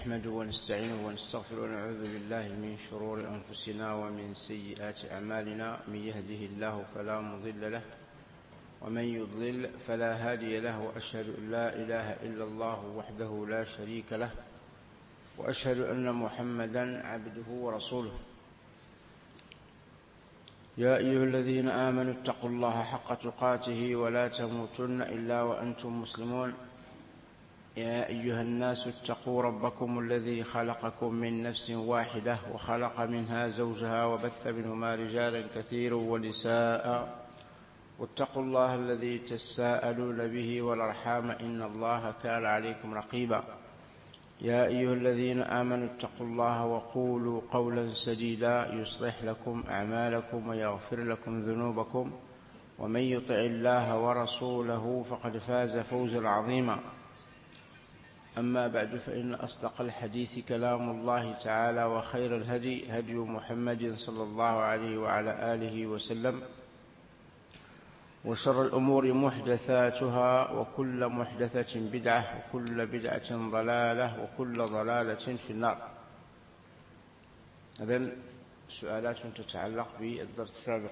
نحمده ونستعينه ونستغفره ونعوذ بالله من شرور أنفسنا ومن سيئات أعمالنا. من يهده الله فلا مضل له ومن يضلل فلا هادي له، وأشهد أن لا إله إلا الله وحده لا شريك له، وأشهد أن محمدا عبده ورسوله. يا أيها الذين آمنوا اتقوا الله حق تقاته ولا تموتن إلا وأنتم مسلمون. يا أيها الناس اتقوا ربكم الذي خلقكم من نفس واحدة وخلق منها زوجها وبث منهما رجالا كثيرا ونساء، واتقوا الله الذي تساءلون به والأرحام إن الله كان عليكم رقيبا. يا أيها الذين آمنوا اتقوا الله وقولوا قولا سديدا يصلح لكم أعمالكم ويغفر لكم ذنوبكم، ومن يطع الله ورسوله فقد فاز فوزا عظيما. أما بعد، فإن أصدق الحديث كلام الله تعالى، وخير الهدي هدي محمد صلى الله عليه وعلى آله وسلم، وشر الأمور محدثاتها، وكل محدثة بدعة، وكل بدعة ضلالة، وكل ضلالة في النار. إذن سؤالات تتعلق بالدرس السابق.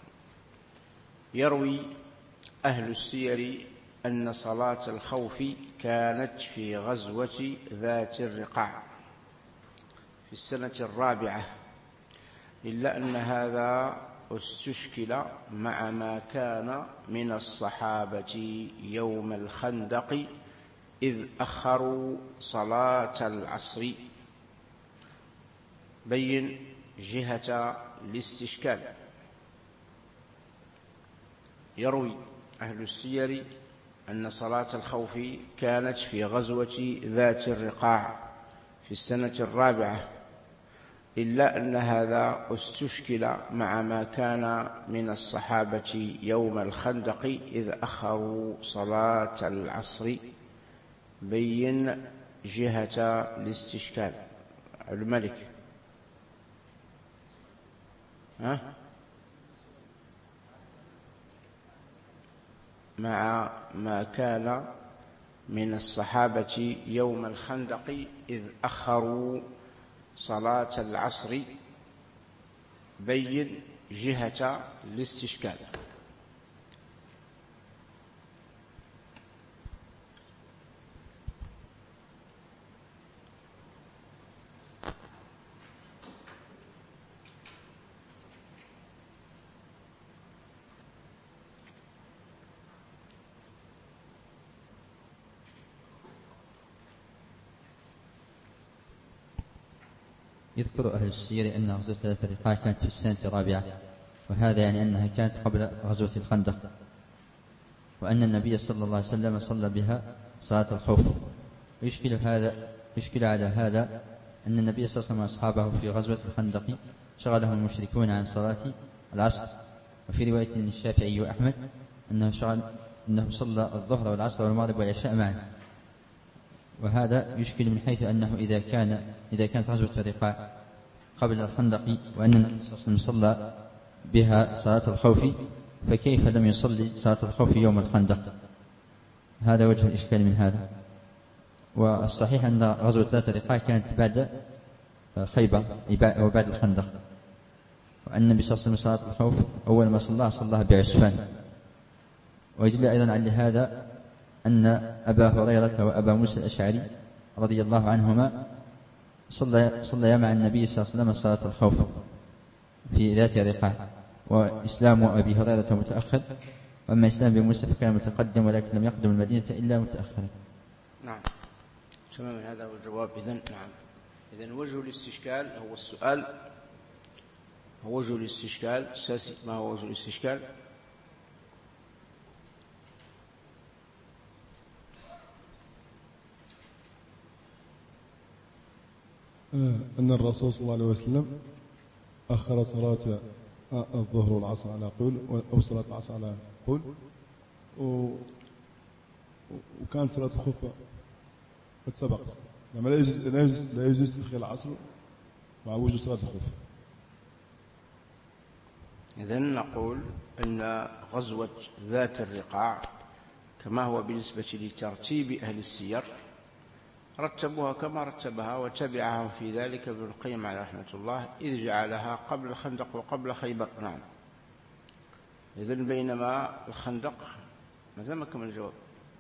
يروي أهل السير أن صلاة الخوف كانت في غزوة ذات الرقاع في السنة الرابعة، إلا أن هذا استشكل مع ما كان من الصحابة يوم الخندق، إذ أخروا صلاة العصر. بين جهة الاستشكال. يروي أهل السير أن صلاة الخوف كانت في غزوة ذات الرقاع في السنة الرابعة، إلا أن هذا استشكل مع ما كان من الصحابة يوم الخندق، إذ أخروا صلاة العصر. بين جهة الاستشكال. الملك مع ما كان من الصحابة يوم الخندق، إذ أخروا صلاة العصر. بين جهة الاستشكال. يذكر أهل السير أن غزوة ذات الرقاع كانت في السنة الرابعة، وهذا يعني أنها كانت قبل غزوة الخندق، وأن النبي صلى الله عليه وسلم صلى بها صلاة الخوف. يشكل على هذا أن النبي صلى الله عليه وسلم وأصحابه في غزوة الخندق شغلهم المشركون عن صلاة العصر. وفي رواية الشافعي وأحمد أنه صلى الظهر والعصر والمغرب والعشاء معا. وهذا يشكل من حيث أنه إذا كانت غزوة الرقاع قبل الخندق، وأن النبي صلى الله عليه وسلم صلى بها صلاة الخوف، فكيف لم يصلي صلاة الخوف يوم الخندق؟ هذا وجه الإشكال من هذا. والصحيح أن غزوة ذات الرقاع كانت بعد خيبر وبعد الخندق، وأن النبي صلى الله عليه وسلم صلاة الخوف أول ما صلاها بعسفان. ويدل أيضا على هذا أن أبا هريرة وأبا موسى الأشعري رضي الله عنهما صليا مع النبي صلى الله عليه وسلم صلاة الخوف في ذات الرقاع. وإسلام أبي هريرة متأخر، وأما إسلام أبي موسى فكان متقدم، ولكن لم يقدم المدينة إلا متأخرا. نعم، تماما، هذا هو الجواب. إذن وجه الاستشكال هو السؤال، هو وجه الاستشكال ساسي. ما هو وجه الاستشكال؟ أن الرسول صلى الله عليه وسلم أخر صلاة الظهر والعصر على قول، أو صلاة العصر على قول، وكانت صلاة الخوف قد سبقت. لما لا يجوز تأخير العصر مع وجود صلاة الخوف. إذن نقول أن غزوة ذات الرقاع كما هو بالنسبة لترتيب أهل السير رتبوها كما رتبها وتبعهم في ذلك ابن القيم عليه رحمة الله، إذ جعلها قبل الخندق وقبل خيبر. نعم. إذن بينما الخندق ما زال ما كمل الجواب.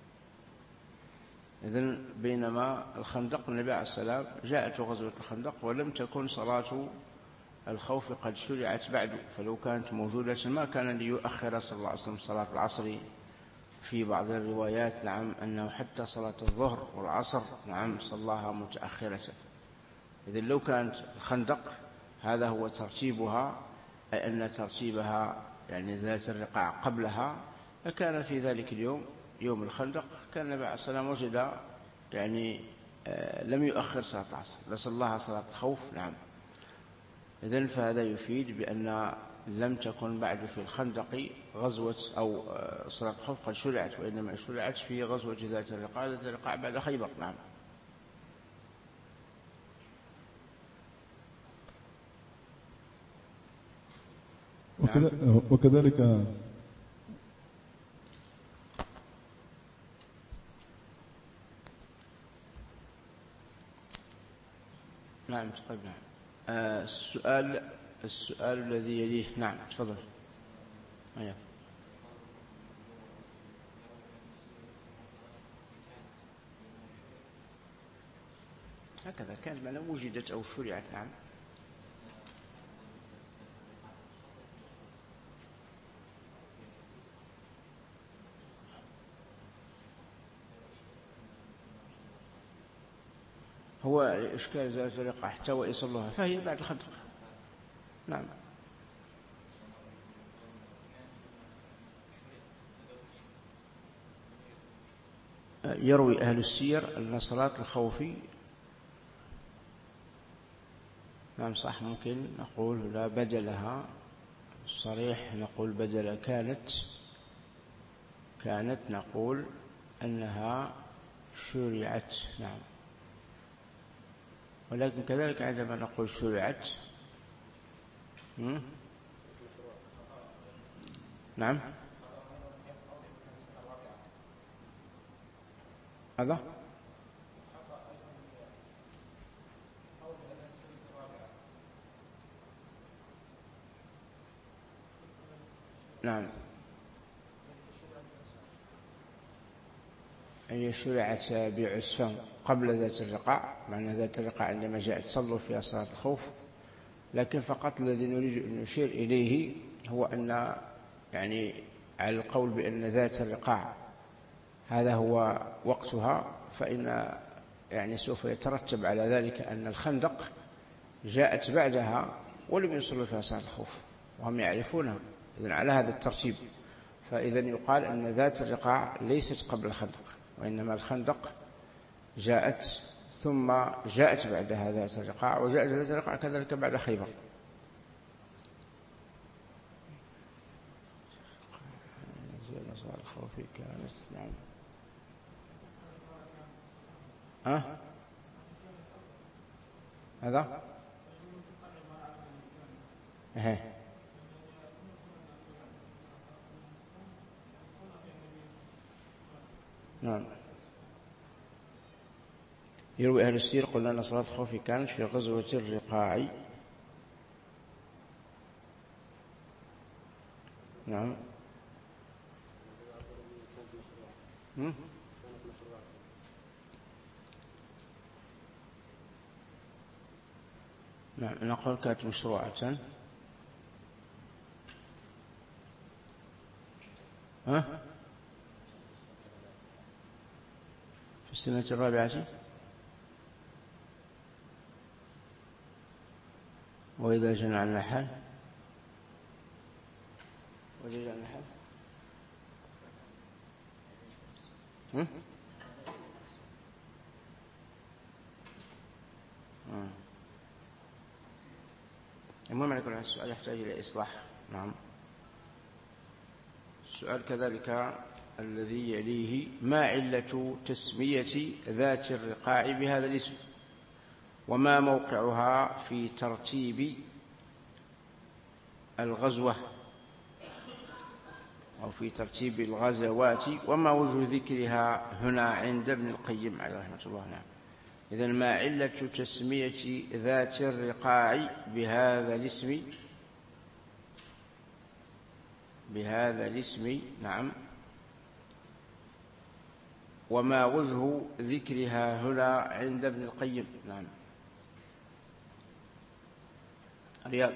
إذن بينما الخندق النبي عليه السلام جاءت غزوة الخندق ولم تكن صلاة الخوف قد شرعت بعد، فلو كانت موجودة ما كان ليؤخر صلى الله عليه وسلم صلاة العصر. في بعض الروايات نعم أنه حتى صلاة الظهر والعصر نعم صلاها متأخرة. إذن لو كانت الخندق هذا هو ترتيبها، أي أن ترتيبها يعني ذات الرقاع قبلها، فكان في ذلك اليوم يوم الخندق كان النبي عليه الصلاة والسلام وجد يعني لم يؤخر صلاة العصر لصلاها صلاة الخوف. نعم. إذن فهذا يفيد بأن لم تكن بعد في الخندق غزوة أو صلاة الخوف قد شرعت، وإنما شرعت في غزوة ذات الرقاع بعد خيبر. نعم. وكذلك نعم. طيب. نعم. السؤال الذي يليه. نعم تفضل. أيوه. هكذا كانت معنى وجدت أو شرعت. نعم. هو إشكال ذات الرقاع حتى ويصلها فهي بعد الخندق. نعم. يروي أهل السير أن صلاة الخوف نعم صح، ممكن نقول لا بدلها صريح، نقول بدل كانت نقول أنها شرعت. نعم. ولكن كذلك عندما نقول شرعت نعم هذا نعم هي شرعت بعسفان قبل ذات الرقاع، معنى ذات الرقاع عندما جاءت صلوا فيها صلاة الخوف. لكن فقط الذي نريد أن نشير إليه هو أن يعني على القول بأن ذات الرقاع هذا هو وقتها، فإن يعني سوف يترتب على ذلك أن الخندق جاءت بعدها ولم يصلوا فيها صلاة الخوف وهم يعرفونها. إذن على هذا الترتيب فإذن يقال أن ذات الرقاع ليست قبل الخندق، وإنما الخندق جاءت ثم جاءت بعدها ذات الرقاع، وجاءت ذات الرقاع كذلك بعد خيبر. صلاة الخوف كانت. نعم. هذا نعم. يروي أهل السير قلنا أن صلاة الخوف كانت في غزوة الرقاع. نعم. نعم نقول كانت مشروعة في السنة الرابعة. وإذا جمع النحل المهم على كل حال السؤال يحتاج إلى إصلاح. نعم. السؤال كذلك الذي يليه: ما علة تسمية ذات الرقاع بهذا الاسم، وما موقعها في ترتيب الغزوة أو في ترتيب الغزوات، وما وجه ذكرها هنا عند ابن القيم عليه رحمة الله. نعم. إذن ما علة تسمية ذات الرقاع بهذا الاسم؟ نعم. وما وجه ذكرها هنا عند ابن القيم؟ نعم. رياض.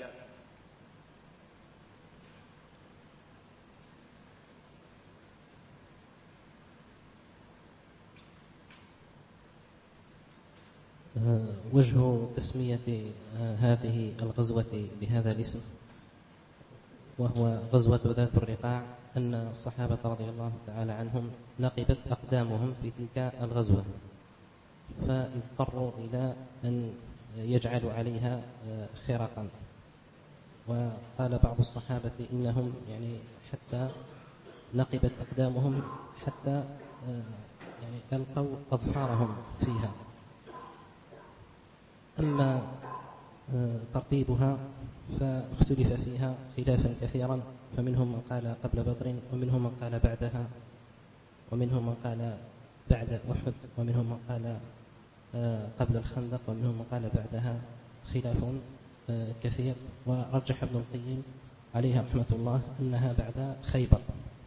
وجه تسمية هذه الغزوة بهذا الاسم وهو غزوة ذات الرقاع أن الصحابة رضي الله تعالى عنهم نقبت أقدامهم في تلك الغزوة، فاضطروا إلى أن يجعلوا عليها خرقا. وقال بعض الصحابة إنهم يعني حتى نقبت أقدامهم حتى يعني ألقوا أظفارهم فيها. أما ترتيبها فاختلف فيها خلافا كثيرا، فمنهم من قال قبل بدر، ومنهم من قال بعدها، ومنهم من قال بعد أحد، ومنهم من قال قبل الخندق، ومنهم من قال بعدها. خلاف كثير. ورجح ابن القيم عليها رحمة الله أنها بعد خيبر.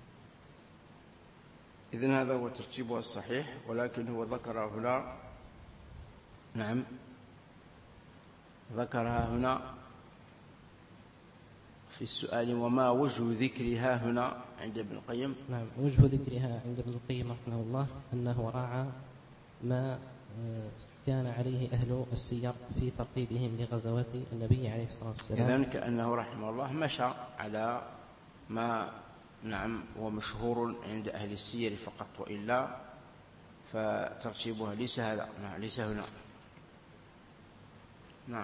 إذن هذا هو ترتيبها الصحيح، ولكن هو ذكر هنا، نعم، ذكرها هنا في السؤال: وما وجه ذكرها هنا عند ابن القيم؟ نعم، وجه ذكرها عند ابن القيم رحمه الله أنه راعى ما كان عليه أهل السير في ترتيبهم لغزوات النبي عليه الصلاة والسلام. إذن كأنه رحمه الله مشى على ما، نعم، هو مشهور عند أهل السير فقط، وإلا فترتيبها ليس هذا، ليس هنا. نعم.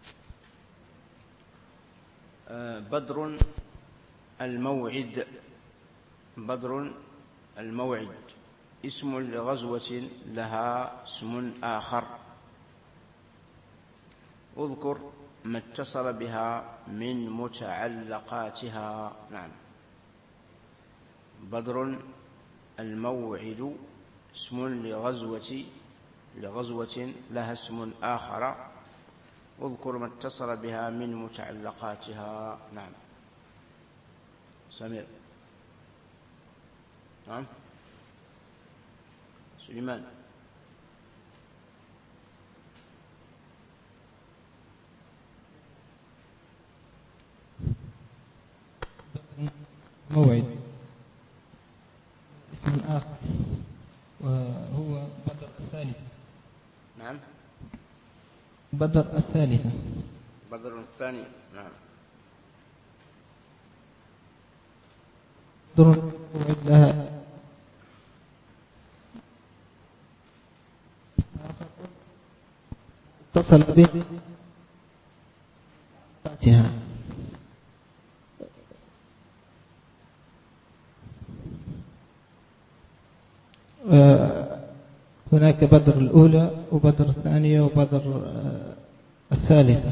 بدر الموعد. بدر الموعد اسم لغزوة لها اسم آخر. اذكر ما اتصل بها من متعلقاتها. نعم. بدر الموعد اسم لغزوة لها اسم آخر. اذكر ما اتصل بها من متعلقاتها. نعم. سمير. نعم. سليمان. موعد اسم آخر وهو بدر الثالث. نعم. بدر الثالثة. بدر الثاني. نعم. بدر موعد لها اتصل به فاتها. هناك بدر الأولى وبدر الثانية وبدر الثالثة.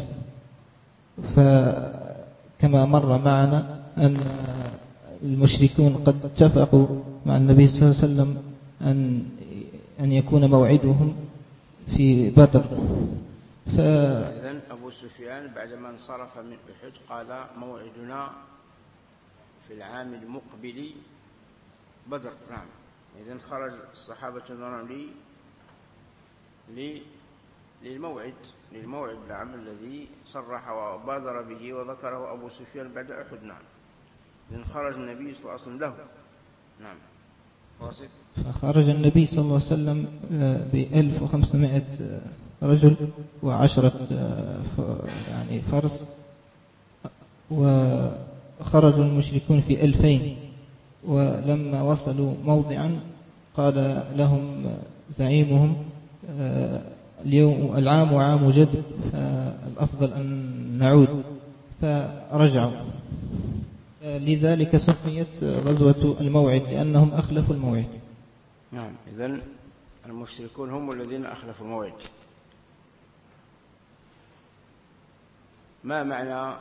فكما مر معنا أن المشركون قد اتفقوا مع النبي صلى الله عليه وسلم أن يكون موعدهم في بدر. إذن أبو سفيان بعدما انصرف من أحد قال: موعدنا في العام المقبل بدر. نعم. إذن خرج الصحابة للموعد، نعم، الذي صرح وبادر به وذكره أبو سفيان بعد أحد. نعم. إذن خرج النبي صلى الله عليه وسلم له. نعم. واصل. فخرج النبي صلى الله عليه وسلم ب1500 رجل و10 يعني فرس، وخرج المشركون في 2000. ولما وصلوا موضعا قال لهم زعيمهم: العام عام جد، فالأفضل أن نعود. فرجعوا. لذلك سميت غزوة الموعد لأنهم أخلفوا الموعد. نعم. إذن المشركون هم الذين أخلفوا الموعد. ما معنى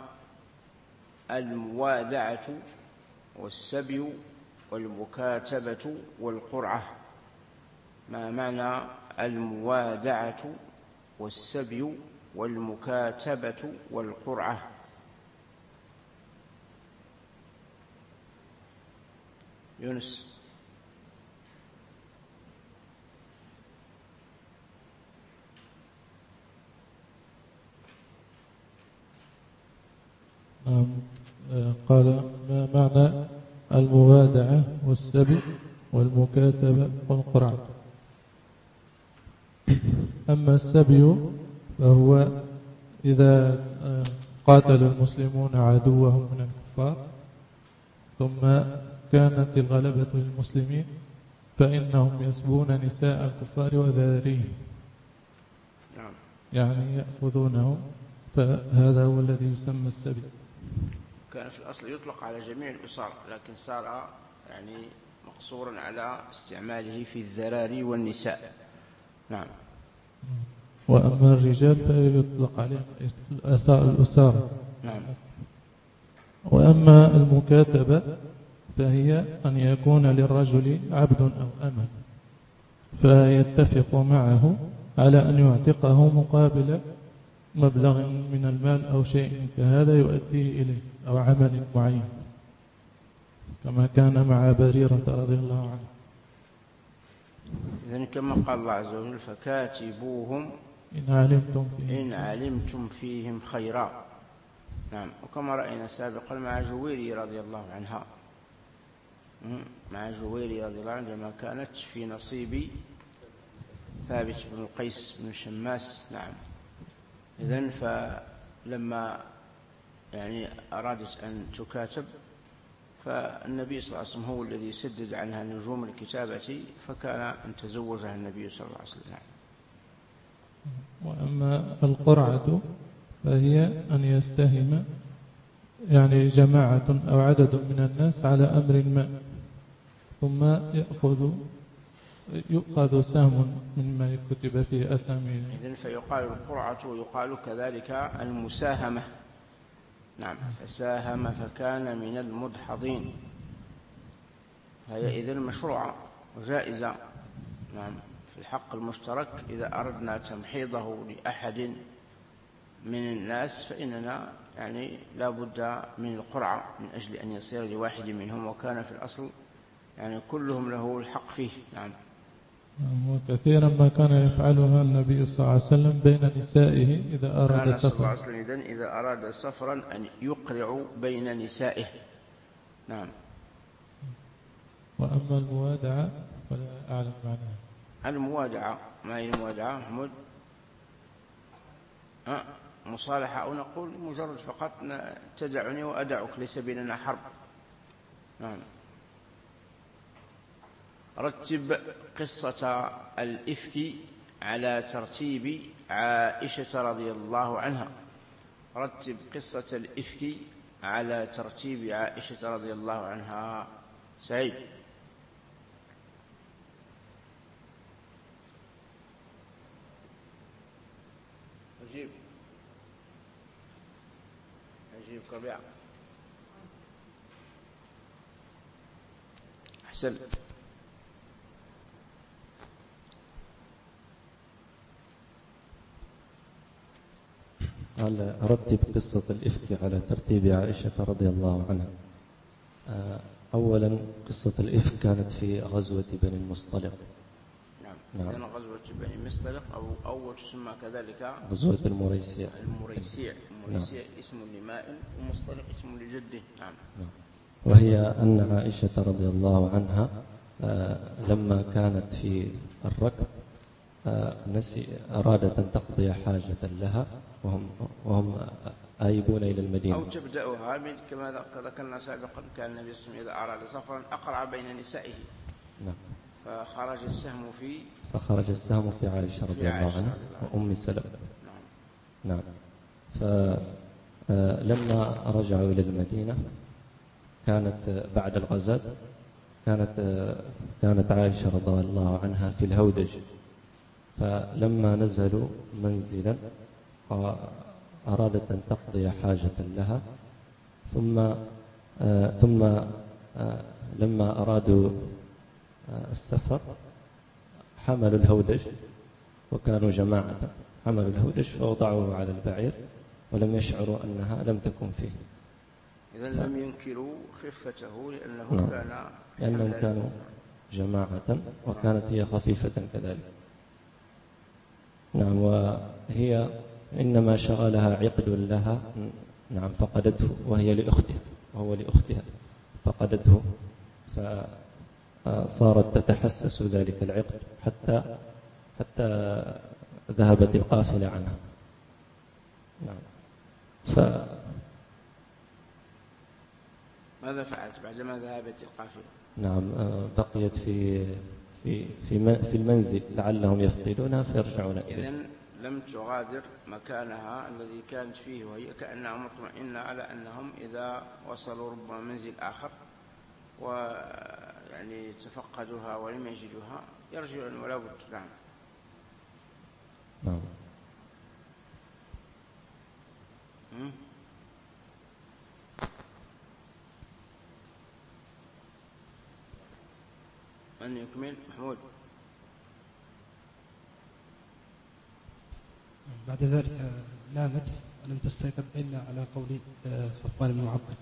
الموادعة والسبي والمكاتبة والقرعة؟ ما معنى الموادعة والسبي والمكاتبة والقرعة. يونس. قال: ما معنى الموادعة والسبي والمكاتبة والقرعة؟ أما السبي فهو إذا قاتل المسلمون عدوهم من الكفار ثم كانت الغلبة للمسلمين فإنهم يسبون نساء الكفار وذاريهم، يعني يأخذونهم، فهذا هو الذي يسمى السبي. كان في الأصل يطلق على جميع الأسر، لكن صار يعني مقصورا على استعماله في الذراري والنساء. نعم. وأما الرجال فيطلق عليهم الأسارة. نعم. وأما المكاتبة فهي أن يكون للرجل عبد أو أمة فيتفق معه على أن يعتقه مقابل مبلغ من المال أو شيء كهذا يؤديه إليه أو عمل معين، كما كان مع بريرة رضي الله عنه. إذن كما قال الله عز وجل: فكاتبوهم إن علمتم فيهم خيرا. نعم. وكما رأينا سابقا مع جويري رضي الله عنها، مع جويري رضي الله عنها لما كانت في نصيب ثابت بن القيس بن شماس. نعم. إذن فلما يعني أرادت أن تكاتب فالنبي صلى الله عليه وسلم هو الذي يسدد عنها نجوم الكتابة، فكان أن تزوجها النبي صلى الله عليه وسلم. وأما القرعة فهي أن يستهم يعني جماعة أو عدد من الناس على أمر ما، ثم يؤخذ سهم مما كتب فيه أسامي. إذن فيقال القرعة ويقال كذلك المساهمة. نعم. فساهم فكان من المدحضين، فهي إذن مشروعة وجائزة. نعم. في الحق المشترك إذا أردنا تمحيضه لأحد من الناس فإننا يعني لا بد من القرعة من أجل أن يصير لواحد منهم، وكان في الأصل يعني كلهم له الحق فيه. نعم. وكثيرا ما كان يفعلها النبي صلى الله عليه وسلم بين نسائه إذا أراد سفرا. إذا أراد سفرا أن يقرع بين نسائه. نعم. وأما الموادعة فلا أعلم معناها. الموادعة، ما هي الموادعة محمود؟ مصالحة، أو نقول مجرد فقط تدعني وأدعك، ليس بيننا حرب. نعم. رتب قصة الإفك على ترتيب عائشة رضي الله عنها. رتب قصة الإفك على ترتيب عائشة رضي الله عنها. سعيد. أجيب ربيع. أحسن. قال: رتب قصة الإفك على ترتيب عائشة رضي الله عنها. أولا قصة الإفك كانت في غزوة بني المصطلق. نعم. غزوة بني المصطلق أو تسمى كذلك غزوة المريسيع. المريسيع نعم. اسم لماء، ومصطلق اسم لجده. نعم. وهي أن عائشة رضي الله عنها لما كانت في الركب أرادت أن تقضي حاجة لها وهم آيبون إلى المدينة، أو تبدأها كما ذكرنا سابقا. كان النبي صلى الله عليه وسلم إذا أراد سفرا أقرع بين نسائه. نعم. فخرج السهم في عائشة رضي الله عنها وأم سلمة. نعم. فلما رجعوا إلى المدينة كانت بعد الغزاة كانت عائشة رضي الله عنها في الهودج، فلما نزلوا منزلا أرادت أن تقضي حاجة لها، ثم لما أرادوا السفر حملوا الهودج وكانوا جماعة، حملوا الهودج فوضعوه على البعير ولم يشعروا أنها لم تكن فيه. إذن لم ينكروا خفته لأنهم كانوا جماعة وكانت هي خفيفة كذلك. نعم. وهي إنما شغلها عقد لها، نعم، فقدته وهي لأختها وهو لأختها فقدته، فصارت تتحسس ذلك العقد حتى ذهبت القافلة عنها. نعم. ماذا فعلت بعدما ذهبت القافلة؟ نعم، بقيت في المنزل لعلهم يفقدونها فيرجعون إليه. إذن لم تغادر مكانها الذي كانت فيه، وهي كأنها مطمئنة على أنهم إذا وصلوا ربما منزل آخر ويعني تفقدوها ولم يجدوها يرجعون ولا بد. نعم. نعم. من يكمل؟ محمود. بعد ذلك نامت ولم تستيقظ إلا على قول صفوان بن معطل،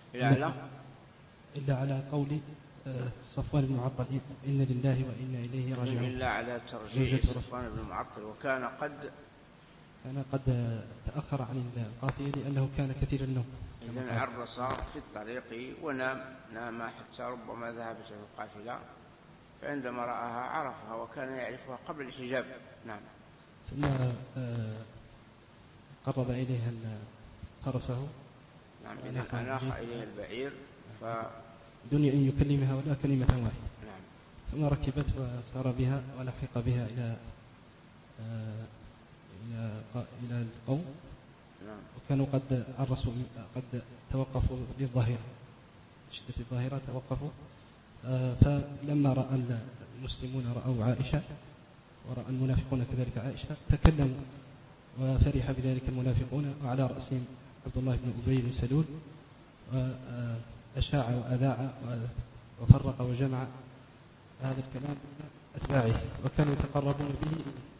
إلا على قول صفوان بن معطل إن لله وإنا إليه راجعون، إلا على ترجيح صفوان بن معطل. وكان قد تأخر عن القافية لأنه كان كثير النوم. إذن عرس في الطريق ونام حتى ربما ذهبت القافلة، فعندما رآها عرفها وكان يعرفها قبل الحجاب. نعم. ثم قرب إليها فرسه. نعم. إذن أناخ إليها البعير دون أن يكلمها ولا كلمة واحدة. نعم. ثم ركبت وسار بها ولحق بها إلى القوم. نعم. وكانوا قد عرسوا، قد توقفوا للظاهرة، شدة الظاهرة توقفوا. فلما رأى المسلمون رأوا عائشة ورأى المنافقون كذلك عائشة تكلموا، وفرح بذلك المنافقون، وعلى رأسهم عبد الله بن أبي بن سلول، وأشاع وأذاع وفرق وجمع هذا الكلام أتباعه، وكانوا يتقربون به.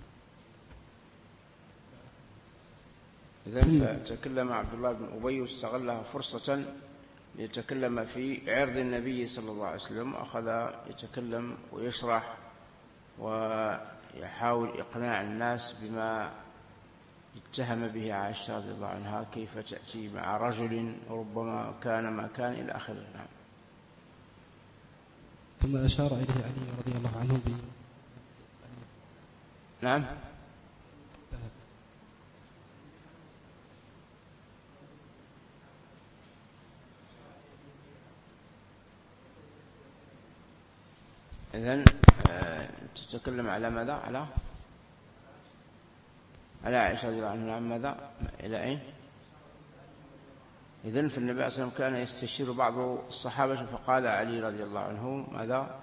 إذن فتكلم عبد الله بن أبي واستغلها فرصة ليتكلم في عرض النبي صلى الله عليه وسلم، أخذ يتكلم ويشرح ويحاول إقناع الناس بما اتهم به عائشة رضي الله عنها، كيف تأتي مع رجل ربما كان ما كان إلى آخره. نعم. ثم أشار إليه علي رضي الله عنه نعم. إذن تتكلم على ماذا؟ على عائشة رضي الله عنها. عن ماذا؟ إلى أين؟ إذن في النبي صلى الله عليه وسلم كان يستشير بعض الصحابة، فقال علي رضي الله عنه ماذا؟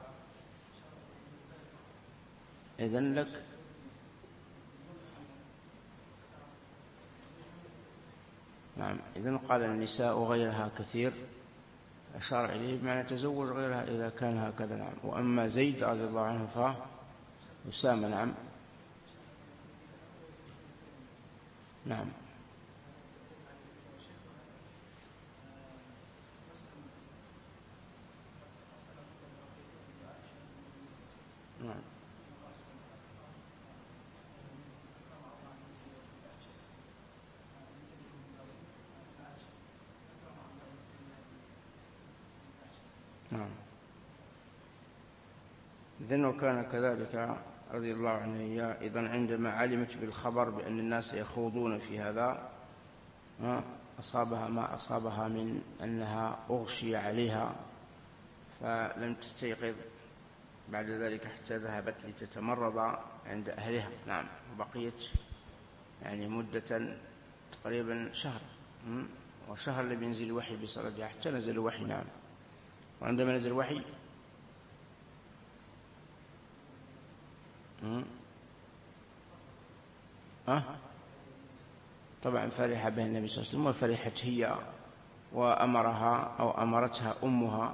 إذن لك نعم. إذن قال النساء غيرها كثير، أشار إليه بمعنى تزوج غيرها إذا كان هكذا. نعم. وأما زيد رضي الله عنه فأسامة. نعم. نعم. نعم. نعم. إذن وكان كذلك رضي الله عنه هي أيضا عندما علمت بالخبر بأن الناس يخوضون في هذا أصابها ما أصابها من أنها أغشي عليها، فلم تستيقظ بعد ذلك حتى ذهبت لتتمرض عند أهلها. نعم. وبقيت يعني مدة تقريبا شهر، وشهر لم ينزل الوحي بصلتها حتى نزل الوحي. نعم. وعندما نزل الوحي طبعا فرح به النبي صلى الله عليه وسلم، وفرحت هي وأمرها أو أمرتها أمها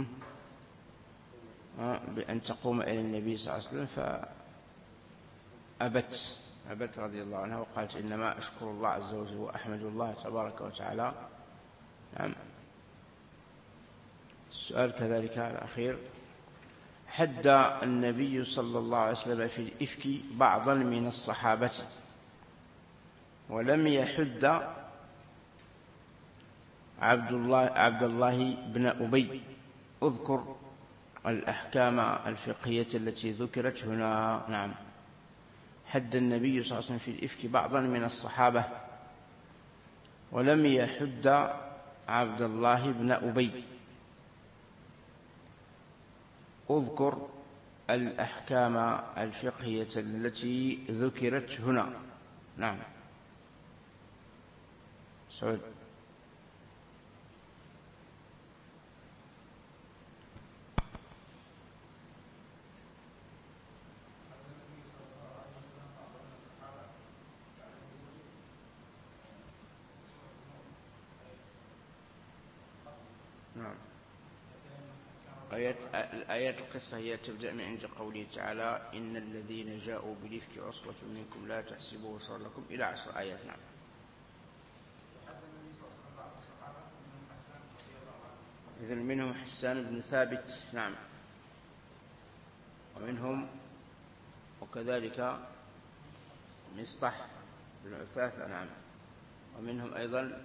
بأن تقوم إلى النبي صلى الله عليه وسلم، أبت رضي الله عنها وقالت إنما أشكر الله عز وجل وأحمد الله تبارك وتعالى. نعم. السؤال كذلك الأخير: حد النبي صلى الله عليه وسلم في الإفك بعضا من الصحابة ولم يحد عبد الله بن أبي. اذكر الأحكام الفقهية التي ذكرت هنا. نعم. حد النبي صلى الله عليه وسلم في الإفك بعضا من الصحابة ولم يحد عبد الله بن أبي. اذكر الأحكام الفقهية التي ذكرت هنا. نعم. سعود. نعم. الآيات القصة هي تبدأ من عند قوله تعالى: إن الذين جاءوا بالإفك عصبة منكم لا تحسبوه شرا لكم، إلى 10 آيات. نعم. إذن منهم حسان بن ثابت. نعم. ومنهم وكذلك مصطح بن عثاثة. نعم. ومنهم أيضا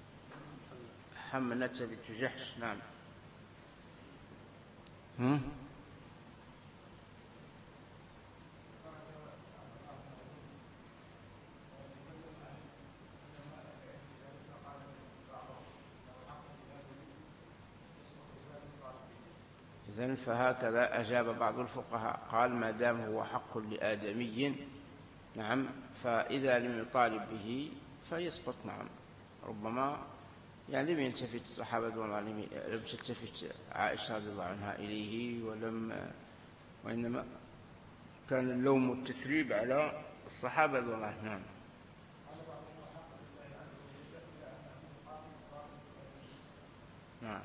حمنة بنت جحش. نعم. إذن فهكذا أجاب بعض الفقهاء، قال: ما دام هو حق لآدمي، نعم، فإذا لم يطالب به فيسقط. نعم. ربما يعني لم يلتفت الصحابة لم تلتفت عائشة رضي الله عنها إليه، وإنما كان اللوم والتثريب على الصحابة رضي الله عنهم. نعم. نعم.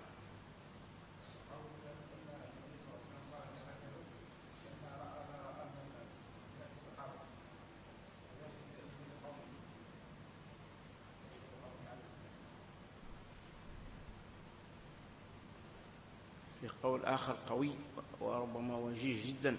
في قول آخر قوي وربما وجيه جدا.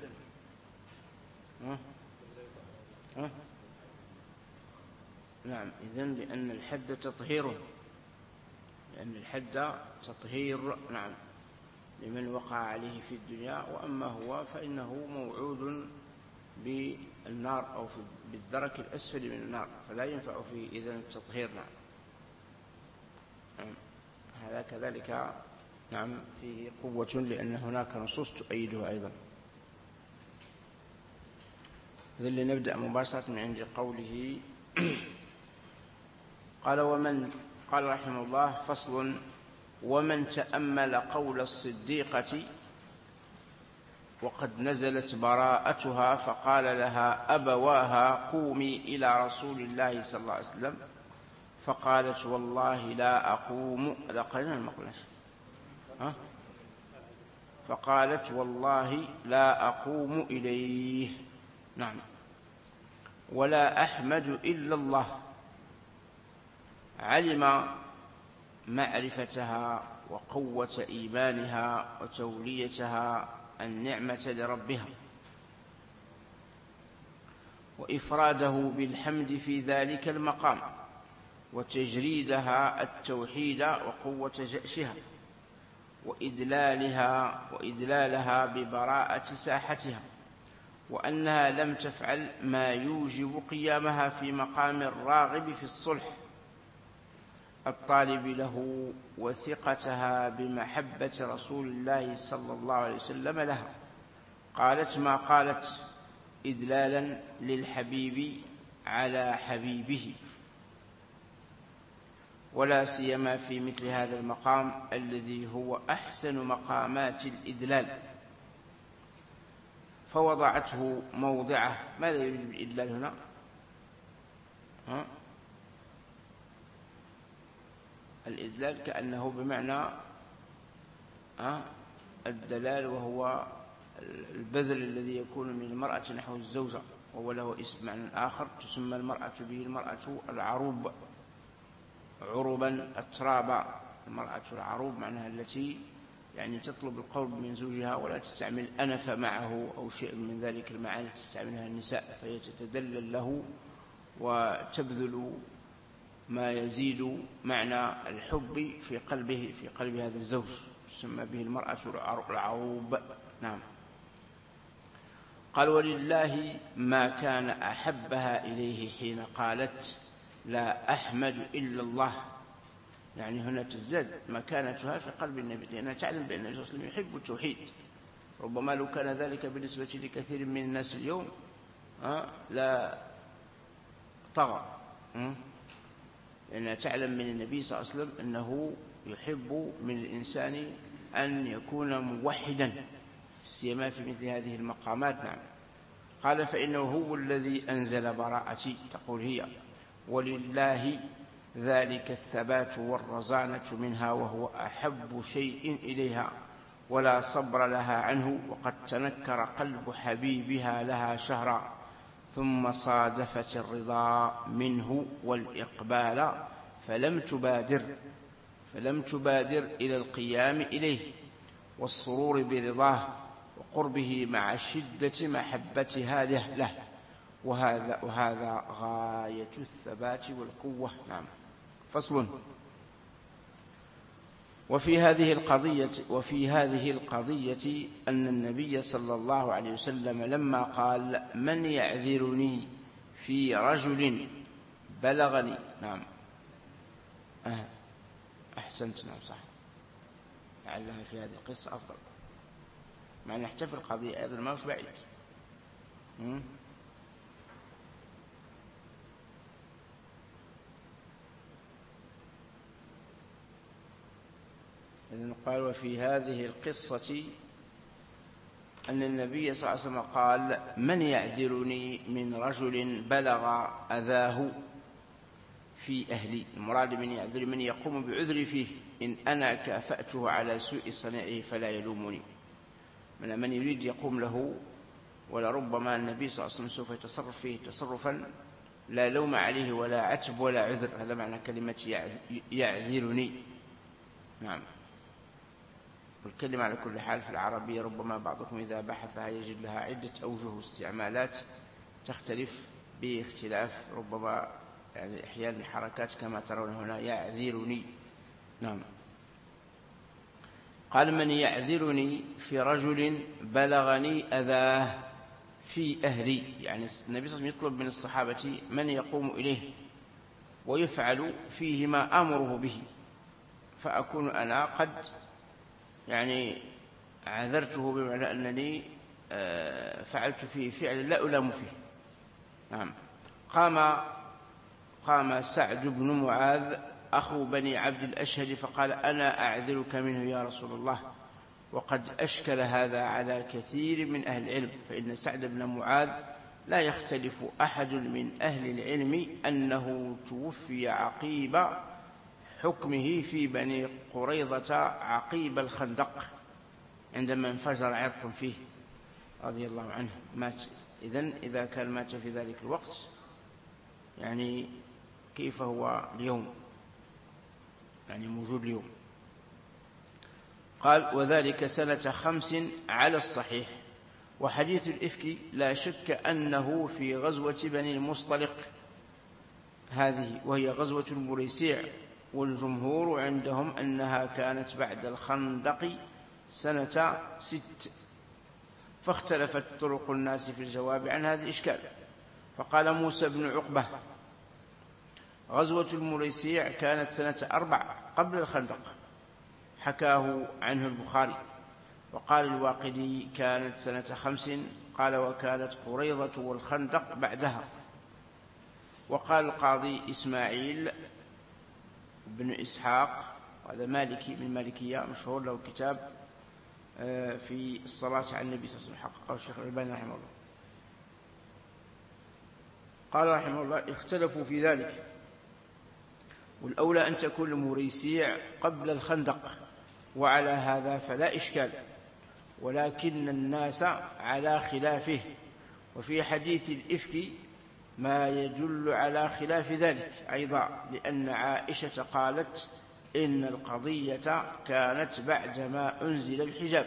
نعم. إذن لأن الحد تطهيره، لأن الحد تطهير. نعم. لمن وقع عليه في الدنيا، وأما هو فإنه موعود بالنار أو بالدرك الأسفل من النار، فلا ينفع فيه إذن التطهير. نعم. هذا كذلك. نعم. فيه قوة لأن هناك نصوص تؤيده أيضا. ذل نبدأ مباشرة من عند قوله قال رحمه الله: فصل: ومن تأمل قول الصديقة وقد نزلت براءتها فقال لها أبواها: قومي إلى رسول الله صلى الله عليه وسلم، فقالت: والله لا أقوم. فقالت: والله لا أقوم إليه. نعم. ولا أحمد إلا الله. علم معرفتها وقوة إيمانها وتوليتها النعمة لربها، وإفراده بالحمد في ذلك المقام، وتجريدها التوحيد وقوة جأشها، وإدلالها ببراءة ساحتها، وأنها لم تفعل ما يوجب قيامها في مقام الراغب في الصلح الطالب له، وثقتها بمحبة رسول الله صلى الله عليه وسلم لها. قالت ما قالت إدلالا للحبيب على حبيبه، ولا سيما في مثل هذا المقام الذي هو أحسن مقامات الإدلال، فوضعته موضعه. ماذا يريد بالإدلال هنا؟ الإدلال كأنه بمعنى الدلال، وهو البذل الذي يكون من المرأة نحو الزوجة، وهو له اسم معنى آخر. تسمى المرأة به المرأة العروب عربا أترابا. المرأة العروب معناها التي يعني تطلب القرب من زوجها ولا تستعمل أنف معه أو شيء من ذلك المعاني تستعملها النساء، فهي تتدلل له وتبذل ما يزيد معنى الحب في قلب هذا الزوج. تسمى به المرأة العروب. نعم. قال ولله ما كان أحبها إليه حين قالت لا أحمد إلا الله، يعني هنا تزداد مكانتها في قلب النبي، لأنها تعلم بأن النبي صلى الله عليه وسلم يحب التوحيد. ربما لو كان ذلك بالنسبة لكثير من الناس اليوم لا طغى، لأنها تعلم من النبي صلى الله عليه وسلم أنه يحب من الإنسان أن يكون موحدا سيما في مثل هذه المقامات. نعم. قال فإنه هو الذي أنزل براءتي، تقول هي، ولله ذلك الثبات والرزانة منها، وهو أحب شيء إليها ولا صبر لها عنه. وقد تنكر قلب حبيبها لها شهرا، ثم صادفت الرضا منه والإقبال، فلم تبادر إلى القيام إليه والسرور برضاه وقربه مع شدة محبتها له، وهذا غاية الثبات والقوة. نعم. فصل. وفي هذه القضية أن النبي صلى الله عليه وسلم لما قال من يعذرني في رجل بلغني. نعم. أحسنت. نعم صح، لعلها في هذه القصة أفضل، مع أن نحتفل القضية أيضا ما هوش بعيد. إذن قال وفي هذه القصة أن النبي صلى الله عليه وسلم قال من يعذرني من رجل بلغ أذاه في أهلي. المراد من يعذر من يقوم بعذري فيه، إن أنا كافأته على سوء صنيعه فلا يلومني. من يريد يقوم له، ولربما النبي صلى الله عليه وسلم سوف يتصرف فيه تصرفا لا لوم عليه ولا عتب ولا عذر. هذا معنى كلمة يعذرني. نعم. والكلمة على كل حال في العربية ربما بعضكم إذا بحثها يجد لها عدة أوجه استعمالات تختلف باختلاف ربما يعني أحيانا الحركات كما ترون هنا يعذرني. نعم. قال من يعذرني في رجل بلغني أذاه في أهلي، يعني النبي صلى الله عليه وسلم يطلب من الصحابة من يقوم إليه ويفعل فيه ما أمره به، فأكون أنا قد يعني عذرته بمعنى أنني فعلت فيه فعل لا ألام فيه. نعم. قام سعد بن معاذ أخو بني عبد الأشهد فقال أنا أعذرك منه يا رسول الله. وقد أشكل هذا على كثير من أهل العلم، فإن سعد بن معاذ لا يختلف أحد من أهل العلم أنه توفي عقيب حكمه في بني قريظة عقيب الخندق عندما انفجر عرق فيه رضي الله عنه مات. إذا كان مات في ذلك الوقت يعني كيف هو اليوم، يعني موجود اليوم. قال وذلك سنة 5 على الصحيح. وحديث الإفك لا شك أنه في غزوة بني المصطلق هذه، وهي غزوة المريسيع، والجمهور عندهم أنها كانت بعد الخندق سنة 6، فاختلفت طرق الناس في الجواب عن هذا الإشكال. فقال موسى بن عقبة غزوة المريسيع كانت سنة 4 قبل الخندق، حكاه عنه البخاري. وقال الواقدي كانت سنة 5، قال وكانت قريظة والخندق بعدها. وقال القاضي إسماعيل بن إسحاق، وهذا مالكي من مالكية مشهور، له كتاب في الصلاة على النبي صلى الله عليه وسلم، حققه الشيخ الألباني رحمه الله. قال رحمه الله اختلفوا في ذلك، والأولى أن تكون المريسيع قبل الخندق، وعلى هذا فلا إشكال، ولكن الناس على خلافه، وفي حديث الإفك ما يدل على خلاف ذلك أيضا، لأن عائشة قالت إن القضية كانت بعدما أنزل الحجاب،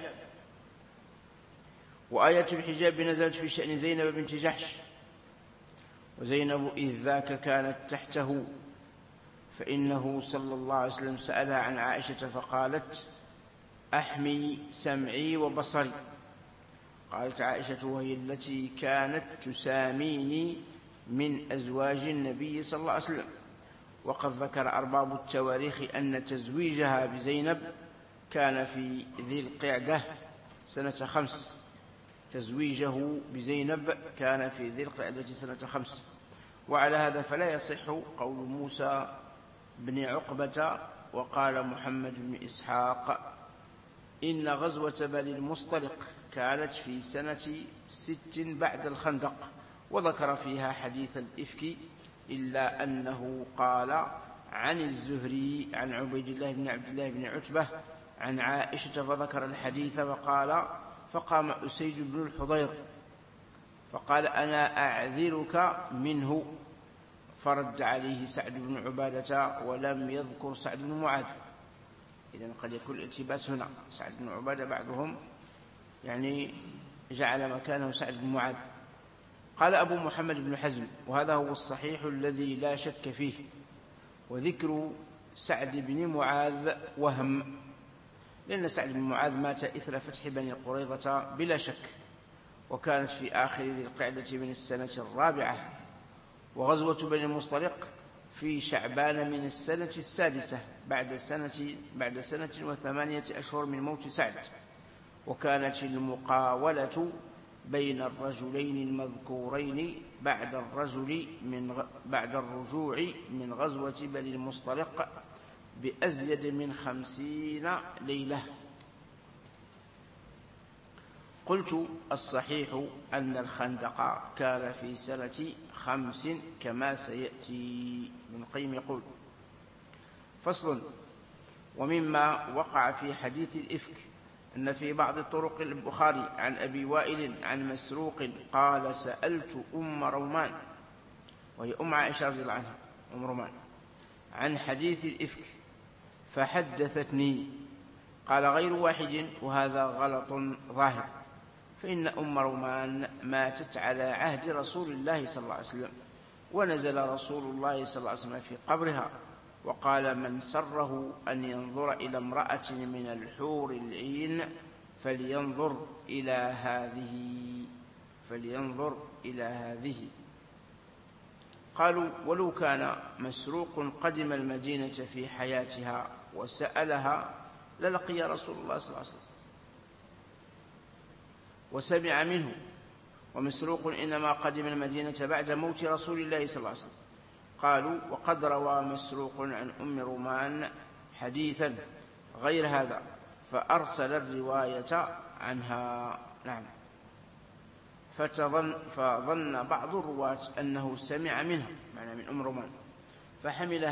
وآية الحجاب نزلت في شأن زينب بنت جحش، وزينب إذ ذاك كانت تحته، فإنه صلى الله عليه وسلم سألها عن عائشة فقالت أحمي سمعي وبصري. قالت عائشة وهي التي كانت تساميني من أزواج النبي صلى الله عليه وسلم. وقد ذكر أرباب التواريخ أن تزويجها بزينب كان في ذي القعدة سنة 5. تزويجه بزينب كان في ذي القعدة سنة 5. وعلى هذا فلا يصح قول موسى بن عقبة وقال محمد بن إسحاق إن غزوة بني المصطلق كانت في سنة 6 بعد الخندق، وذكر فيها حديث الإفك، إلا أنه قال عن الزهري عن عبيد الله بن عبد الله بن عتبة عن عائشة فذكر الحديث وقال فقام أسيد بن الحضير فقال أنا أعذرك منه، فرد عليه سعد بن عبادة ولم يذكر سعد بن معاذ. إذن قد يكون الالتباس هنا، سعد بن عبادة بعضهم يعني جعل مكانه سعد بن معاذ. قال أبو محمد بن حزم وهذا هو الصحيح الذي لا شك فيه، وذكر سعد بن معاذ وهم، لأن سعد بن معاذ مات إثر فتح بني قريظة بلا شك، وكانت في آخر ذي القعدة من السنة 4، وغزوة بني المصطلق في شعبان من السنة 6 بعد سنة 8 أشهر من موت سعد. وكانت المقاولة بين الرجلين المذكورين بعد الرجوع من غزوة بني المصطلق بأزيد من 50 ليلة. قلت الصحيح أن الخندق كان في سنة 5 كما سيأتي. ابن القيم يقول فصل. ومما وقع في حديث الإفك أن في بعض طرق البخاري عن أبي وائل عن مسروق قال سألت أم رومان، وهي أم عائشة رضي الله عنها أم رومان، عن حديث الإفك فحدثتني. قال غير واحد وهذا غلط ظاهر، فإن أم رومان ماتت على عهد رسول الله صلى الله عليه وسلم، ونزل رسول الله صلى الله عليه وسلم في قبرها وقال من سره أن ينظر إلى امرأة من الحور العين فلينظر إلى هذه. قالوا ولو كان مسروق قدم المدينة في حياتها وسألها للقي رسول الله صلى الله عليه وسلم وسمع منه، ومسروق إنما قدم المدينة بعد موت رسول الله صلى الله عليه وسلم. قالوا وقد روى مسروق عن أم رومان حديثا غير هذا فأرسل الرواية عنها. نعم. فظن بعض الرواة أنه سمع منها، معنى من أم رومان، فحمل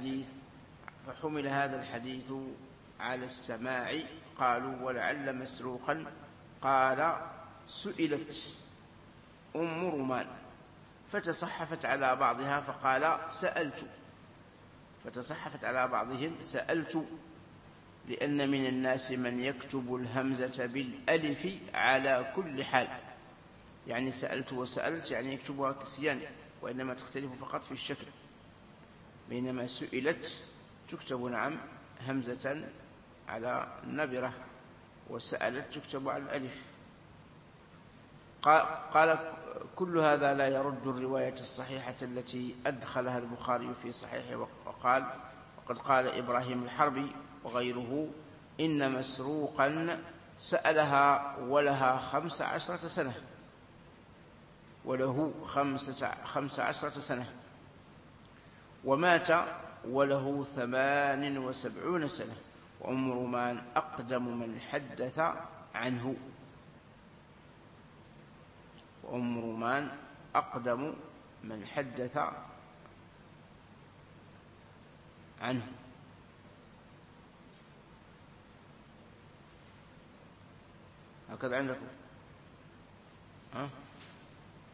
هذا الحديث على السماع. قالوا ولعل مسروقا قال سئلت أم رومان فتصحفت على بعضها فقال سألت، فتصحفت على بعضهم سألت، لأن من الناس من يكتب الهمزة بالألف على كل حال، يعني سألت وسألت يعني يكتبها كسيان، وإنما تختلف فقط في الشكل، بينما سئلت تكتب نعم همزة على النبرة، وسألت تكتب على الألف. قال كل هذا لا يرد الرواية الصحيحة التي أدخلها البخاري في صحيحه، وقد قال إبراهيم الحربي وغيره إن مسروقا سألها ولها 15 سنة وله 15 سنة، ومات وله 78 سنة، وأم رومان أقدم من حدث عنه. وأم رومان أقدم من حدث عنه. هكذا عندكم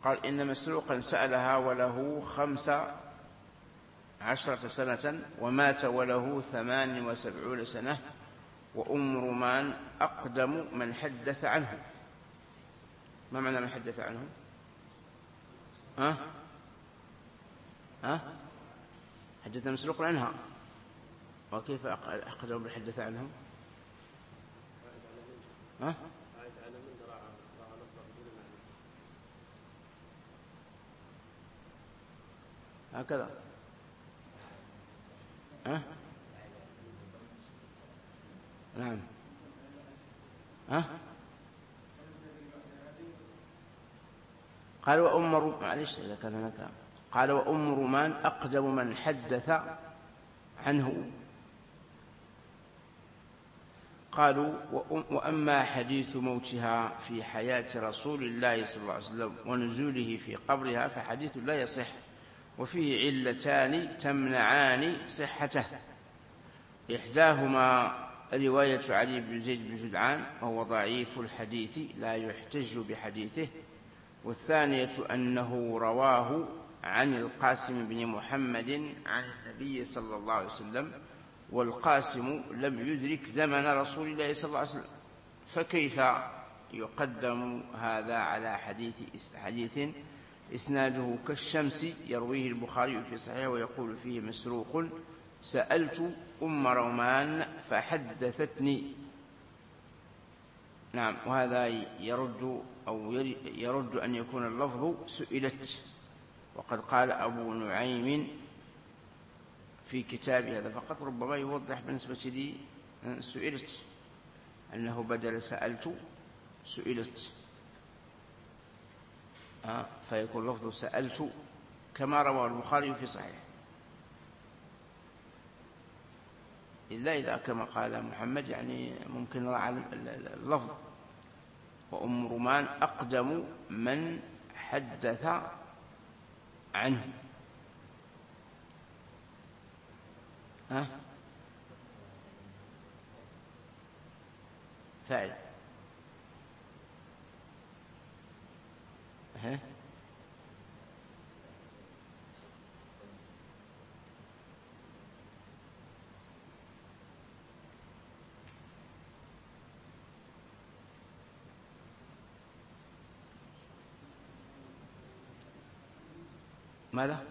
قال إن مسروقا سألها وله 15 سنة ومات وله 78 سنة، وأم رومان أقدم من حدث عنه. ما معنى من حدث عنه؟ حدث مسروق عنها، وكيف أقدم من حدث عنه؟ هكذا. نعم. قال معلش إذا كان هناك. قال وأم رومان أقدم من حدث عنه. قالوا وأما حديث موتها في حياة رسول الله صلى الله عليه وسلم ونزوله في قبرها فحديث لا يصح، وفيه علتان تمنعان صحته. إحداهما رواية علي بن زيد بن جدعان وهو ضعيف الحديث لا يحتج بحديثه، والثانية أنه رواه عن القاسم بن محمد عن النبي صلى الله عليه وسلم، والقاسم لم يدرك زمن رسول الله صلى الله عليه وسلم، فكيف يقدم هذا على حديث إسناده كالشمس يرويه البخاري في صحيحه ويقول فيه مسروق سألت أم رومان فحدثتني. نعم. وهذا يرد أن يكون اللفظ سئلت، وقد قال أبو نعيم في كتاب هذا فقط ربما يوضح بالنسبة لي سئلت، أنه بدل سألت سئلت، فيكون لفظ سألت كما روى البخاري في صحيح، إلا إذا كما قال محمد يعني ممكن نرى اللفظ وأم رومان أقدم من حدث عنه. فاعل. ماذا؟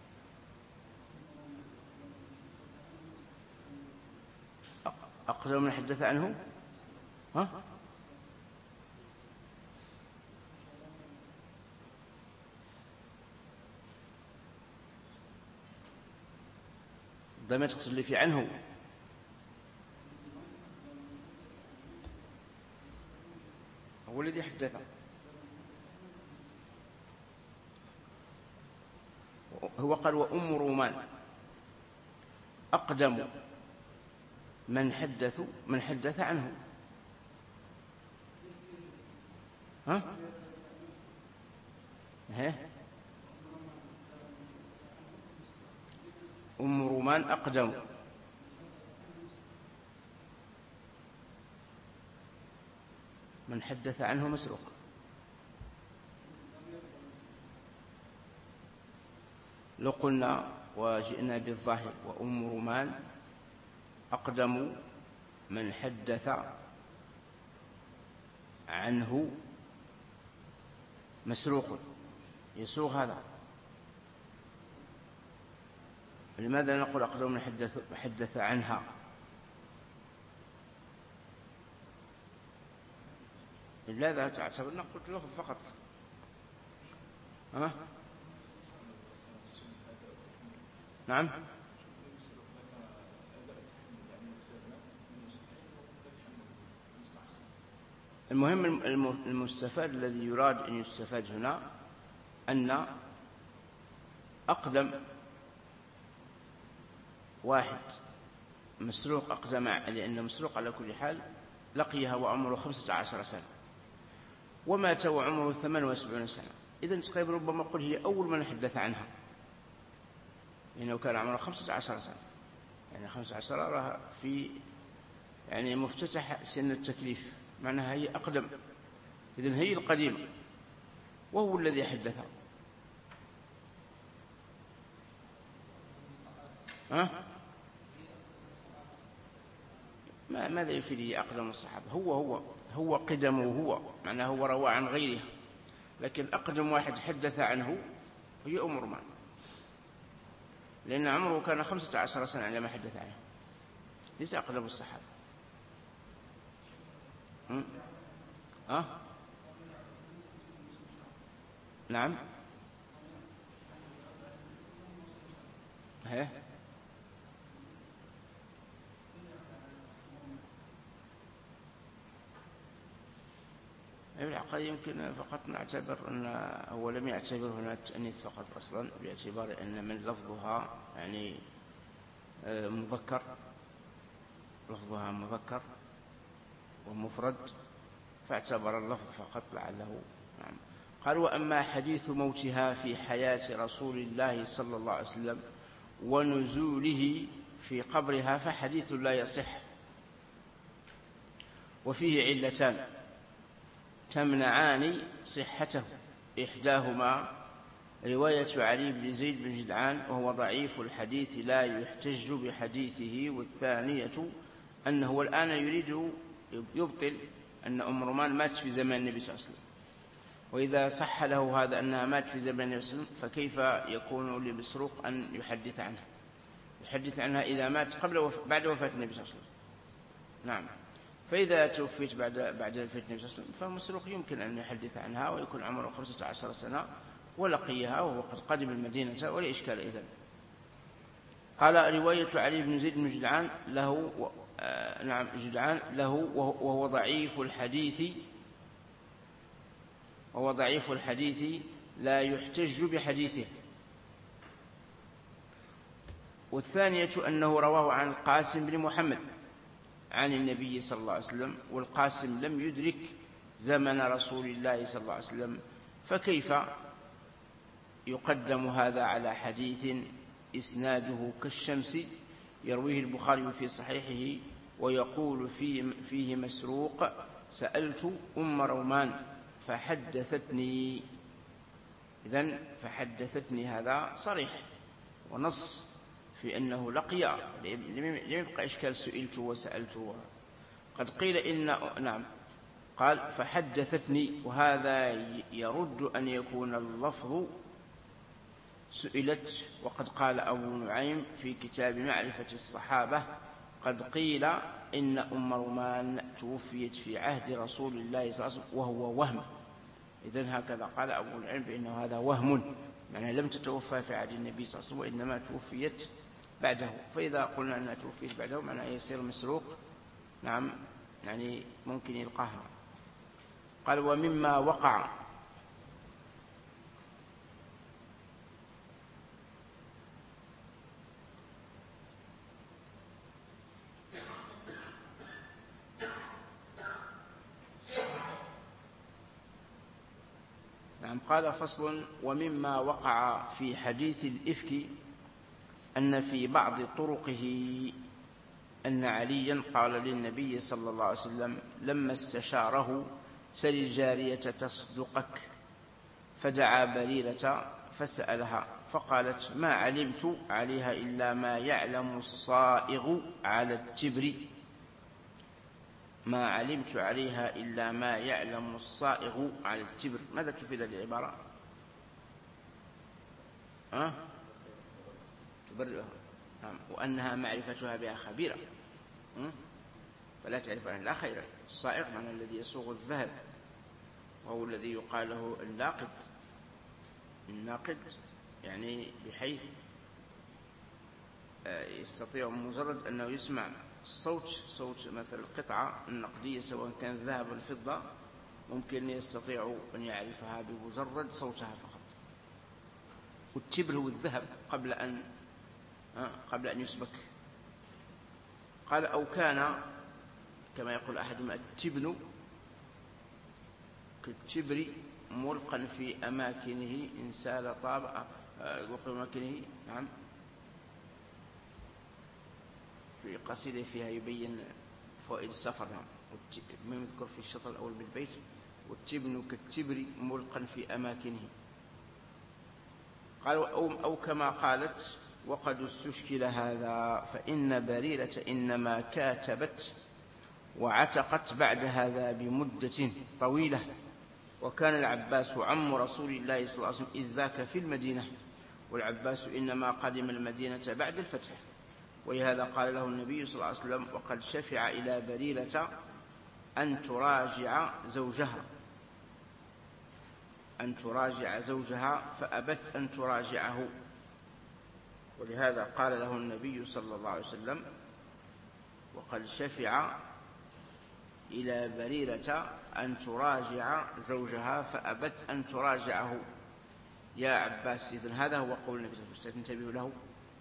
أقدم من حدث عنه. ضمير تقصد لي في عنه. هو الذي حدث. هو قال وأم رومان أقدم من حدث عنه. أم رومان أقدم من حدث عنه مسروق. لو قلنا وجئنا بالظاهر وأم رومان أقدم من حدث عنه مسروق يسوغ هذا. لماذا نقول أقدم من حدث عنها؟ لماذا تعتبرنا قلت له فقط؟ نعم. المهم المستفاد الذي يراد أن يستفاد هنا أن أقدم واحد مسروق أقدم، لأن مسروق على كل حال لقيها وعمره 15 سنة ومات وعمره 78 سنة، إذن تقريبا ربما قل هي أول من حدث عنها، لأنه كان عمره 15 سنة، يعني 15 راها في يعني مفتتح سن التكليف، معناها هي أقدم، إذن هي القديمة. وهو الذي حدث. ماذا يفيد أقدم الصحابة؟ هو قدمه، هو معناه هو روى عن غيره، لكن أقدم واحد حدث عنه هي أم رومان، لأن عمره كان 15 سنة عندما حدث عنه، ليس أقدم الصحابة. نعم. العقل يمكن فقط نعتبر أن هو لم يعتبر هنا التأنيث فقط أصلا، باعتبار أن من لفظها يعني مذكر، لفظها مذكر ومفرد، فاعتبر اللفظ فقط لعله. نعم. قال: وأما حديث موتها في حياة رسول الله صلى الله عليه وسلم ونزوله في قبرها فحديث لا يصح، وفيه علتان تمنعان صحته. إحداهما رواية علي بن زيد بن جدعان وهو ضعيف الحديث لا يحتج بحديثه، والثانية أنه الآن يريد يبطل أن أم رومان مات في زمان النبي صلى الله عليه وسلم، وإذا صح له هذا أنها مات في زمان النبي صلى الله عليه وسلم فكيف يكون لمسروق أن يحدث عنها إذا مات بعد وفاة النبي صلى الله عليه وسلم. نعم. فإذا توفيت بعد وفاة النبي صلى الله عليه وسلم فمسروق يمكن أن يحدث عنها ويكون عمره 15 سنة ولقيها وهو قد قدم المدينة، ولا إشكال إذن. قال: رواية علي بن زيد بن جدعان له نعم جدعان له وهو ضعيف الحديث لا يحتج بحديثه. والثانية أنه رواه عن القاسم بن محمد عن النبي صلى الله عليه وسلم، والقاسم لم يدرك زمن رسول الله صلى الله عليه وسلم، فكيف يقدم هذا على حديث إسناده كالشمس يرويه البخاري في صحيحه ويقول فيه مسروق: سألت أم رومان فحدثتني. إذن فحدثتني هذا صريح ونص في أنه لقي، لم يبقى إشكال سئلت وسألت. قد قيل نعم، قال: فحدثتني، وهذا يرد أن يكون اللفظ سئلت. وقد قال أبو نعيم في كتاب معرفة الصحابة: قد قيل إن أم رومان توفيت في عهد رسول الله صلى الله عليه وسلم وهو وهم. إذن هكذا قال أبو نعيم بأنه هذا وهم، يعني لم تتوفى في عهد النبي صلى الله عليه وسلم وإنما توفيت بعده. فإذا قلنا أنها توفيت بعده معناه يصير مسروق. نعم، يعني ممكن يلقاها. قال: ومما وقع قال: فصل: ومما وقع في حديث الإفك أن في بعض طرقه أن عليا قال للنبي صلى الله عليه وسلم لما استشاره: سل الجارية تصدقك، فدعا بريرة فسألها فقالت: ما علمت عليها إلا ما يعلم الصائغ على التبر. ما علمت عليها إلا ما يعلم الصائغ على التبر. ماذا تفيد العبارة؟ تبرئها. وأنها معرفتها بها خبيرة، فلا تعرف عنه لا خير. الصائغ معنى الذي يصوغ الذهب، وهو الذي يقال له الناقد، يعني بحيث يستطيع مجرد أنه يسمع صوت مثل القطعة النقدية سواء كان ذهب أو الفضة، ممكن يستطيع أن يعرفها بمجرد صوتها فقط. والتبر هو الذهب قبل أن يسبك. قال: أو كان كما يقول أحدهم التبن كالتبر ملقا في أماكنه إن سال طاب وفي أماكنه. نعم، في قصيدة فيها يبين فوائد السفر. نعم، ما يذكر في الشطر الأول بالبيت: والتبن كالتبر ملقا في أماكنه. قالوا أو كما قالت وقد استشكل هذا فإن بريرة إنما كاتبت وعتقت بعد هذا بمدة طويلة، وكان العباس عم رسول الله صلى الله عليه وسلم إذ ذاك في المدينة، والعباس إنما قدم المدينة بعد الفتح، ولهذا قال له النبي صلى الله عليه وسلم وقد شفع إلى بريرة أن تراجع زوجها فأبت أن تراجعه، ولهذا قال له النبي صلى الله عليه وسلم وقد شفع إلى بريرة أن تراجع زوجها فأبت أن تراجعه يا عباس. إذن هذا هو قول النبي صلى الله عليه وسلم، انتبهوا له.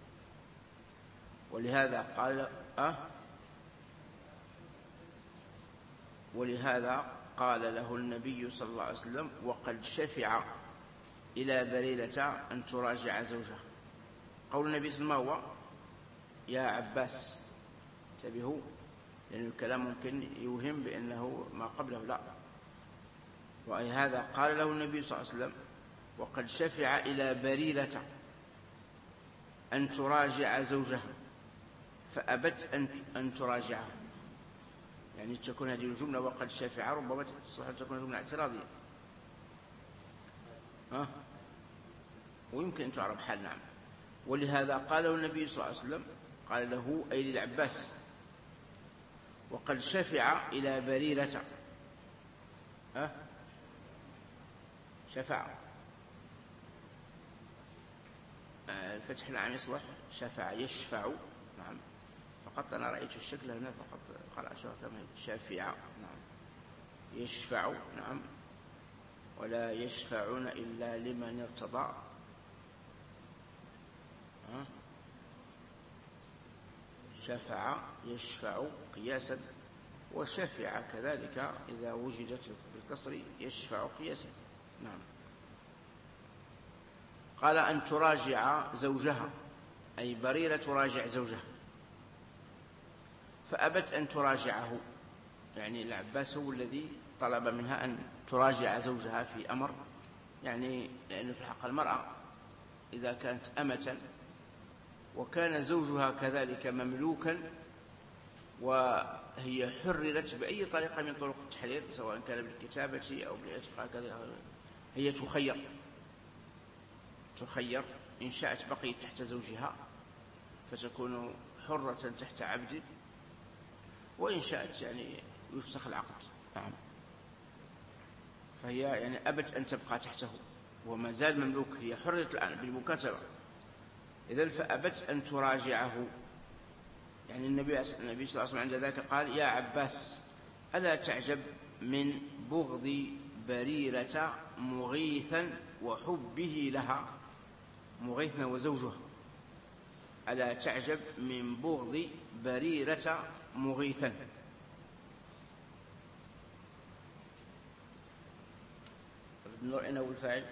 ولهذا قال له النبي صلى الله عليه وسلم وقد شفع إلى بريرة أن تراجع زوجها. قول النبي صلى الله عليه وسلم هو يا عباس، انتبهوا، لأن الكلام ممكن يوهم بأنه ما قبله، لا. وهذا قال له النبي صلى الله عليه وسلم وقد شفع إلى بريرة أن تراجع زوجها فأبت أن تراجعه، يعني تكون هذه الجملة وقد شفع ربما تصح تكون جملة اعتراضية، ويمكن أن تعرف حال، نعم. ولهذا قاله النبي صلى الله عليه وسلم، قال له أي للعباس وقد شفع إلى بريرة، شفع الفتح العام يصلح شفع يشفع، نعم. فقط أنا رأيت الشكل هنا فقط قرأتها كما شافع، نعم، يشفع، نعم، ولا يشفعون إلا لمن ارتضى، شفع يشفع قياسا، وشفع كذلك إذا وجدت بالكسر يشفع قياسا، نعم. قال أن تراجع زوجها، أي بريرة تراجع زوجها، فأبت أن تراجعه، يعني العباس هو الذي طلب منها أن تراجع زوجها في أمر، يعني لأنه في حق المرأة إذا كانت أمة وكان زوجها كذلك مملوكا وهي حررت بأي طريقة من طرق التحرير سواء كان بالكتابة أو بالعتق، كذا هي تخير إن شاءت بقيت تحت زوجها فتكون حرة تحت عبد، وإن شاءت يعني يفسخ العقد، نعم. فهي يعني أبت أن تبقى تحته وما زال مملوك، هي حرة الآن بالمكاتبة، إذن فأبت أن تراجعه. يعني النبي صلى الله عليه وسلم عند ذاك قال يا عباس ألا تعجب من بغض بريرة مغيثا وحبه لها، مغيثا وزوجها، ألا تعجب من بغض بريرة مغيثا. أين هو الفاعل؟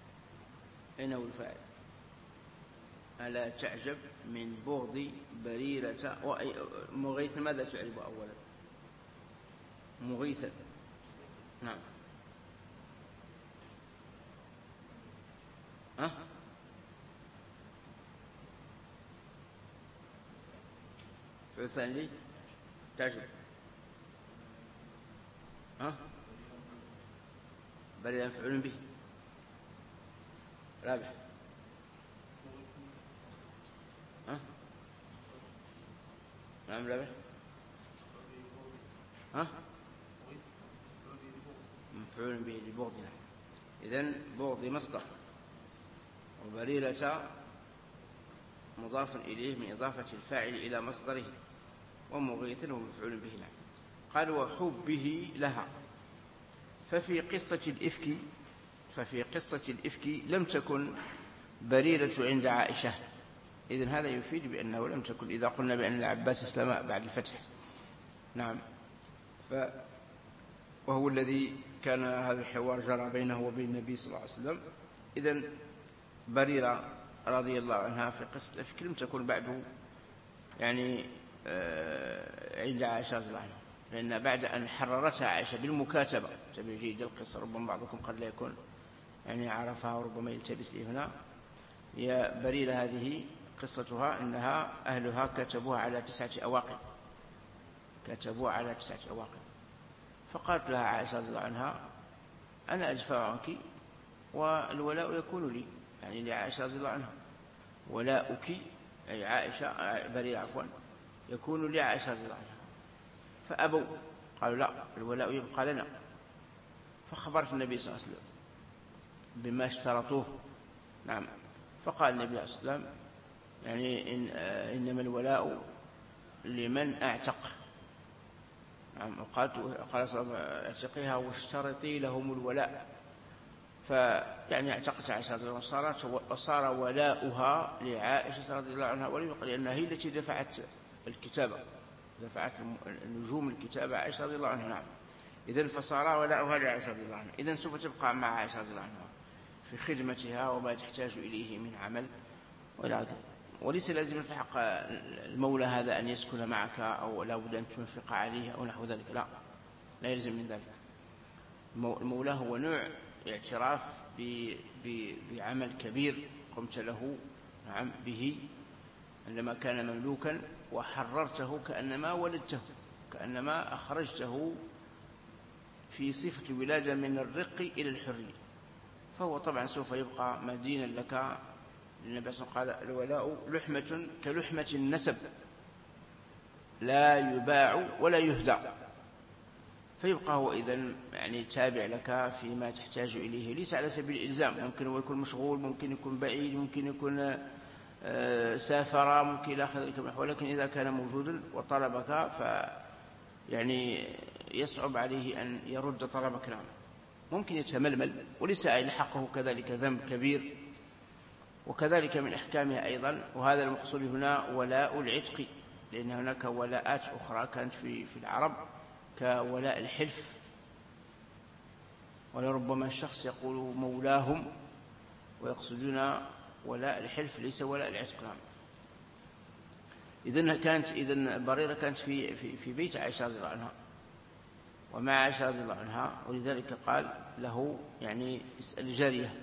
ألا تعجب من بغض بريرة مغيثا، ماذا تعرب أولا؟ مغيثا، نعم. فعل ثاني تعجب، بل ينفعل به. رابع نعم رابع مفعول به لبغضنا، إذن بغض مصدر، وبريرة مضاف إليه من إضافة الفاعل إلى مصدره، ومغيث هو مفعول به له. قال وحبه لها. ففي قصة الإفك لم تكن بريرة عند عائشة، إذن هذا يفيد بأنه لم تكن، إذا قلنا بأن العباس أسلم بعد الفتح، نعم، وهو الذي كان هذا الحوار جرى بينه وبين النبي صلى الله عليه وسلم. إذن بريرة رضي الله عنها في قصة الإفك لم تكن بعده يعني عند عائشة رضي الله عنها، لأن بعد أن حررتها عائشة بالمكاتبة تبي جيد القصة، ربما بعضكم قد لا يكون يعني عرفها وربما يلتبس لي هنا. يا بريرة هذه قصتها أنها أهلها كتبوها على 9 أواقي، كتبوها على 9 أواقي. فقالت لها عائشة رضي الله عنها: أنا أدفع عنك والولاء يكون لي، يعني لعائشة رضي الله عنها، ولاؤك أي عائشة بريرة عفوا يكون لعائشة رضي الله عنها. فأبوا، قالوا: لا، الولاء يبقى لنا. فخبرت النبي صلى الله عليه وسلم بما اشترطوه. نعم. فقال النبي صلى الله عليه وسلم: يعني إنما الولاء لمن أعتق. نعم. قال صلى الله عليه وسلم: اعتقيها واشترطي لهم الولاء. فيعني اعتقت عائشة رضي الله عنها وصار ولاؤها لعائشة رضي الله عنها، لأنها هي التي دفعت الكتابة، دفعت نجوم الكتابة عائشة رضي الله عنها. نعم. إذن فصار ولاؤها لعائشة رضي الله عنها. إذن سوف تبقى مع عائشة رضي الله عنها في خدمتها وما تحتاج إليه من عمل وإلى آخره. وليس لازم في حق المولى هذا أن يسكن معك أو لا بد أن تنفق عليه أو نحو ذلك، لا يلزم من ذلك. المولى هو نوع اعتراف بعمل كبير قمت له، نعم، به عندما كان مملوكا وحررته، كأنما ولدته، كأنما أخرجته في صفة الولادة من الرق إلى الحرية. فهو طبعا سوف يبقى مدينا لك. النبي صلى الله عليه وسلم قال: الولاء لحمة كلحمة النسب لا يباع ولا يهدى. فيبقى هو إذن يعني تابع لك فيما تحتاج إليه، ليس على سبيل الإلزام. ممكن هو يكون مشغول، ممكن يكون بعيد، ممكن يكون سافر، ممكن إلى آخر ذلك، ولكن إذا كان موجودا وطلبك يعني يصعب عليه أن يرد طلبك. نعم. ممكن يتململ وليس يلحقه كذلك ذنب كبير. وكذلك من أحكامها أيضا، وهذا المقصود هنا، ولاء العتق، لأن هناك ولاءات أخرى كانت في العرب كولاء الحلف، ولربما الشخص يقول مولاهم ويقصدون ولاء الحلف ليس ولاء العتق. نعم. إذن بريرة كانت في بيت عائشة رضي الله عنها ومع عائشة رضي الله عنها، ولذلك قال له يعني اسأل الجارية.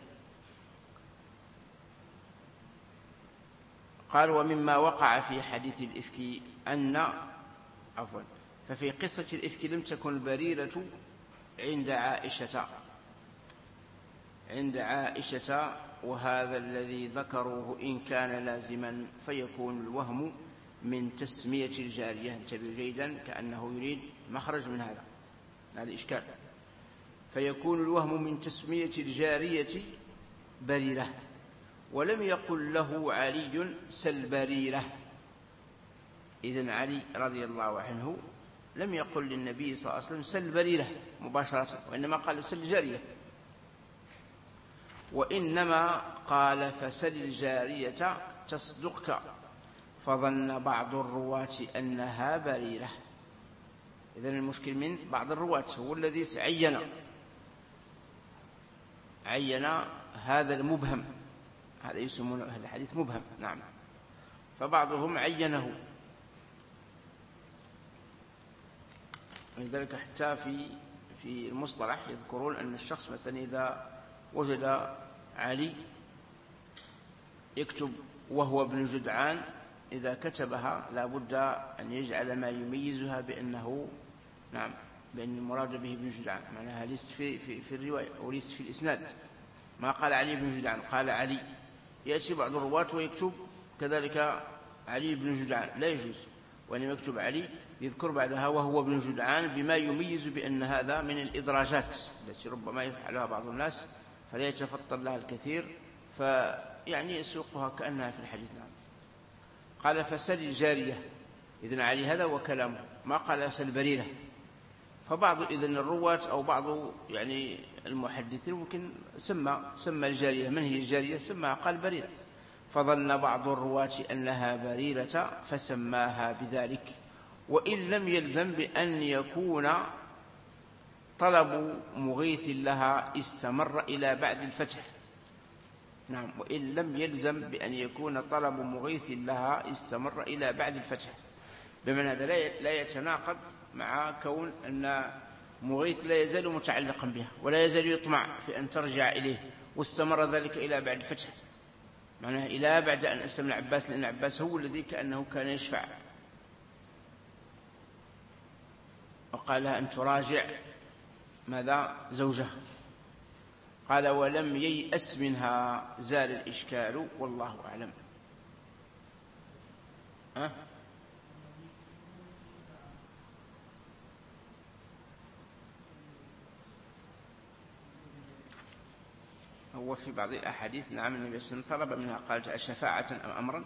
قال: ومما وقع في حديث الإفك ففي قصة الإفك لم تكن بريرة عند عائشة، وهذا الذي ذكروه إن كان لازما فيكون الوهم من تسمية الجارية. انتبه جيدا، كأنه يريد مخرج من هذا إشكال. فيكون الوهم من تسمية الجارية بريرة، ولم يقل له علي سل بريرة. إذن علي رضي الله عنه لم يقل للنبي صلى الله عليه وسلم سل بريرة مباشرة، وإنما قال سل جارية، وإنما قال فسل الجارية تصدقك، فظن بعض الرواة أنها بريرة. إذن المشكل من بعض الرواة هو الذي عين هذا المبهم، هذا يسمونه أهل الحديث مبهم. نعم. فبعضهم عينه، لذلك حتى في المصطلح يذكرون أن الشخص مثلا إذا وجد علي يكتب وهو ابن جدعان، إذا كتبها لا بد أن يجعل ما يميزها بأنه نعم بأن المراد به ابن جدعان، معناها ليست في الرواية أو ليست في الإسناد. ما قال علي بن جدعان، قال علي. يأتي بعض الرواة ويكتب كذلك علي بن جدعان، لا يجوز، وإنما يكتب علي يذكر بعدها وهو ابن جدعان بما يميز بأن هذا من الإدراجات التي ربما يفعلها بعض الناس فلا يتفطن لها الكثير، فيعني يسوقها كأنها في الحديث. نعم. قال فسل الجارية، إذن علي هذا وكلامه، ما قال سل بريرة. فبعض إذن الرواة أو بعض يعني المحدثين ممكن سمى الجارية، من هي الجارية؟ سماها قال بريرة، فظن بعض الرواة أنها بريرة فسماها بذلك، وإن لم يلزم بأن يكون طلب مغيث لها استمر إلى بعد الفتح. نعم. وإن لم يلزم بأن يكون طلب مغيث لها استمر إلى بعد الفتح، بمعنى هذا لا يتناقض مع كون أن مغيث لا يزال متعلقا بها ولا يزال يطمع في أن ترجع إليه، واستمر ذلك إلى بعد الفتح، معناه إلى بعد أن أسلم العباس، لأن العباس هو الذي كأنه كان يشفع. وقال لها أن تراجع ماذا؟ زوجها. قال ولم ييأس منها، زال الإشكال والله أعلم. هو في بعض الأحاديث نعم النبي صلى الله عليه وسلم طلب منها، قالت أشفاعة أم أمرا؟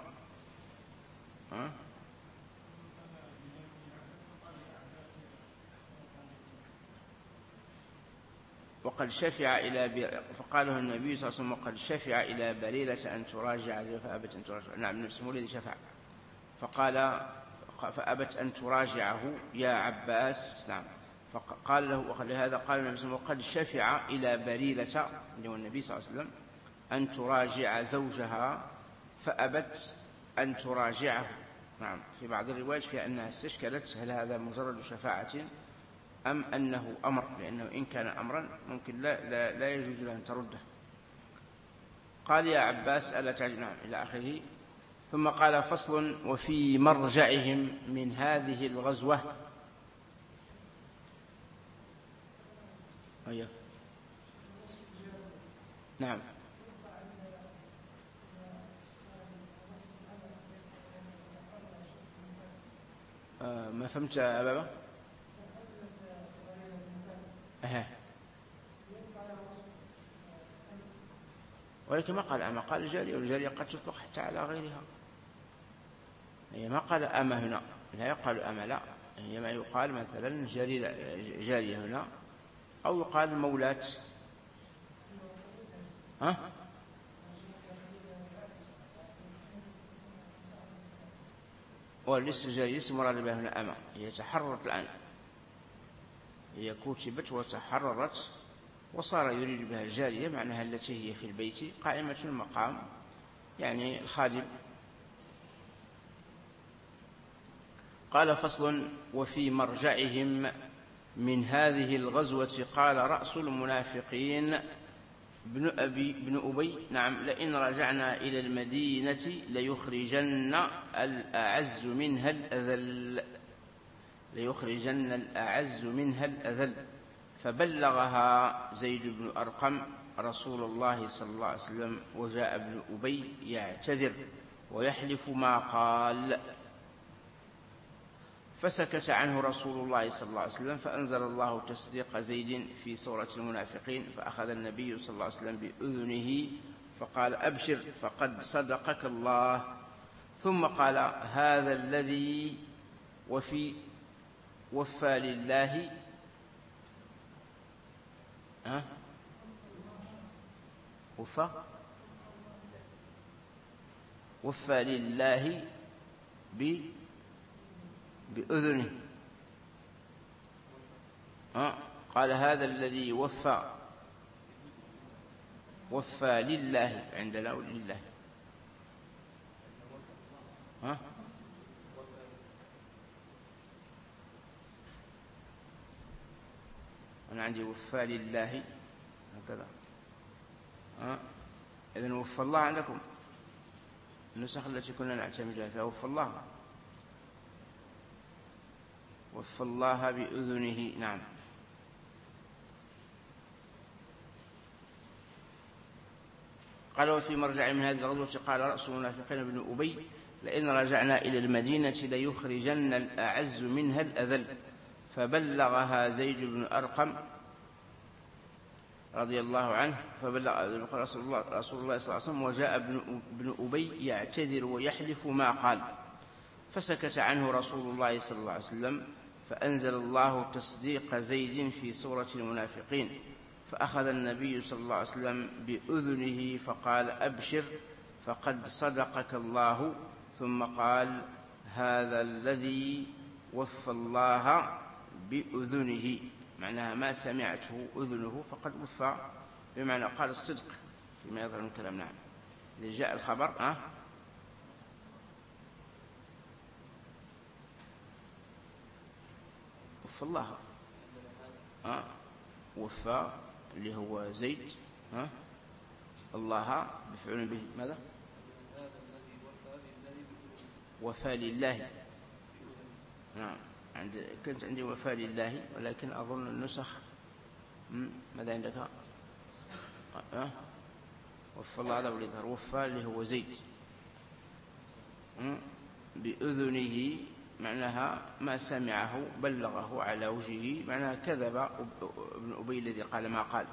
وقد شفع فقال له النبي صلى الله عليه وسلم وقد شفع إلى بريرة أن تراجع فأبت أن تراجع. نعم نفسه الذي شفع، فقال فأبت أن تراجعه يا عباس. نعم فقال له، ولهذا قال النبي صلى الله عليه وسلم وقد شفع إلى بريرة اللي هو النبي صلى الله عليه وسلم أن تراجع زوجها فأبت أن تراجعه. نعم في بعض الروايات في أنها استشكلت هل هذا مجرد شفاعة أم أنه أمر، لأنه إن كان أمرا ممكن لا يجوز له أن ترده. قال يا عباس ألا تعجل، نعم إلى آخره. ثم قال فصل وفي مرجعهم من هذه الغزوة. أيه. نعم ما فهمت يا بابا. ولكن ما قال أما، قال الجارية، والجارية قد تطلق حتى على غيرها. هي ما قال أما هنا، لا يقال أما، لا، هي ما يقال مثلا جارية هنا، أو يقال مولاة. وليس الجارية ليس مراد بها هنا أما، هي تحررت الآن، هي كتبت وتحررت وصار يريد بها الجارية، معناها التي هي في البيت قائمة المقام، يعني الخادم. قال فصل وفي مرجعهم من هذه الغزوة قال رأس المنافقين بن أبي نعم لئن رجعنا إلى المدينة ليخرجن الأعز منها الأذل، ليخرجن الأعز منها الأذل. فبلغها زيد بن أرقم رسول الله صلى الله عليه وسلم، وجاء ابن أبي يعتذر ويحلف ما قال، فسكت عنه رسول الله صلى الله عليه وسلم، فأنزل الله تصديق زيد في سورة المنافقين، فأخذ النبي صلى الله عليه وسلم بأذنه فقال أبشر فقد صدقك الله. ثم قال هذا الذي وفى لله وفى لله بأذنه. قال هذا الذي وفى لله عندنا ولله. أنا عندي وفى لله هكذا. إذن وفى الله عندكم النسخ التي كنا نعتمدها فيها وفى الله، وفى الله بأذنه. نعم قال وفي مرجع من هذه الغزوة قال رأس المنافقين بن أبي لئن رجعنا إلى المدينة ليخرجن الأعز منها الأذل. فبلغها زيد بن أرقم رضي الله عنه، فبلغ رسول الله صلى الله عليه وسلم، وجاء ابن أبي يعتذر ويحلف ما قال، فسكت عنه رسول الله صلى الله عليه وسلم، فأنزل الله تصديق زيد في سورة المنافقين، فأخذ النبي صلى الله عليه وسلم بأذنه فقال أبشر فقد صدقك الله. ثم قال هذا الذي وفى الله بأذنه، معناها ما سمعته أذنه فقد وفى، بمعنى قال الصدق فيما يظهر من الكلام. نعم إذا جاء الخبر وفى الله وفى اللي هو زيد، الله مفعول به ماذا؟ وفى لله. نعم، كنت عندي وفى لله، ولكن أظن النسخ ماذا عندك؟ وفى الله هذا اللي ظهر، وفى اللي هو زيد بأذنه، معناها ما سمعه بلغه على وجهه، معناها كذب ابن أبي الذي قال ما قال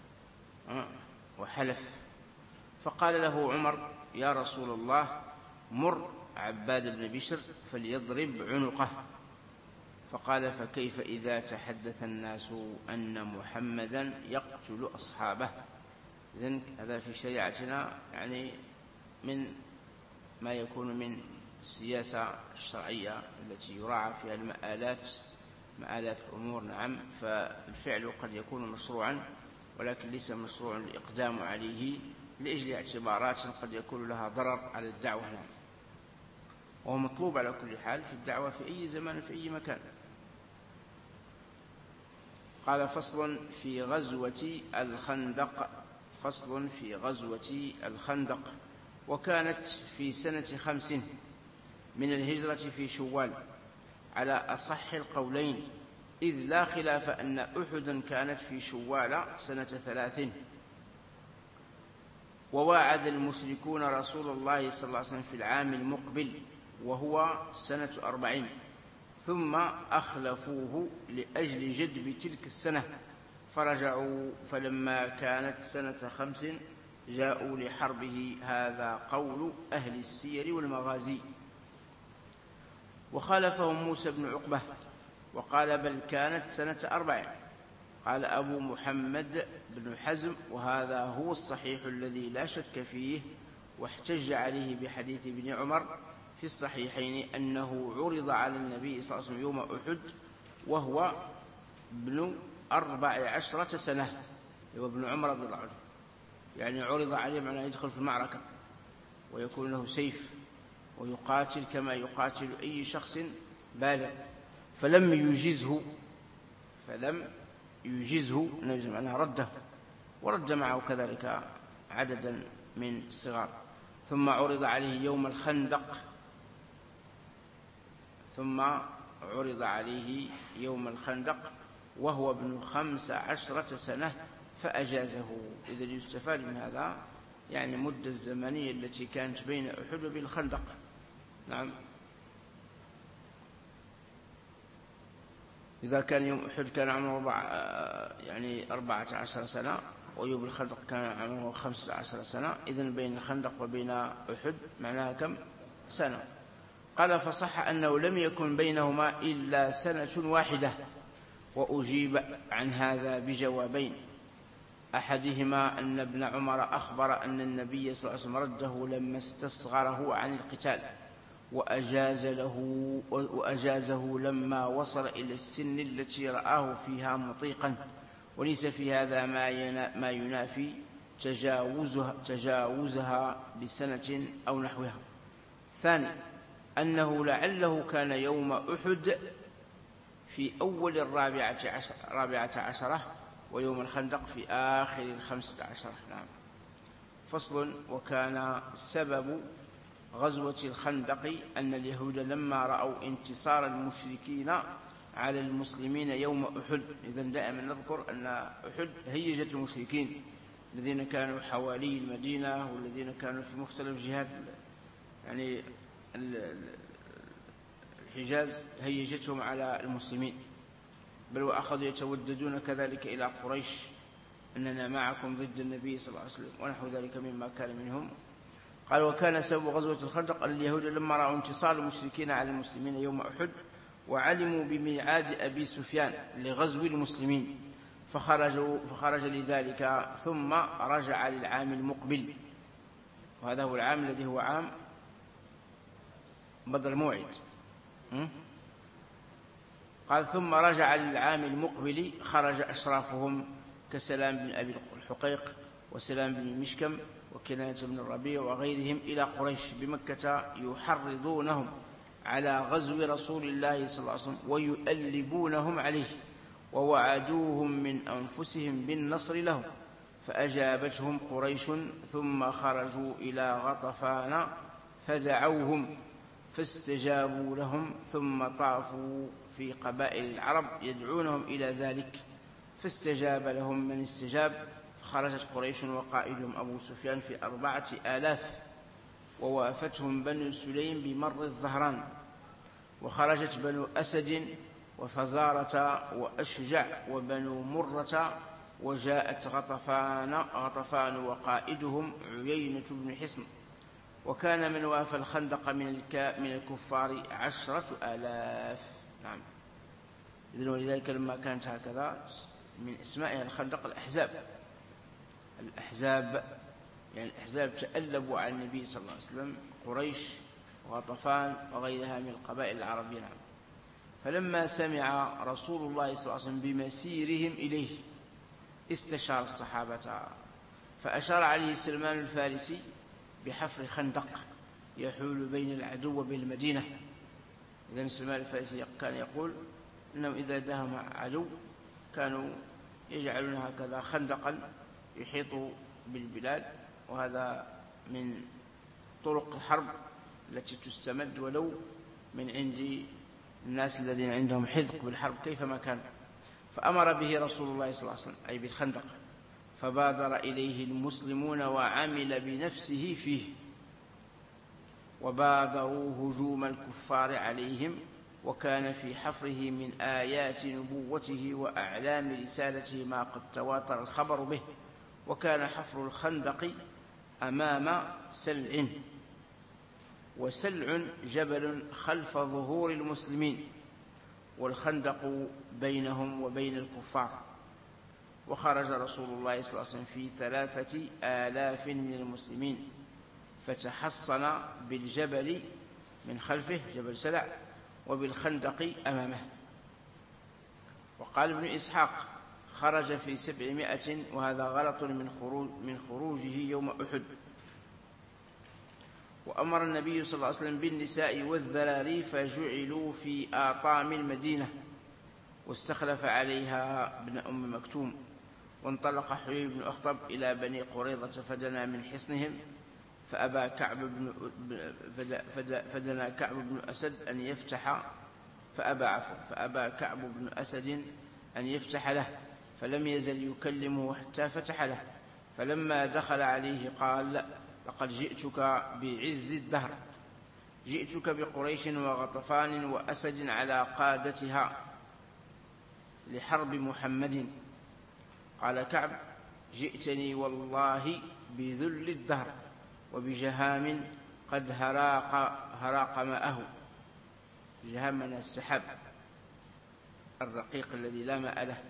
وحلف. فقال له عمر: يا رسول الله، مر عباد بن بشر فليضرب عنقه. فقال: فكيف إذا تحدث الناس أن محمدا يقتل أصحابه؟ إذن هذا في شريعتنا يعني من ما يكون من السياسة الشرعية التي يراعى فيها مآلات الأمور. نعم، فالفعل قد يكون مشروعا، ولكن ليس مشروعا الإقدام عليه لأجل اعتبارات قد يكون لها ضرر على الدعوة. نعم، وهو مطلوب على كل حال في الدعوة في أي زمان في أي مكان. قال: فصل في غزوة الخندق. فصل في غزوة الخندق، وكانت في سنة 5 من الهجرة في شوال على أصح القولين، إذ لا خلاف أن أحد كانت في شوال سنة 3. وواعد المشركون رسول الله صلى الله عليه وسلم في العام المقبل وهو سنة 40، ثم أخلفوه لأجل جدب تلك السنة، فرجعوا. فلما كانت سنة 5 جاءوا لحربه. هذا قول أهل السير والمغازي. وخالفهم موسى بن عقبة وقال: بل كانت سنة 4. قال أبو محمد بن حزم: وهذا هو الصحيح الذي لا شك فيه. واحتج عليه بحديث ابن عمر في الصحيحين أنه عرض على النبي صلى الله عليه وسلم يوم أحد وهو ابن 14 سنة، هو ابن عمر رضي الله عنه، يعني عرض عليه معناه يدخل في المعركة ويكون له سيف ويقاتل كما يقاتل أي شخص بالغ، فلم يجزه النبي معناه رده، ورد معه كذلك عددا من الصغار. ثم عرض عليه يوم الخندق وهو ابن 15 سنة فأجازه. إذا يستفاد من هذا يعني مدة الزمنية التي كانت بين أحد وبالخندق. نعم، إذا كان يوم أحد كان عمره 14 سنة، ويوم الخندق كان عمره 15 سنة، إذن بين الخندق وبين أحد معناها كم سنة؟ قال: فصح أنه لم يكن بينهما إلا سنة واحدة. وأجيب عن هذا بجوابين: أحدهما أن ابن عمر أخبر أن النبي صلى الله عليه وسلم رده لما استصغره عن القتال، وأجازه لما وصل إلى السن التي رآه فيها مطيقا، وليس في هذا ما ينافي تجاوزها بسنة أو نحوها. ثاني، أنه لعله كان يوم أحد في أول 14 ويوم الخندق في آخر 15. نعم. فصل. وكان سبب غزوة الخندق أن اليهود لما رأوا انتصار المشركين على المسلمين يوم أحد، إذن دائما نذكر أن أحد هيجت المشركين الذين كانوا حوالي المدينة والذين كانوا في مختلف جهات يعني الحجاز، هيجتهم على المسلمين، بل وأخذوا يتوددون كذلك إلى قريش أننا معكم ضد النبي صلى الله عليه وسلم ونحو ذلك مما كان منهم. قال: وكان سبب غزوة الخندق أن اليهود لما رأوا انتصار المشركين على المسلمين يوم أحد وعلموا بميعاد أبي سفيان لغزو المسلمين فخرج لذلك، ثم رجع للعام المقبل، وهذا هو العام الذي هو عام بدر الموعد. قال: ثم رجع للعام المقبل خرج أشرافهم كسلام بن أبي الحقيق وسلام بن مشكم وكنانة بن الربيع وغيرهم إلى قريش بمكة يحرضونهم على غزو رسول الله صلى الله عليه وسلم ويؤلبونهم عليه، ووعدوهم من أنفسهم بالنصر لهم، فأجابتهم قريش ثم خرجوا إلى غطفان فدعوهم فاستجابوا لهم، ثم طافوا في قبائل العرب يدعونهم إلى ذلك، فاستجاب لهم من استجاب، فخرجت قريش وقائدهم أبو سفيان في 4000، ووافتهم بنو سليم بمر الظهران، وخرجت بنو أسد وفزارة وأشجع وبنو مرة، وجاءت غطفان وقائدهم عيينة بن حصن، وكان من وافى الخندق من الكفار 10,000. نعم. إذن ولذلك لما كانت هكذا من اسمائها الخندق الأحزاب، يعني الأحزاب تألبوا على النبي صلى الله عليه وسلم، قريش وغطفان وغيرها من القبائل العربية. نعم. فلما سمع رسول الله صلى الله عليه وسلم بمسيرهم إليه استشار الصحابة، فأشار عليه سلمان الفارسي بحفر خندق يحول بين العدو وبالمدينة. إذن سلمان الفارسي كان يقول إنهم إذا دهم عدو كانوا يجعلون هكذا خندقا يحيط بالبلاد، وهذا من طرق الحرب التي تستمد ولو من عند الناس الذين عندهم حذق بالحرب كيفما كان. فأمر به رسول الله صلى الله عليه وسلم أي بالخندق، فبادر إليه المسلمون وعمل بنفسه فيه، وبادروا هجوم الكفار عليهم، وكان في حفره من آيات نبوته وأعلام رسالته ما قد تواتر الخبر به. وكان حفر الخندق أمام سلع، وسلع جبل خلف ظهور المسلمين، والخندق بينهم وبين الكفار. وخرج رسول الله صلى الله عليه وسلم في 3,000 من المسلمين، فتحصن بالجبل من خلفه جبل سلع وبالخندق أمامه. وقال ابن إسحاق خرج في 700، وهذا غلط من خروجه يوم أحد. وأمر النبي صلى الله عليه وسلم بالنساء والذراري فجعلوا في آطام المدينة، واستخلف عليها ابن أم مكتوم. وانطلق حيي بن أخطب إلى بني قريظة فدنا من حصنهم، فدنا كعب بن أسد أن يفتح، فأبى كعب بن أسد أن يفتح له، فلم يزل يكلمه حتى فتح له. فلما دخل عليه قال: لقد جئتك بعز الدهر، جئتك بقريش وغطفان وأسد على قادتها لحرب محمد. قال كعب: جئتني والله بذل الدهر وبجهام قد هراق ماءه. جهام من السحاب الرقيق الذي لا ماء له،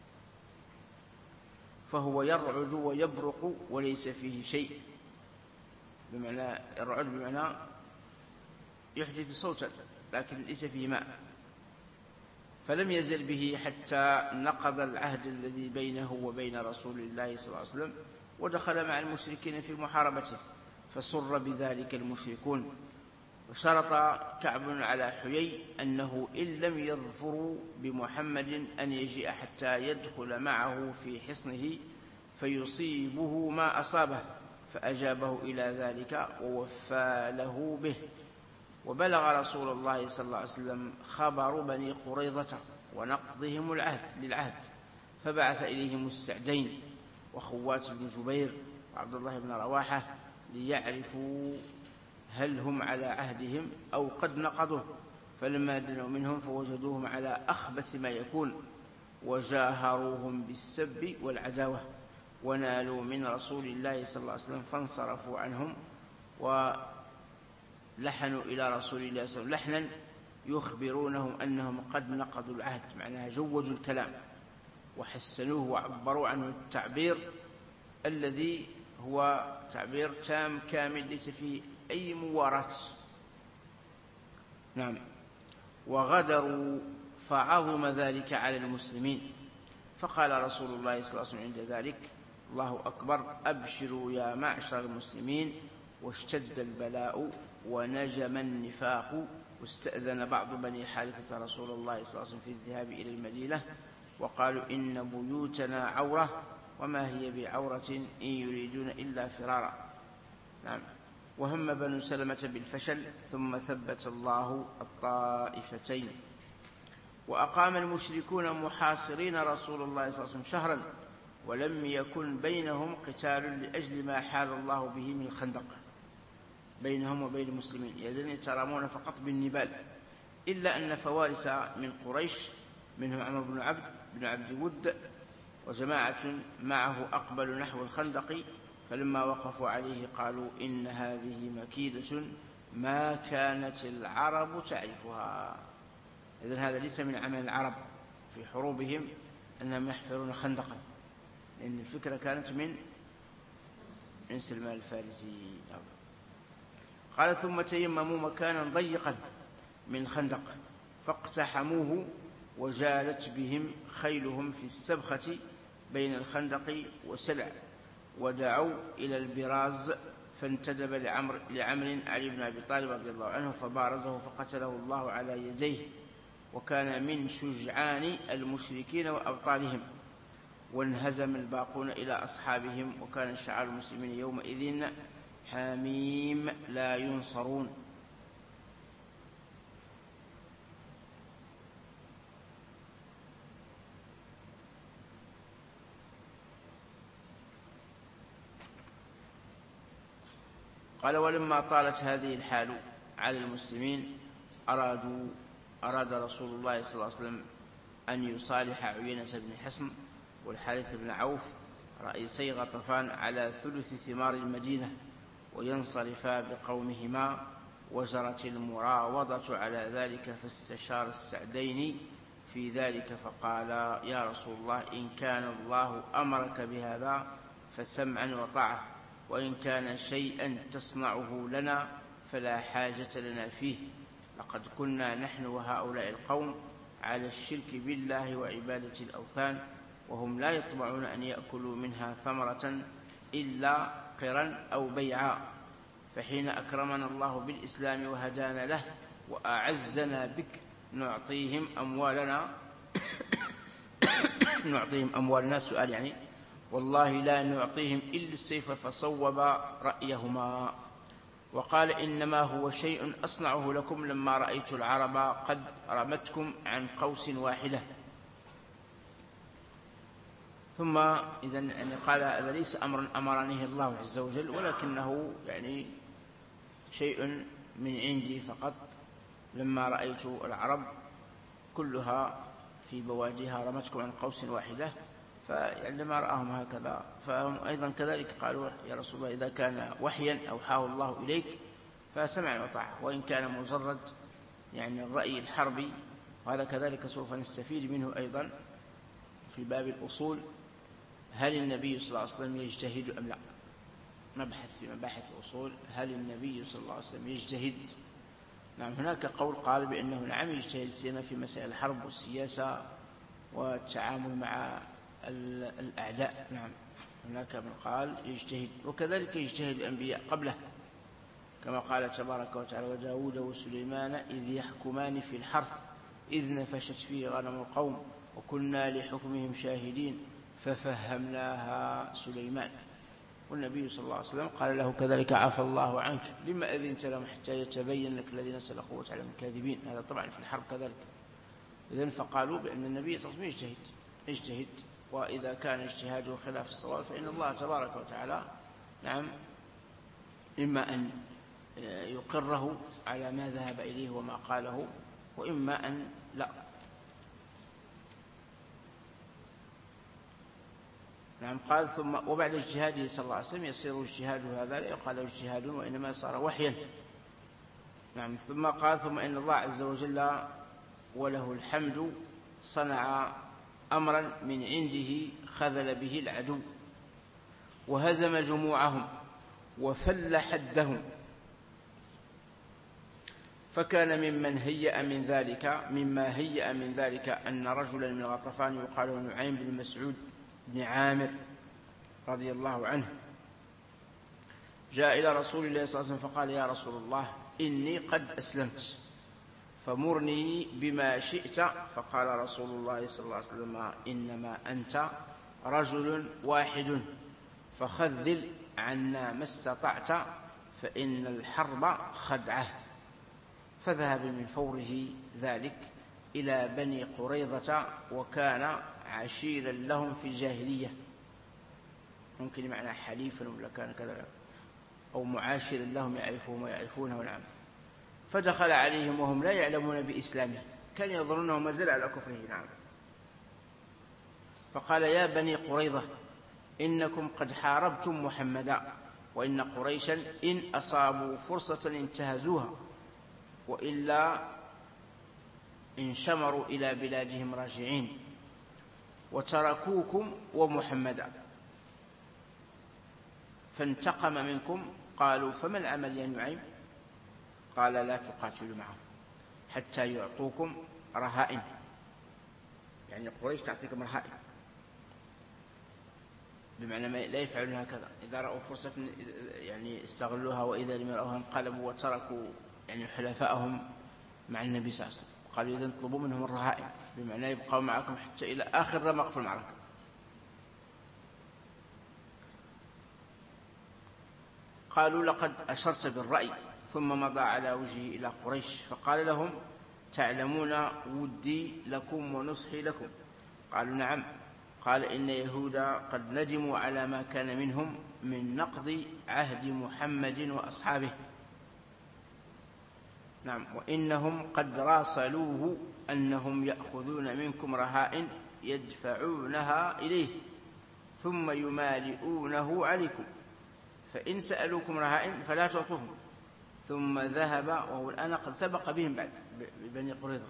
فهو يرعد ويبرق وليس فيه شيء، بمعنى الرعد بمعنى يحدث صوتا لكن ليس فيه ماء. فلم يزل به حتى نقض العهد الذي بينه وبين رسول الله صلى الله عليه وسلم، ودخل مع المشركين في محاربته، فسر بذلك المشركون. وشرط كعب على حيي أنه إن لم يظفروا بمحمد أن يجيء حتى يدخل معه في حصنه فيصيبه ما أصابه، فأجابه إلى ذلك ووفى له به. وبلغ رسول الله صلى الله عليه وسلم خبر بني قريظة ونقضهم للعهد، فبعث إليهم السعدين وخوات بن جبير وعبد الله بن رواحة ليعرفوا هل هم على عهدهم أو قد نقضوه. فلما دنوا منهم فوجدوهم على أخبث ما يكون، وجاهروهم بالسب والعداوة، ونالوا من رسول الله صلى الله عليه وسلم، فانصرفوا عنهم ولحنوا إلى رسول الله صلى الله عليه وسلم لحنا يخبرونهم أنهم قد نقضوا العهد، معناها جوجوا الكلام وحسنوه وعبروا عنه التعبير الذي هو تعبير تام كامل ليس فيه أي مواراة. نعم. وغدروا فعظم ذلك على المسلمين، فقال رسول الله صلى الله عليه وسلم عند ذلك: الله أكبر، أبشروا يا معشر المسلمين. واشتد البلاء ونجم النفاق، واستأذن بعض بني حارثة رسول الله صلى الله عليه وسلم في الذهاب إلى المدينة، وقالوا إن بيوتنا عورة وما هي بعورة إن يريدون إلا فرارا. نعم. وهم بنو سلمة بالفشل ثم ثبت الله الطائفتين. وأقام المشركون محاصرين رسول الله صلى الله عليه وسلم شهرا ولم يكن بينهم قتال لأجل ما حال الله به من الخندق بينهم وبين المسلمين، إذن يترامون فقط بالنبال، إلا أن فوارس من قريش منهم عمرو بن عبد ود وجماعة معه أقبلوا نحو الخندق، فلما وقفوا عليه قالوا إن هذه مكيدة ما كانت العرب تعرفها. إذن هذا ليس من عمل العرب في حروبهم أنهم يحفرون خندقا، لأن الفكرة كانت من سلمان الفارسي. قال ثم تيمموا مكانا ضيقا من خندق فاقتحموه وجالت بهم خيلهم في السبخة بين الخندق وسلع، ودعوا إلى البراز فانتدب لعمر علي بن أبي طالب رضي الله عنه فبارزه فقتله الله على يديه، وكان من شجعان المشركين وأبطالهم، وانهزم الباقون إلى أصحابهم، وكان شعار المسلمين يومئذ حميم لا ينصرون. قال ولما طالت هذه الحال على المسلمين أراد رسول الله صلى الله عليه وسلم أن يصالح عيينة بن حصن والحارث بن عوف رئيسي غطفان على ثلث ثمار المدينة وينصرفا بقومهما، وجرت المراوضة على ذلك، فاستشار السعدين في ذلك فقال يا رسول الله إن كان الله أمرك بهذا فسمعا وطاعة، وإن كان شيئا تصنعه لنا فلا حاجة لنا فيه، لقد كنا نحن وهؤلاء القوم على الشرك بالله وعبادة الأوثان، وهم لا يطمعون أن يأكلوا منها ثمرة إلا قرا أو بيعا، فحين أكرمنا الله بالإسلام وهدانا له وأعزنا بك نعطيهم أموالنا سؤال يعني والله لا نعطيهم إلا السيف، فصوب رأيهما وقال إنما هو شيء أصنعه لكم لما رأيت العرب قد رمتكم عن قوس واحدة. ثم إذن يعني قال هذا ليس أمر أمرنيه الله عز وجل، ولكنه يعني شيء من عندي فقط، لما رأيت العرب كلها في بواديها رمتكم عن قوس واحدة، فيعني لما رآهم هكذا فهم أيضا كذلك قالوا يا رسول الله إذا كان وحيا أوحاه الله إليك فسمع وطاعة، وإن كان مجرد يعني الرأي الحربي، وهذا كذلك سوف نستفيد منه أيضا في باب الأصول، هل النبي صلى الله عليه وسلم يجتهد أم لا؟ نبحث في مباحث الأصول هل النبي صلى الله عليه وسلم يجتهد. نعم هناك قول قال بأنه نعم يجتهد السيما في مسائل الحرب والسياسة والتعامل مع الأعداء. نعم هناك من قال يجتهد، وكذلك يجتهد الأنبياء قبله كما قال تبارك وتعالى وداود وسليمان إذ يحكمان في الحرث إذ نفشت فيه غنم القوم وكنا لحكمهم شاهدين ففهمناها سليمان. والنبي صلى الله عليه وسلم قال له كذلك عفى الله عنك لما أذنت لهم حتى يتبين لك الذين سلقوا وتعلم الكاذبين. هذا طبعا في الحرب كذلك. إذن فقالوا بأن النبي صلى الله عليه وسلم يجتهد، وإذا كان اجتهاده خلاف الصواب فإن الله تبارك وتعالى نعم إما أن يقره على ما ذهب إليه وما قاله، وإما أن لا. نعم قال ثم وبعد اجتهاده صلى الله عليه وسلم يصير اجتهاده هذا لا يقال اجتهاد وإنما صار وحيا. نعم ثم قال ثم إن الله عز وجل وله الحمد صنع أمرا من عنده خذل به العدو وهزم جموعهم وفل حدهم، فكان مما هيأ من ذلك أن رجلا من غطفان يقال له نعيم بن مسعود بن عامر رضي الله عنه جاء إلى رسول الله صلى الله عليه وسلم فقال يا رسول الله إني قد أسلمت، فمرني بما شئت. فقال رسول الله صلى الله عليه وسلم: إنما أنت رجل واحد، فخذل عنا ما استطعت، فإن الحرب خدعة. فذهب من فوره ذلك إلى بني قريظة، وكان عشيرا لهم في الجاهلية، ممكن معنى حليفا ولا كان كذا، أو معاشرا لهم يعرفهم ويعرفونه. نعم. فدخل عليهم وهم لا يعلمون بإسلامه، كان يظنونه ما زال على كفره. نعم. فقال: يا بني قريظة، إنكم قد حاربتم محمدا، وإن قريشا إن أصابوا فرصة انتهزوها، وإلا انشمروا إلى بلادهم راجعين، وتركوكم ومحمدا، فانتقم منكم. قالوا: فما العمل يا نعيم؟ قال: لا تقاتلوا معهم حتى يعطوكم رهائن، يعني قريش تعطيكم رهائن، بمعنى لا يفعلون هكذا، إذا رأوا فرصة يعني استغلوها، وإذا لم يرأوها انقلبوا وتركوا يعني حلفائهم مع النبي صلى الله عليه وسلم. قالوا: إذا اطلبوا منهم الرهائن، بمعنى يبقوا معكم حتى إلى آخر رمق في المعركة. قالوا: لقد أشرت بالرأي. ثم مضى على وجهه إلى قريش فقال لهم: تعلمون ودي لكم ونصحي لكم. قالوا: نعم. قال: إن يهود قد ندموا على ما كان منهم من نقض عهد محمد وأصحابه. نعم. وإنهم قد راسلوه أنهم يأخذون منكم رهائن يدفعونها إليه ثم يمالئونه عليكم، فإن سألوكم رهائن فلا تعطوهم. ثم ذهب، وهو الآن قد سبق بهم بعد ببني قريظة.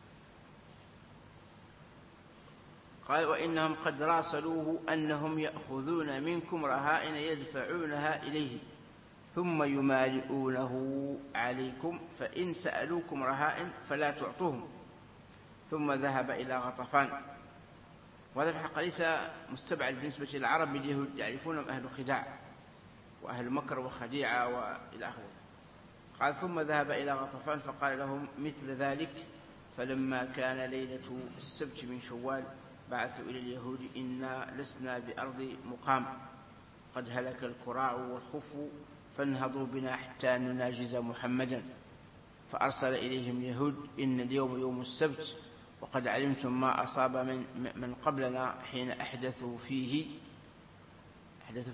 قال: وإنهم قد راسلوه أنهم يأخذون منكم رهائن يدفعونها إليه ثم يمالئونه عليكم، فإن سألوكم رهائن فلا تعطوهم. ثم ذهب إلى غطفان. وهذا في الحقيقة ليس مستبعد بالنسبة للعرب، اليهود يعرفونهم أهل خداع وأهل مكر وخديعة وإلى آخره. قال: ثم ذهب إلى غطفان فقال لهم مثل ذلك. فلما كان ليلة السبت من شوال بعثوا إلى اليهود: إنا لسنا بأرض مقام، قد هلك الكراع والخف، فانهضوا بنا حتى نناجز محمدا. فأرسل إليهم اليهود: إن اليوم يوم السبت، وقد علمتم ما أصاب من قبلنا حين أحدثوا فيه. أحدثوا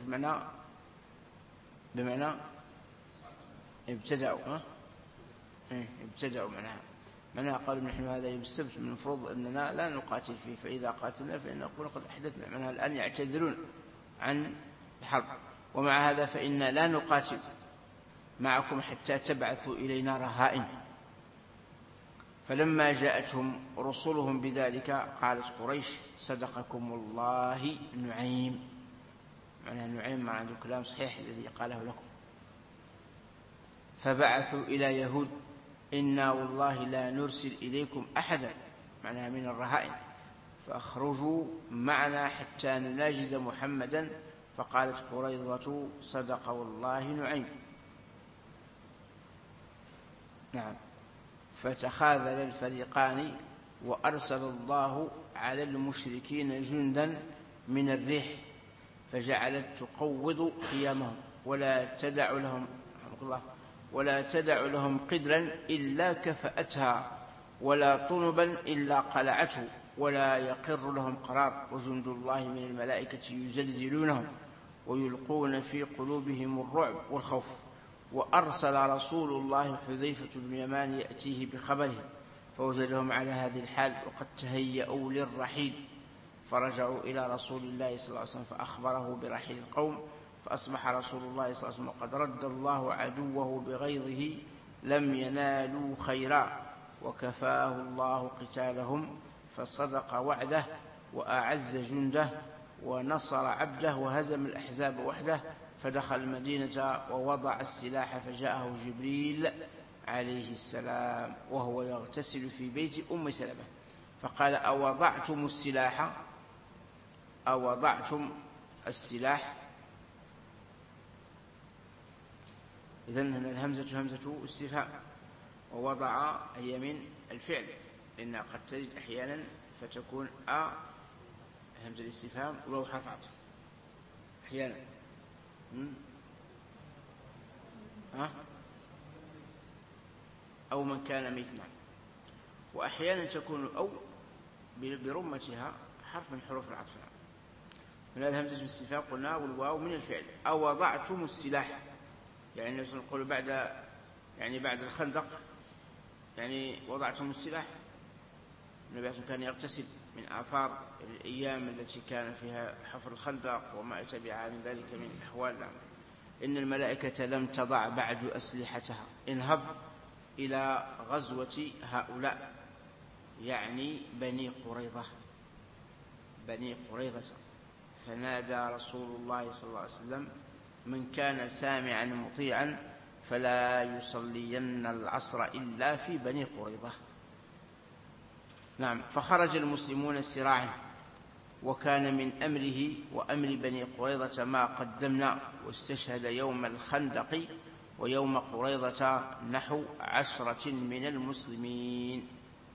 بمعنى ابتدعوا، ابتدعوا معناها قالوا: نحن هذا يوم السبت من المفروض أننا لا نقاتل فيه، فإذا قاتلنا فإن نقول قد أحدثنا، معناها الآن يعتذرون عن الحرب. ومع هذا فإنا لا نقاتل معكم حتى تبعثوا إلينا رهائن. فلما جاءتهم رسلهم بذلك قالت قريش: صدقكم الله نعيم. معناها نعيم ما عنده كلام صحيح الذي قاله لكم. فبعثوا إلى يهود: إنا والله لا نرسل إليكم أحدا، معناها من الرهائن، فأخرجوا معنا حتى نناجز محمدا. فقالت قريظة: صدق والله نعيم. نعم. فتخاذل الفريقان، وأرسل الله على المشركين جندا من الريح، فجعلت تقوض خيامهم، ولا تدع لهم قدرا إلا كفأتها، ولا طنبا إلا قلعته، ولا يقر لهم قرار. وجند الله من الملائكة يزلزلونهم ويلقون في قلوبهم الرعب والخوف. وأرسل رسول الله حذيفة بن يمان يأتيه بخبره، فوجدهم على هذه الحال وقد تهيأوا للرحيل، فرجعوا إلى رسول الله صلى الله عليه وسلم فأخبره برحيل القوم. فأصبح رسول الله صلى الله عليه وسلم قد رد الله عدوه بغيظه، لم ينالوا خيرا، وكفاه الله قتالهم، فصدق وعده، وأعز جنده، ونصر عبده، وهزم الأحزاب وحده. فدخل المدينة ووضع السلاح، فجاءه جبريل عليه السلام وهو يغتسل في بيت أم سلمة، فقال: أوضعتم السلاح؟ إذن هنا الهمزة همزة استفهام. ووضع هي من الفعل، لأنها قد تجد أحيانا فتكون همزة الاستفهام ولو حرف عطف أحيانا. أو من كان ميتا، وأحيانا تكون أو برمتها حرف من حروف العطف. من الهمزة الاستفهام قلنا والواو من الفعل. أو وضعتم السلاح، يعني نقول بعد الخندق، يعني وضعتم السلاح. النبي كان يغتسل من آثار الأيام التي كان فيها حفر الخندق وما يتبعها من ذلك من الأحوال. إن الملائكة لم تضع بعد أسلحتها. انهض إلى غزوة هؤلاء، يعني بني قريظة. فنادى رسول الله صلى الله عليه وسلم: من كان سامعا مطيعا فلا يصلين العصر إلا في بني قريظة. نعم. فخرج المسلمون سراعا، وكان من أمره وأمر بني قريظة ما قدمنا. واستشهد يوم الخندق ويوم قريظة نحو 10 من المسلمين،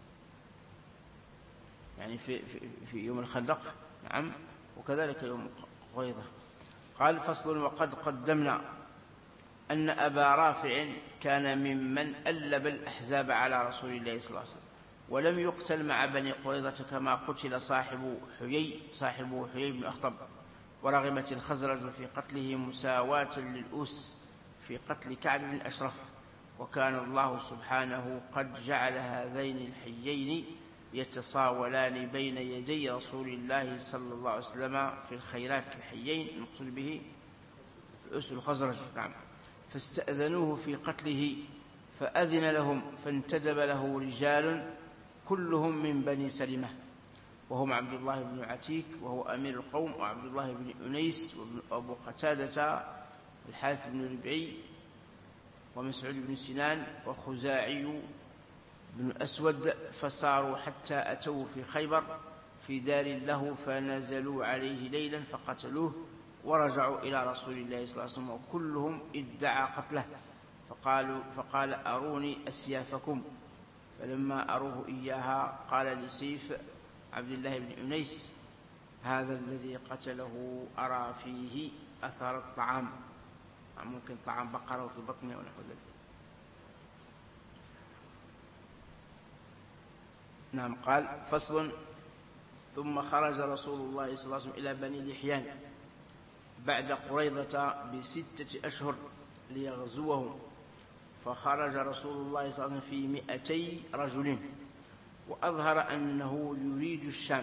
يعني في يوم الخندق. نعم. وكذلك يوم قريظة. قال: فصل. وقد قدمنا أن أبا رافع كان ممن ألب الأحزاب على رسول الله صلى الله عليه وسلم، ولم يقتل مع بني قريظة كما قتل صاحب حيي بن أخطب. ورغبت الخزرج في قتله مساواة للأوس في قتل كعب بن أشرف. وكان الله سبحانه قد جعل هذين الحيين يتصاولان بين يدي رسول الله صلى الله عليه وسلم في الخيرات. الحيين المقصود به الأوس والخزرج. نعم. فاستأذنوه في قتله فأذن لهم، فانتدب له رجال كلهم من بني سلمة، وهم عبد الله بن عتيك وهو أمير القوم، وعبد الله بن أنيس، وأبو قتادة الحارث بن ربعي، ومسعود بن سنان، وخزاعي بن أسود. فساروا حتى أتوا في خيبر في دار له، فنزلوا عليه ليلا فقتلوه، ورجعوا إلى رسول الله صلى الله عليه وسلم وكلهم ادعى قتله. فقال: أروني أسيافكم. فلما أروه إياها قال لسيف عبد الله بن أنيس: هذا الذي قتله أرى فيه أثر الطعام، ممكن طعام بقره في بطنه ونحو ذلك. نعم. قال: فصل. ثم خرج رسول الله صلى الله عليه وسلم إلى بني لحيان بعد قريظة ب6 أشهر ليغزوهم. فخرج رسول الله صلى الله عليه وسلم في 200 رجل، وأظهر أنه يريد الشام،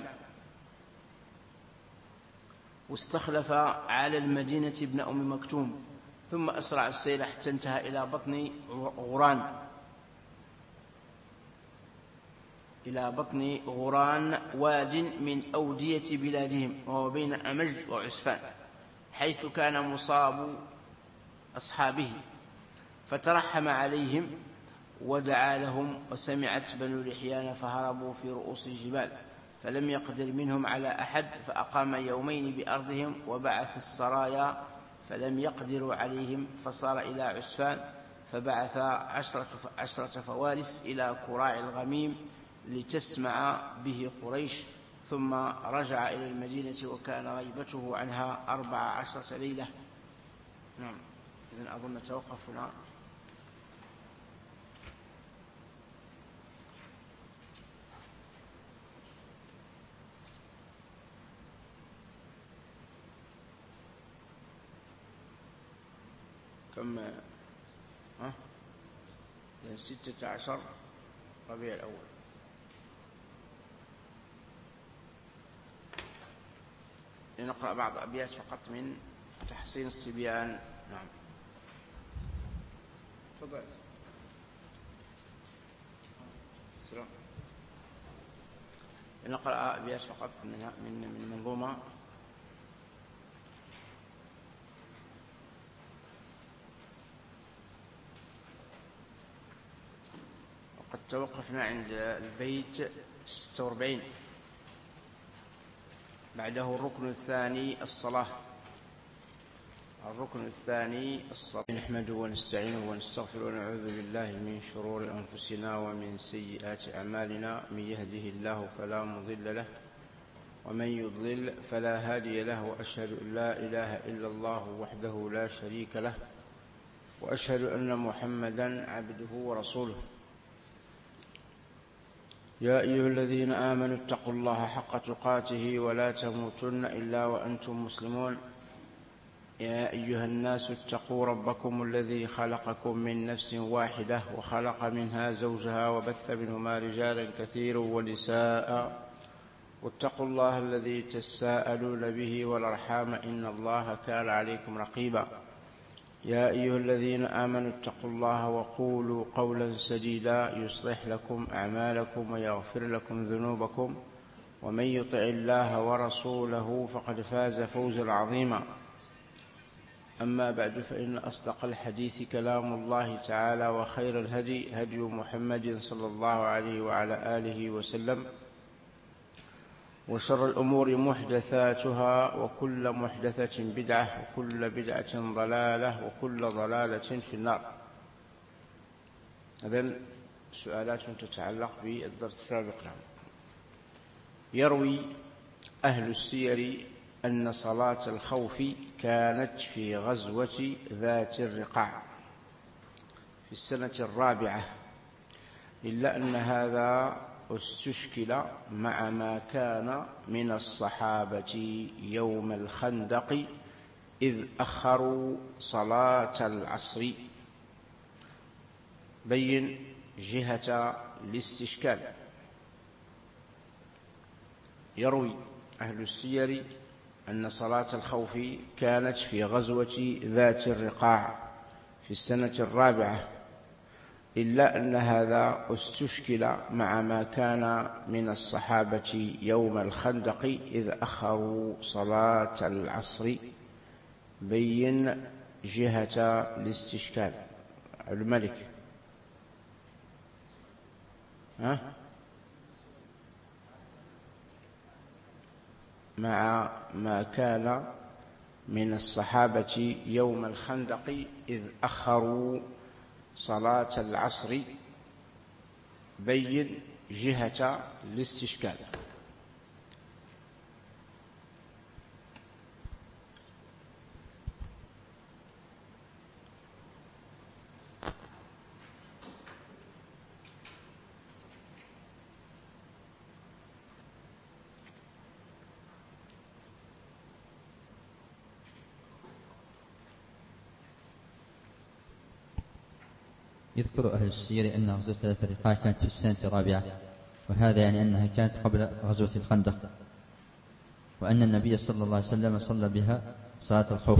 واستخلف على المدينة ابن أم مكتوم. ثم أسرع السير حتى انتهى إلى بطن غران، واد من أودية بلادهم، وهو بين أمج وعسفان، حيث كان مصاب أصحابه. فترحم عليهم ودعا لهم. وسمعت بنو لحيان فهربوا في رؤوس الجبال، فلم يقدر منهم على أحد، فأقام يومين بأرضهم، وبعث السرايا فلم يقدروا عليهم، فصار إلى عسفان، فبعث 10 فوارس إلى كراع الغميم لتسمع به قريش، ثم رجع إلى المدينة، وكان غيبته عنها 14 ليلة. نعم. إذن أظن توقف هنا. كم 16 ربيع الأول. لنقرأ بعض أبيات فقط من تحصين الصبيان. نعم. تفضل. لنقرأ أبيات فقط من منظومة. وقد توقفنا عند البيت 46. بعده الركن الثاني الصلاة. الركن الثاني الصلاة. نحمده ونستعينه ونستغفره ونعوذ بالله من شرور أنفسنا ومن سيئات أعمالنا. من يهده الله فلا مضل له ومن يضلل فلا هادي له، وأشهد أن لا إله إلا الله وحده لا شريك له، وأشهد أن محمدا عبده ورسوله. يا أيها الذين آمنوا اتقوا الله حق تقاته ولا تموتن إلا وأنتم مسلمون. يا أيها الناس اتقوا ربكم الذي خلقكم من نفس واحدة وخلق منها زوجها وبث منهما رجالا كثيرا ونساء، واتقوا الله الذي تساءلون به والأرحام إن الله كان عليكم رقيبا. يا أيها الذين آمنوا اتقوا الله وقولوا قولا سديدا يصلح لكم أعمالكم ويغفر لكم ذنوبكم، ومن يطع الله ورسوله فقد فاز فوزا عظيما. أما بعد، فإن أصدق الحديث كلام الله تعالى، وخير الهدي هدي محمد صلى الله عليه وعلى آله وسلم، وشر الأمور محدثاتها، وكل محدثة بدعة، وكل بدعة ضلالة، وكل ضلالة في النار. إذن سؤالات تتعلق بالدرس السابق. يروي أهل السير أن صلاة الخوف كانت في غزوة ذات الرقاع في السنة الرابعة، إلا أن هذا استشكل مع ما كان من الصحابة يوم الخندق إذ أخروا صلاة العصر. بين جهة الاستشكال. يروي أهل السير أن صلاة الخوف كانت في غزوة ذات الرقاع في السنة الرابعة، إلا أن هذا استشكل مع ما كان من الصحابة يوم الخندق إذ أخروا صلاة العصر. بين جهة الاستشكال. الملك مع ما كان من الصحابة يوم الخندق إذ أخروا صلاة العصر. بين جهة الاستشكال. يذكر أهل السير أن غزوة ذات الرقاع كانت في السنة الرابعة، وهذا يعني أنها كانت قبل غزوة الخندق، وأن النبي صلى الله عليه وسلم صلى بها صلاة الخوف.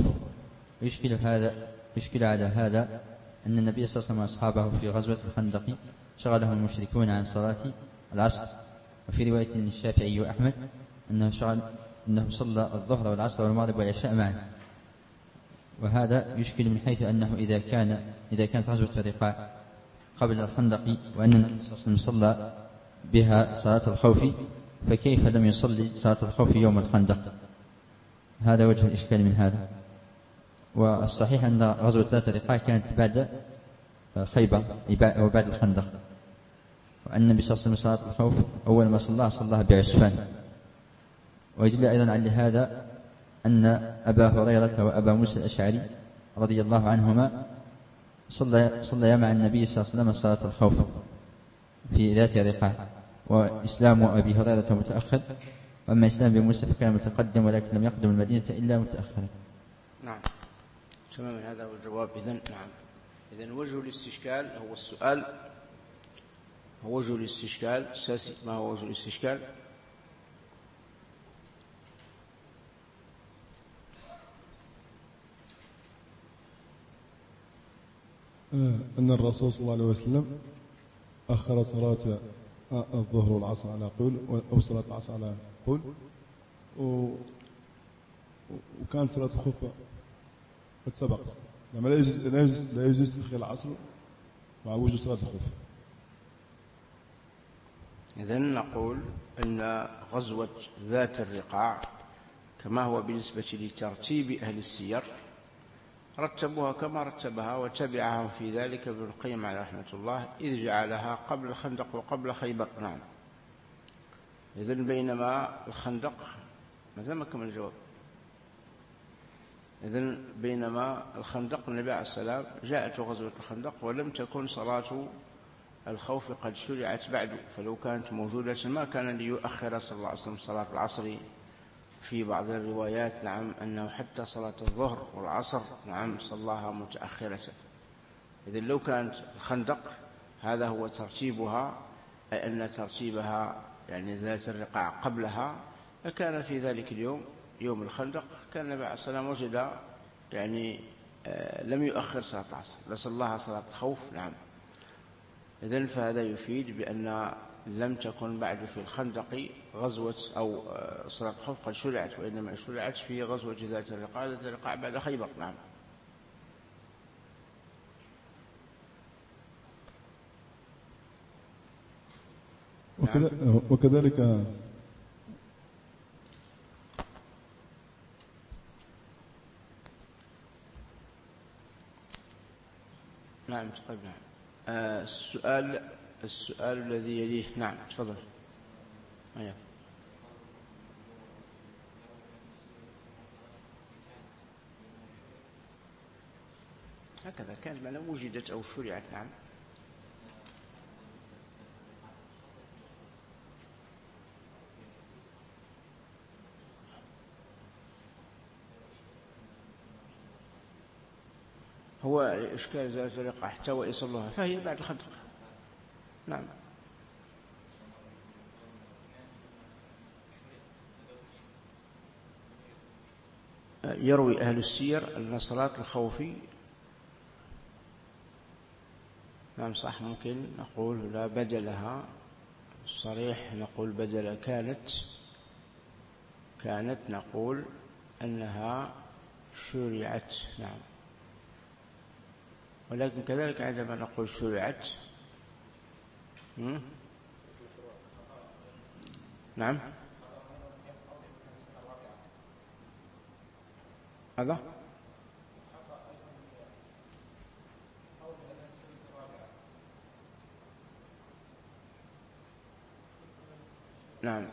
يشكل على هذا أن النبي صلى الله عليه وسلم وأصحابه في غزوة الخندق شغلهم المشركون عن صلاة العصر. وفي رواية الشافعي وأحمد أنه صلى الظهر والعصر والمغرب والعشاء معا. وهذا يشكل من حيث أنه إذا كانت غزوة الرقاع قبل الخندق وأن النبي صلى الله عليه وسلم صلى بها صلاة الخوف، فكيف لم يصلي صلاة الخوف يوم الخندق؟ هذا وجه الإشكال من هذا. والصحيح أن غزوة ذات الرقاع كانت بعد خيبر وبعد الخندق، وأن النبي صلى الله عليه وسلم صلاة الخوف أول ما صلاها بعسفان. ويدل أيضا على هذا أن أبا هريرة وأبا موسى الأشعري رضي الله عنهما صليا مع النبي صلى الله عليه وسلم صلاة الخوف في ذات الرقاع. وإسلام أبي هريرة متأخر، وأما إسلام أبي موسى فكان متقدم، ولكن لم يقدم المدينة إلا متأخرا. نعم، تماما هذا هو الجواب. إذن وجه الاستشكال هو السؤال، هو وجه الاستشكال الساسي. ما هو وجه الاستشكال؟ أن الرسول صلى الله عليه وسلم أخر صلاة الظهر والعصر على قول، أو صلاة العصر على قول، وكانت صلاة الخوف قد سبقت. لما لا يجوز تأخير العصر مع وجود صلاة الخوف. إذن نقول أن غزوة ذات الرقاع كما هو بالنسبة لترتيب أهل السير رتبوها كما رتبها وتبعهم في ذلك ابن القيم عليه رحمة الله، إذ جعلها قبل الخندق وقبل خيبر. نعم. إذن بينما الخندق ما زال ما كمل الجواب. إذن بينما الخندق النبي عليه السلام جاءت غزوة الخندق ولم تكن صلاة الخوف قد شرعت بعد، فلو كانت موجودة ما كان ليؤخر صلى الله عليه وسلم صلاة العصر. في بعض الروايات نعم أنه حتى صلاة الظهر والعصر نعم صلاها متأخرة. إذن لو كانت الخندق هذا هو ترتيبها، أي أن ترتيبها يعني ذات الرقاع قبلها، فكان في ذلك اليوم يوم الخندق كان النبي عليه السلام وجد يعني لم يؤخر صلاة العصر، لصلاها صلاة الخوف. نعم. إذن فهذا يفيد بأن لم تكن بعد في الخندق غزوة أو صلاة الخوف قد شرعت، وإنما شرعت في غزوة ذات الرقاع، ذات الرقاع بعد خيبر. نعم. وكذلك نعم تقبل. نعم. السؤال الذي يليه. نعم تفضل. أيوه. هكذا كان ما وجدت أو شرعت. نعم. هو إشكال ذات الرقاع حتى ويصلها فهي بعد الخندق. نعم. يروي أهل السير أن صلاة الخوف نعم صح، ممكن نقول لا بدلها صريح، نقول بدل كانت نقول أنها شرعت. نعم. ولكن كذلك عندما نقول شرعت نعم هذا نعم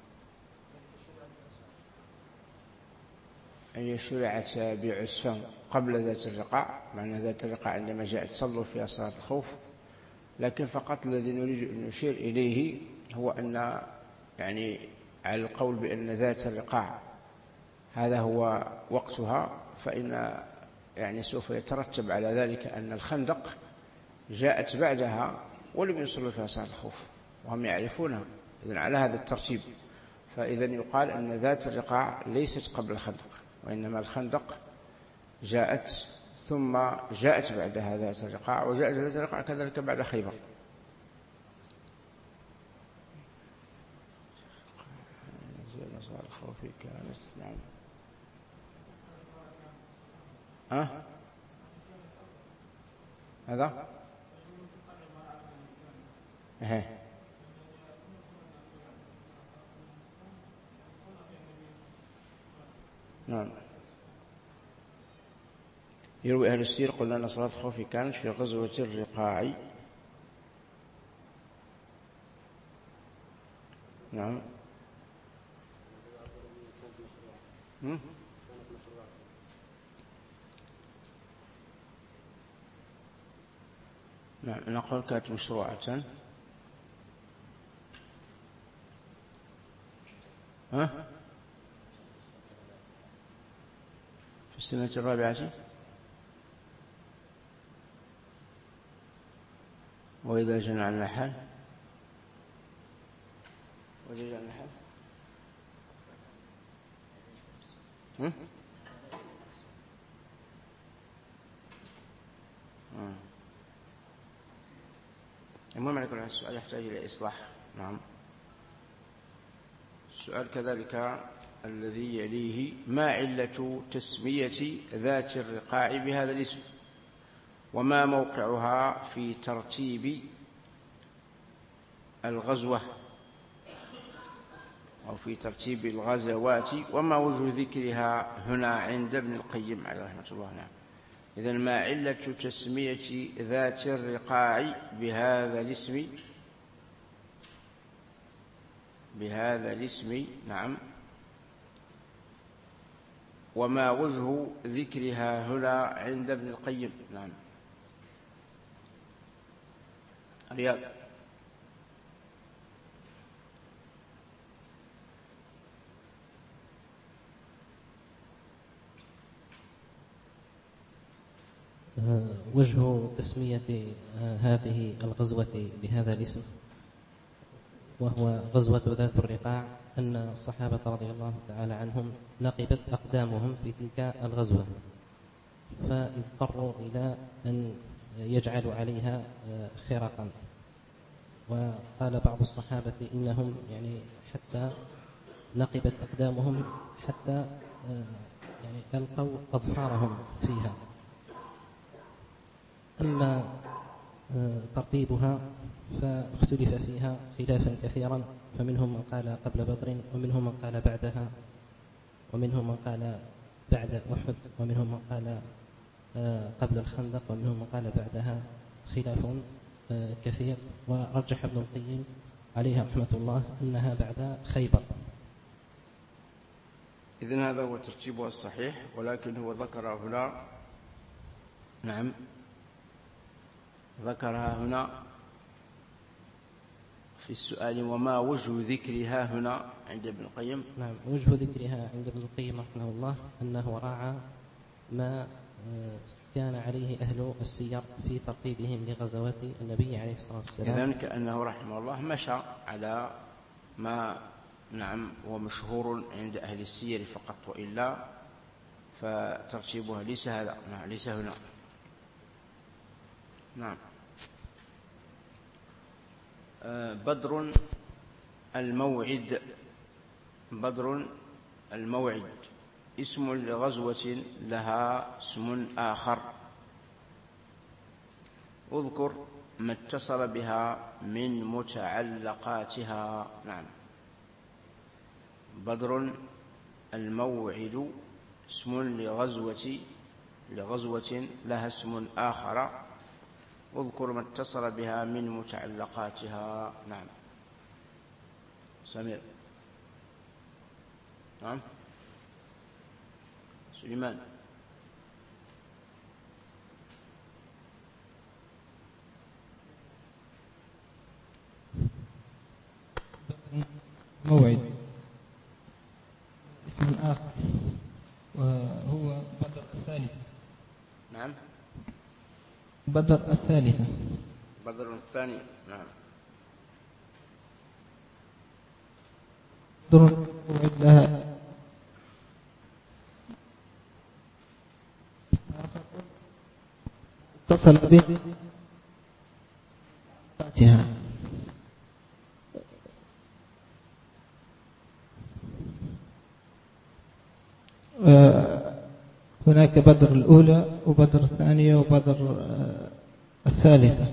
أي شرعت بعسفان قبل ذات الرقاع، معنى ذات الرقاع عندما جاءت صلوا فيها صلاة الخوف. لكن فقط الذي نريد أن نشير إليه هو أن يعني على القول بأن ذات الرقاع هذا هو وقتها، فإن يعني سوف يترتب على ذلك أن الخندق جاءت بعدها ولم يصلوا فيها صلاة الخوف وهم يعرفونها. إذن على هذا الترتيب فإذن يقال أن ذات الرقاع ليست قبل الخندق، وإنما الخندق جاءت ثم جاءت بعدها ذات الرقاع، وجاءت ذات الرقاع كذلك بعد خيبر. صلاة الخوف كانت. نعم. هذا نعم. يروي أهل السير قلنا أن صلاة الخوف كانت في غزوة الرقاع. نعم. نعم نقول كانت مشروعة في السنة الرابعة. وإذا جنى عن النحل المهم على كل حال السؤال يحتاج إلى إصلاح. نعم. السؤال كذلك الذي يليه: ما علة تسمية ذات الرقاع بهذا الاسم، وما موقعها في ترتيب الغزوة أو في ترتيب الغزوات، وما وجه ذكرها هنا عند ابن القيم عليه رحمة الله. نعم. إذن ما علة تسمية ذات الرقاع بهذا الاسم؟ نعم. وما وجه ذكرها هنا عند ابن القيم؟ نعم. رياض. وجه تسمية هذه الغزوة بهذا الاسم وهو غزوة ذات الرقاع أن الصحابة رضي الله تعالى عنهم نقبت أقدامهم في تلك الغزوة، فاضطروا إلى أن يجعلوا عليها خرقا. وقال بعض الصحابة إنهم حتى نقبت أقدامهم حتى ألقوا أظفارهم فيها. أما ترتيبها فاختلف فيها خلافا كثيرا، فمنهم من قال قبل بدر، ومنهم من قال بعدها، ومنهم من قال بعد أحد، ومنهم من قال قبل الخندق، ومنهم من قال بعدها. خلاف كثير. ورجح ابن القيم عليها رحمة الله أنها بعد خيبر. إذن هذا هو ترتيبها الصحيح، ولكن هو ذكر هنا، نعم، ذكرها هنا في السؤال: وما وجه ذكرها هنا عند ابن القيم؟ نعم، وجه ذكرها عند ابن القيم رحمه الله أنه راعى ما كان عليه أهل السير في ترتيبهم لغزوات النبي عليه الصلاة والسلام. إذن كأنه رحمه الله مشى على ما، نعم، هو مشهور عند أهل السير فقط، وإلا فترتيبها ليس هذا، ليس هنا. نعم. بدر الموعد اسم لغزوة لها اسم آخر. اذكر ما اتصل بها من متعلقاتها. نعم. بدر الموعد اسم لغزوة لها اسم آخر. اذكر ما اتصل بها من متعلقاتها. نعم. سمير. نعم. سليمان. موعد اسم آخر وهو بدر الثالث. نعم. بدر الثالثة. بدر الثاني. نعم. بدر موعد لها اتصل به فاتها. هناك بدر الأولى وبدر الثانية وبدر الثالثة.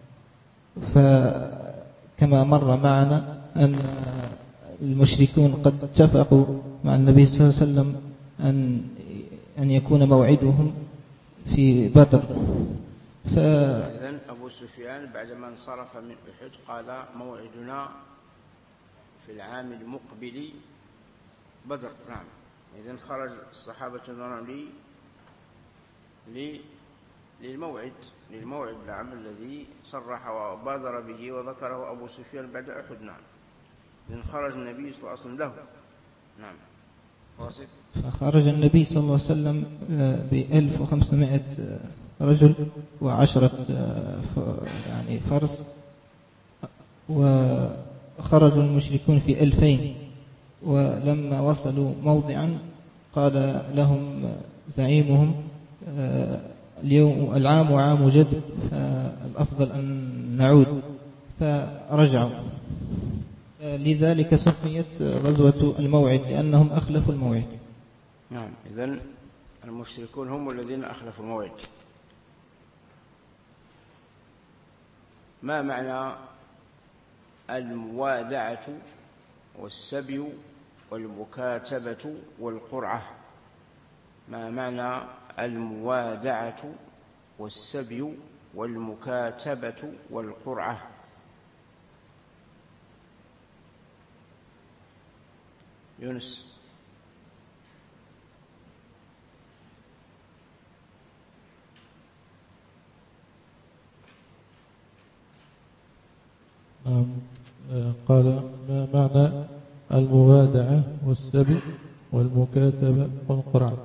فكما مر معنا أن المشركون قد اتفقوا مع النبي صلى الله عليه وسلم أن يكون موعدهم في بدر. إذن أبو سفيان بعدما انصرف من أحد قال: موعدنا في العام المقبل بدر. نعم. إذن خرج الصحابة للموعد، نعم، الذي صرح وبادر به وذكره أبو سفيان بعد أحد. نعم. إذن خرج النبي صلى الله عليه وسلم له. نعم. واصل. فخرج النبي صلى الله عليه وسلم ب1500 رجل و10 فرس، وخرجوا المشركون في 2000. ولما وصلوا موضعا قال لهم زعيمهم: العام عام جد، فالأفضل أن نعود. فرجعوا. لذلك سميت غزوة الموعد لأنهم أخلفوا الموعد. نعم. إذن المشركون هم الذين أخلفوا الموعد. ما معنى الموادعة والسبي والمكاتبة والقرعة؟ ما معنى الموادعة والسبي والمكاتبة والقرعة. يونس. قال: ما معنى الموادعة والسبي والمكاتبة والقرعة؟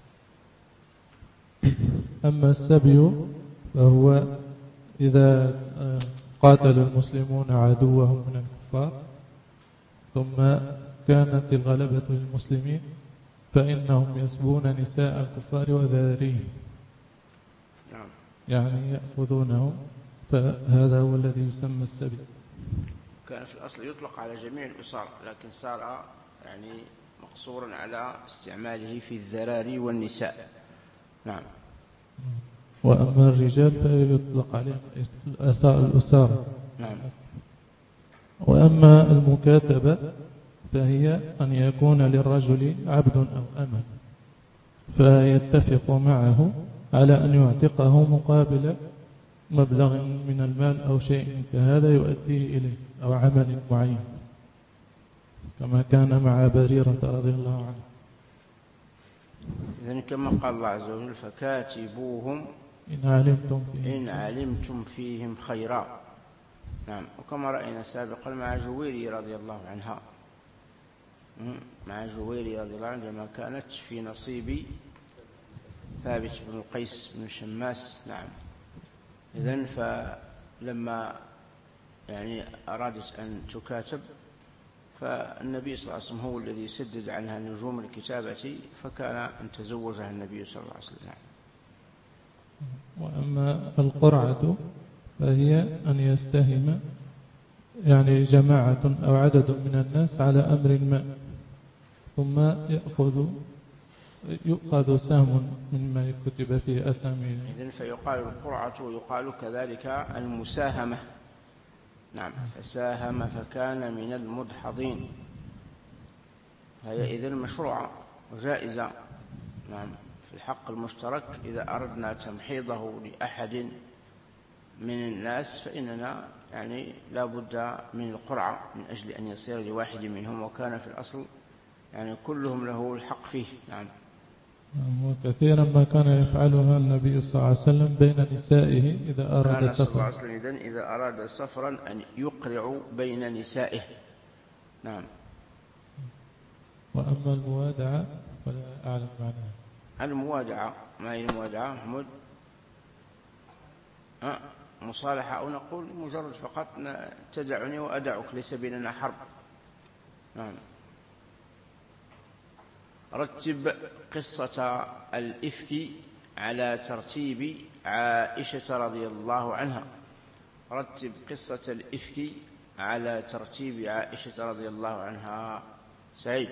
أما السبي فهو إذا قاتل المسلمون عدوهم من الكفار ثم كانت الغلبة للمسلمين فإنهم يسبون نساء الكفار وذاريهم، يعني يأخذونهم، فهذا هو الذي يسمى السبي. كان في الأصل يطلق على جميع الأسر، لكن صار يعني مقصورا على استعماله في الذراري والنساء. نعم. وأما الرجال فيطلق عليهم الأسارة. نعم. وأما المكاتبة فهي أن يكون للرجل عبد أو أمة فيتفق معه على أن يعتقه مقابل مبلغ من المال أو شيء كهذا يؤديه إليه أو عمل معين، كما كان مع بريرة رضي الله عنها. إذن كما قال الله عز وجل: فكاتبوهم إن علمتم فيهم خيرا. نعم. وكما رأينا سابقا مع جويري رضي الله عنها، مع جويري رضي الله عنها لما كانت في نصيب ثابت بن قيس بن شماس. نعم. إذن فلما يعني أرادت أن تكاتب فالنبي صلى الله عليه وسلم هو الذي سدد عنها نجوم الكتابة، فكان أن تزوجها النبي صلى الله عليه وسلم. وأما القرعة فهي أن يستهم يعني جماعة أو عدد من الناس على أمر ما، ثم يؤخذ سهم مما كتب فيه أساميهم. إذن فيقال القرعة ويقال كذلك المساهمة. نعم. فساهم فكان من المدحضين، هي إذن مشروعة وجائزة. نعم. في الحق المشترك إذا أردنا تمحيضه لأحد من الناس فإننا يعني لا بد من القرعة من أجل أن يصير لواحد منهم، وكان في الأصل يعني كلهم له الحق فيه. نعم. وكثيرا ما كان يفعلها النبي صلى الله عليه وسلم بين نسائه إذا أراد كان سفرا. صلى الله عليه وسلم إذا أراد سفرا أن يقرع بين نسائه. نعم. وأما الموادعة فلا أعلم معناها. الموادعة، ما هي الموادعة محمود؟ مصالحة، أو نقول مجرد فقط تدعني وأدعك، ليس بيننا حرب. نعم. رتب قصة الإفك على ترتيب عائشة رضي الله عنها. رتب قصة الإفك على ترتيب عائشة رضي الله عنها. سعيد.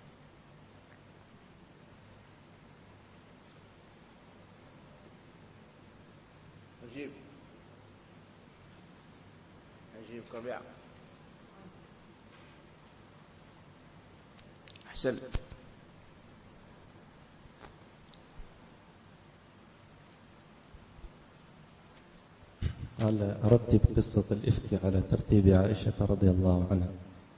أجيب ربيع. أحسن. قال: رتب قصة الإفك على ترتيب عائشة رضي الله عنها.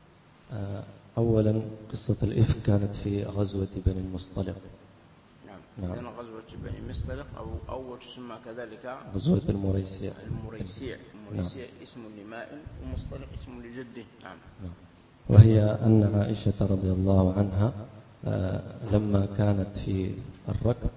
أولا قصة الإفك كانت في غزوة بني المصطلق. نعم. نعم. غزوة بني المصطلق أو تسمى كذلك غزوة المريسيع. المريسيع نعم. اسم لماء ومصطلق اسم لجده. نعم. وهي أن عائشة رضي الله عنها لما كانت في الركب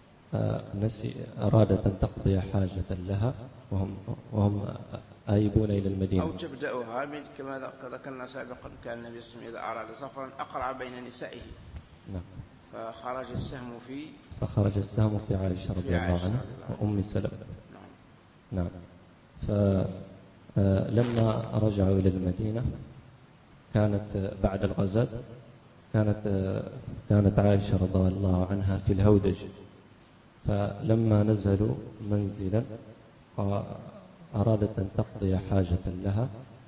أرادت أن تقضي حاجة لها وهم آيبون إلى المدينة، أو تبدأها من كما ذكرنا سابقا. كان النبي صلى الله عليه وسلم إذا أراد سفرا أقرع بين نسائه. نعم. فخرج السهم في عائشة رضي الله عنها وأم سلمة. نعم. فلما رجعوا إلى المدينة كانت بعد الغزاة كانت عائشة رضي الله عنها في الهودج، فلما نزلوا منزلا أرادت أن تقضي حاجة لها،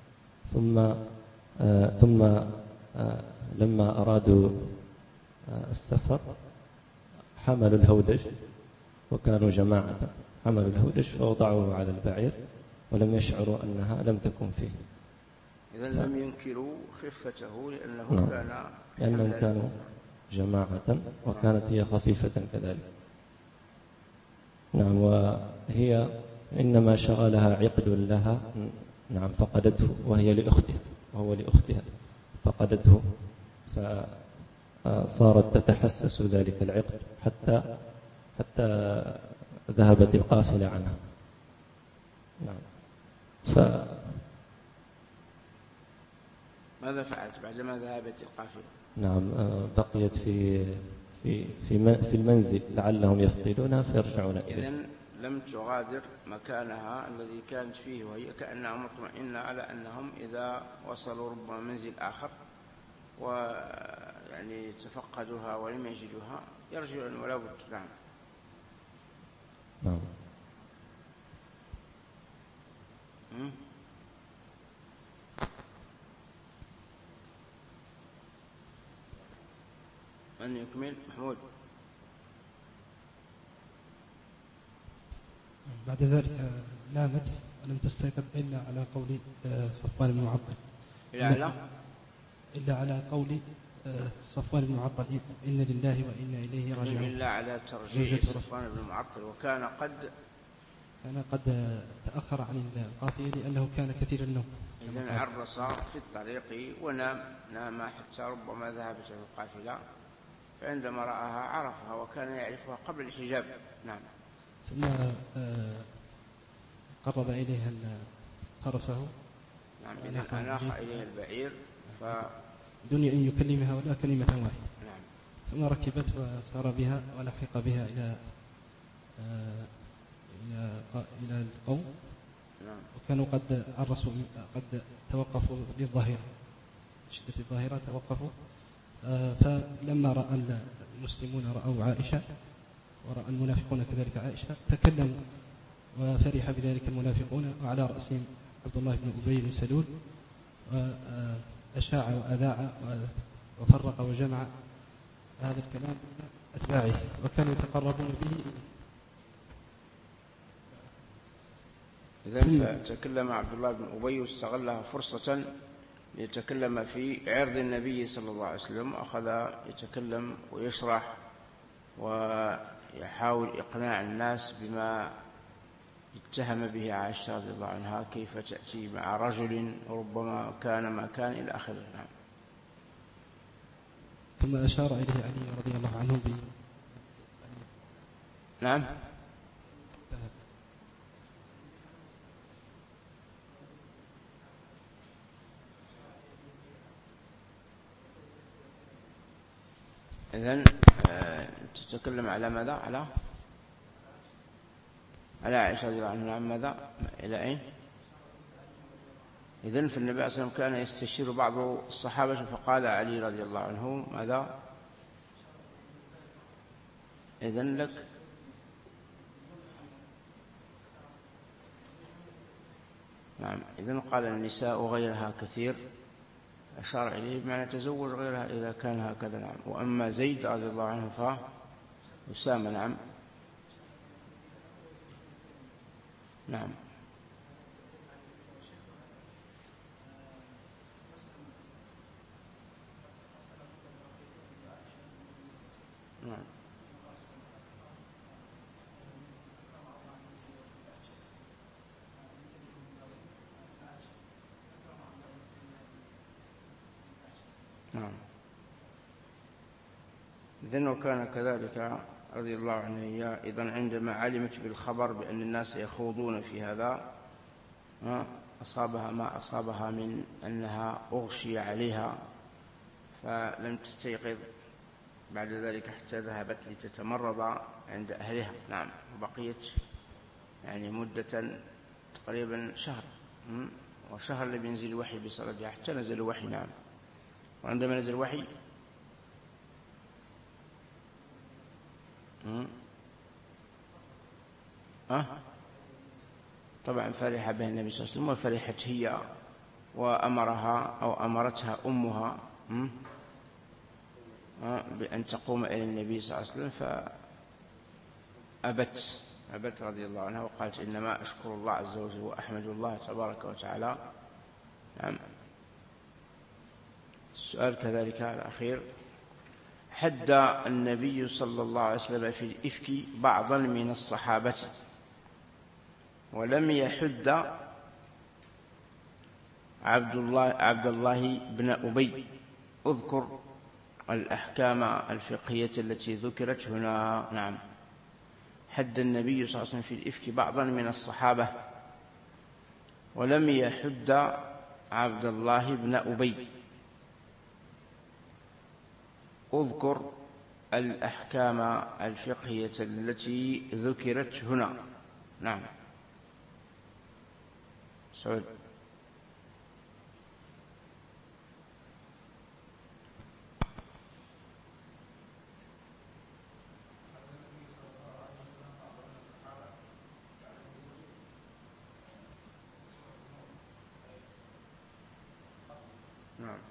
ثم لما أرادوا السفر حملوا الهودج وكانوا جماعة حملوا الهودج فوضعوه على البعير ولم يشعروا أنها لم تكن فيه. إذن لم ينكروا خفته لأنه كان لأنهم كانوا جماعة وكانت هي خفيفة كذلك. نعم. وهي إنما شغلها عقد لها، نعم، فقدته وهي لأختها وهو لأختها فقدته، فصارت تتحسس ذلك العقد حتى ذهبت القافلة عنها. نعم. ماذا فعلت بعدما ذهبت القافلة؟ نعم، بقيت في المنزل لعلهم يفقدونها فيرجعون إليه. إذن لم تغادر مكانها الذي كانت فيه، وهي كأنها مطمئنة على أنهم إذا وصلوا ربما منزل آخر ويعني تفقدوها ولم يجدوها يرجعون ولا بد. نعم. نعم. من يكمل؟ محمود. بعد ذلك نامت ولم تستيقظ إلا على قول صفوان بن معطل إلا على قول صفوان بن معطل إن لله وإنا إليه راجعون، إلا على ترجيح صفوان بن معطل. وكان قد تأخر عن القافية لأنه كان كثير النوم. إذن عرس في الطريق ونام حتى ربما ذهبت القافلة، فعندما رآها عرفها وكان يعرفها قبل الحجاب. نعم. ثم قرب إليها فرسه. نعم. إذن أناخ إليها البعير دون أن يكلمها ولا كلمة واحدة. نعم. ثم ركبت وسار بها ولحق بها إلى القوم. نعم. وكانوا قد توقفوا للظهيرة، شدة الظهيرة توقفوا. فلما رأى المسلمون رأوا عائشة ورأى المنافقون كذلك عائشة تكلموا وفرح بذلك المنافقون، وعلى رأسهم عبد الله بن أبي بن سلول، وأشاع وأذاع وفرق وجمع هذا الكلام أتباعه وكانوا يتقربون به. إذن فتكلم عبد الله بن أبي واستغلها فرصة ليتكلم في عرض النبي صلى الله عليه وسلم، أخذ يتكلم ويشرح ويحاول إقناع الناس بما اتهم به عائشة رضي الله عنها، كيف تأتي مع رجل ربما كان ما كان إلى آخره. نعم. ثم أشار إليه علي رضي الله عنه نعم. إذن تتكلم على ماذا؟ على عائشة رضي الله عنها. عن ماذا؟ إلى أين؟ إذن في النبي صلى الله عليه وسلم كان يستشير بعض الصحابة، فقال علي رضي الله عنه ماذا؟ إذن لك نعم. إذن قال النساء غيرها كثير، أشار إليه بمعنى تزوج غيرها إذا كان هكذا. نعم. وأما زيد رضي الله عنه فأسامة. نعم. نعم. نعم. نعم. إذن وكان كذلك رضي الله عنه هي أيضا عندما علمت بالخبر بأن الناس يخوضون في هذا أصابها ما أصابها من أنها أغشي عليها، فلم تستيقظ بعد ذلك حتى ذهبت لتتمرض عند أهلها. نعم. وبقيت يعني مدة تقريبا شهر، وشهر لم ينزل الوحي بصلاتها حتى نزل الوحي. نعم. وعندما نزل الوحي طبعا فرح بها النبي صلى الله عليه وسلم، وفرحت هي وأمرها أو أمرتها أمها بأن تقوم إلى النبي صلى الله عليه وسلم، أبت رضي الله عنها وقالت إنما أشكر الله عز وجل وأحمد الله تبارك وتعالى. نعم. السؤال كذلك الأخير: حد النبي صلى الله عليه وسلم في الإفك بعضا من الصحابة ولم يحد عبد الله بن أبي. اذكر الأحكام الفقهية التي ذكرت هنا. نعم. حد النبي صلى الله عليه وسلم في الإفك بعضا من الصحابة ولم يحد عبد الله بن أبي. اذكر الأحكام الفقهية التي ذكرت هنا. نعم. سعود. نعم.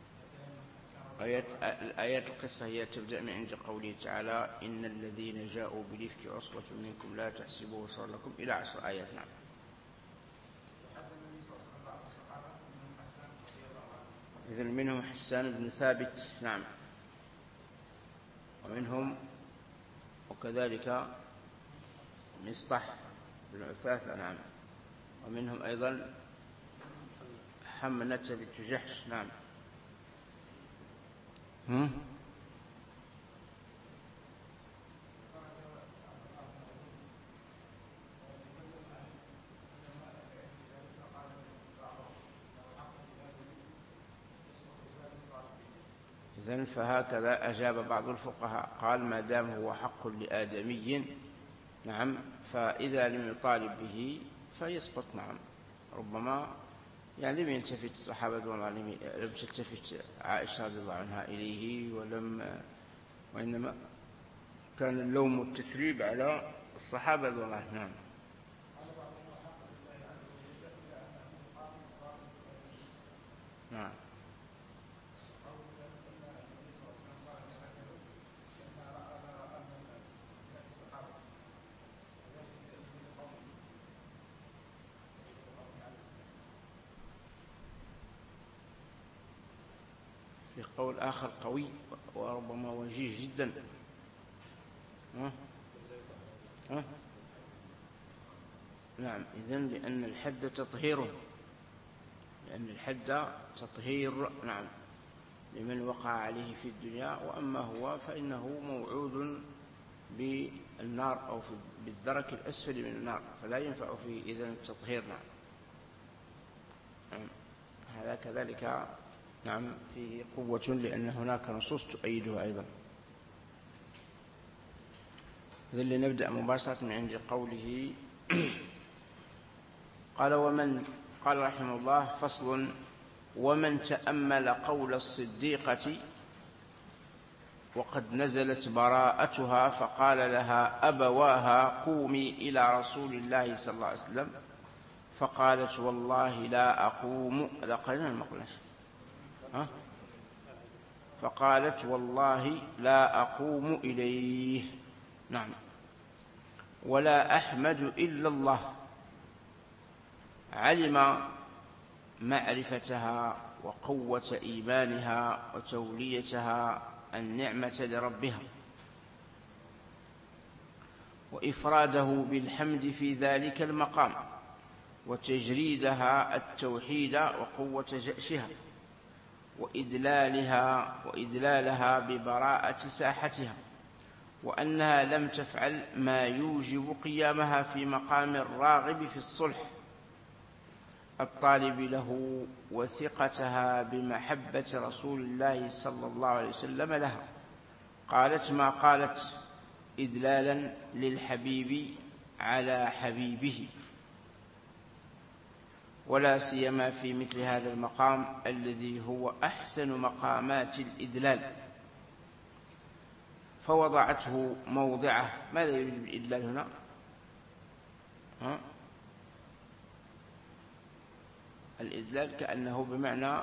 آيات القصة هي تبدأ من عند قوله تعالى: إن الذين جاءوا بالإفك عصبة منكم لا تحسبوه شرا لكم، إلى 10 آيات. نعم. إذن منهم حسان بن ثابت. نعم. ومنهم وكذلك مصطح بن عثاثة. نعم. ومنهم أيضا حمنة بنت جحش. نعم. إذن فهكذا أجاب بعض الفقهاء، قال: ما دام هو حق لآدمي، نعم، فإذا لم يطالب به فيسقط. نعم. ربما يعني لم يلتفت الصحابة لم تلتفت عائشة رضي الله عنها إليه، وإنما كان اللوم والتثريب على الصحابة رضي الله عنهم. نعم. نعم. في قول آخر قوي وربما وجيه جدا. نعم. إذن لأن الحد تطهير، نعم، لمن وقع عليه في الدنيا، وأما هو فإنه موعود بالنار أو بالدرك الأسفل من النار، فلا ينفع فيه إذن التطهير. نعم. هذا كذلك، نعم، فيه قوة، لأن هناك نصوص تؤيده أيضا. إذن لنبدأ مباشرة من عند قوله قال رحمه الله: فصل: ومن تأمل قول الصديقة وقد نزلت براءتها فقال لها أبواها: قومي إلى رسول الله صلى الله عليه وسلم، فقالت: والله لا أقوم. فقالت: والله لا أقوم إليه. نعم. ولا أحمد إلا الله. علم معرفتها وقوة إيمانها وتوليتها النعمة لربها، وإفراده بالحمد في ذلك المقام، وتجريدها التوحيد وقوة جأشها، وإدلالها ببراءة ساحتها، وأنها لم تفعل ما يوجب قيامها في مقام الراغب في الصلح الطالب له، وثقتها بمحبة رسول الله صلى الله عليه وسلم لها. قالت ما قالت إدلالا للحبيب على حبيبه، ولا سيما في مثل هذا المقام الذي هو أحسن مقامات الإدلال، فوضعته موضعه. ماذا يريد بالإدلال هنا؟ الإدلال كأنه بمعنى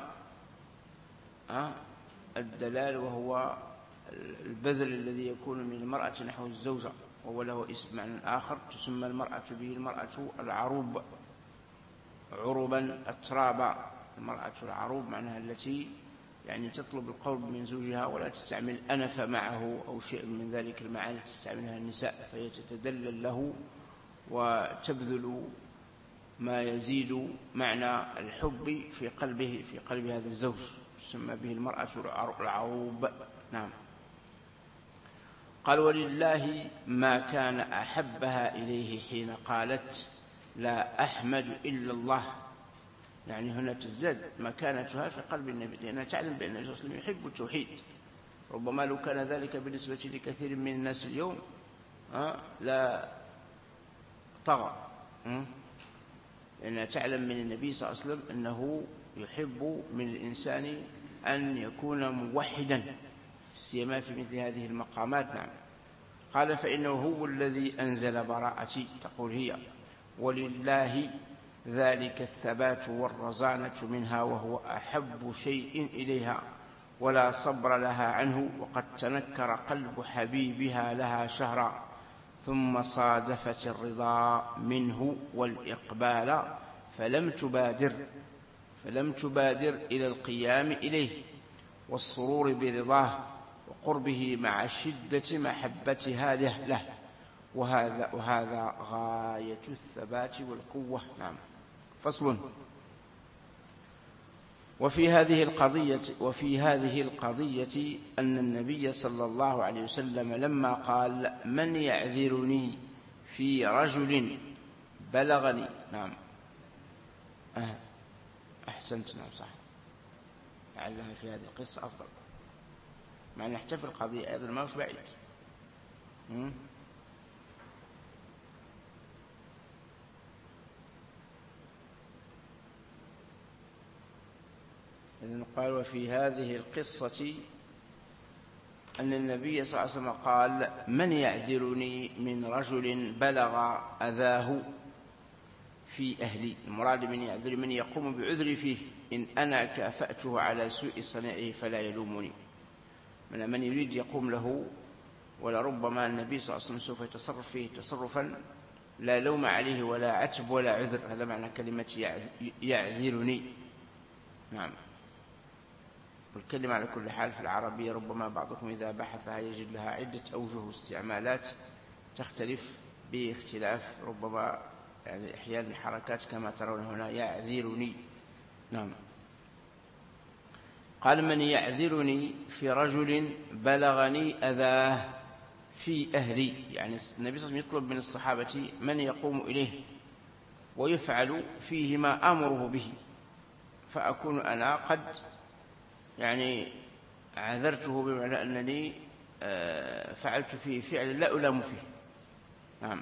الدلال، وهو البذل الذي يكون من المرأة نحو الزوجة. وهو له اسم معنى آخر. تسمى المرأة به المرأة العروب عربا أترابا. المرأة العروب معناها التي يعني تطلب القرب من زوجها ولا تستعمل أنف معه أو شيء من ذلك المعاني تستعملها النساء، فهي تتدلل له وتبذل ما يزيد معنى الحب في قلب هذا الزوج. تسمى به المرأة العروب. نعم. قال ولله ما كان أحبها إليه حين قالت لا أحمد إلا الله. يعني هنا تزداد مكانتها في قلب النبي، لأنها تعلم بأن النبي صلى الله عليه وسلم يحب التوحيد. ربما لو كان ذلك بالنسبة لكثير من الناس اليوم لا طغى، لأنها تعلم من النبي صلى الله عليه وسلم أنه يحب من الإنسان أن يكون موحدا، سيما في مثل هذه المقامات. نعم. قال فإنه هو الذي أنزل براءتي، تقول هي، ولله ذلك الثبات والرزانة منها، وهو أحب شيء إليها ولا صبر لها عنه. وقد تنكر قلب حبيبها لها شهرا، ثم صادفت الرضا منه والإقبال، فلم تبادر إلى القيام إليه والسرور برضاه وقربه مع شدة محبتها له. وهذا غاية الثبات والقوة. نعم. فصل. وفي هذه القضية أن النبي صلى الله عليه وسلم لما قال من يعذرني في رجل بلغني. نعم. أحسنت. نعم صح، لعلها في هذه القصة أفضل، مع أن نحتفل القضية أيضا ما هوش بعيد. إذن قال وفي هذه القصة أن النبي صلى الله عليه وسلم قال من يعذرني من رجل بلغ أذاه في أهلي. المراد من يعذر من يقوم بعذري فيه، إن أنا كافأته على سوء صنيعه فلا يلومني. من يريد يقوم له، ولربما النبي صلى الله عليه وسلم سوف يتصرف فيه تصرفا لا لوم عليه ولا عتب ولا عذر. هذا معنى كلمة يعذرني. نعم. والكلمة على كل حال في العربية ربما بعضكم إذا بحثها يجد لها عدة أوجه استعمالات تختلف باختلاف ربما يعني أحيانا الحركات كما ترون هنا يعذرني. نعم. قال من يعذرني في رجل بلغني أذاه في أهلي. يعني النبي صلى الله عليه وسلم يطلب من الصحابة من يقوم إليه ويفعل فيه ما أمره به، فأكون أنا قد يعني عذرته بمعنى أنني فعلت فيه فعل لا ألام فيه. نعم.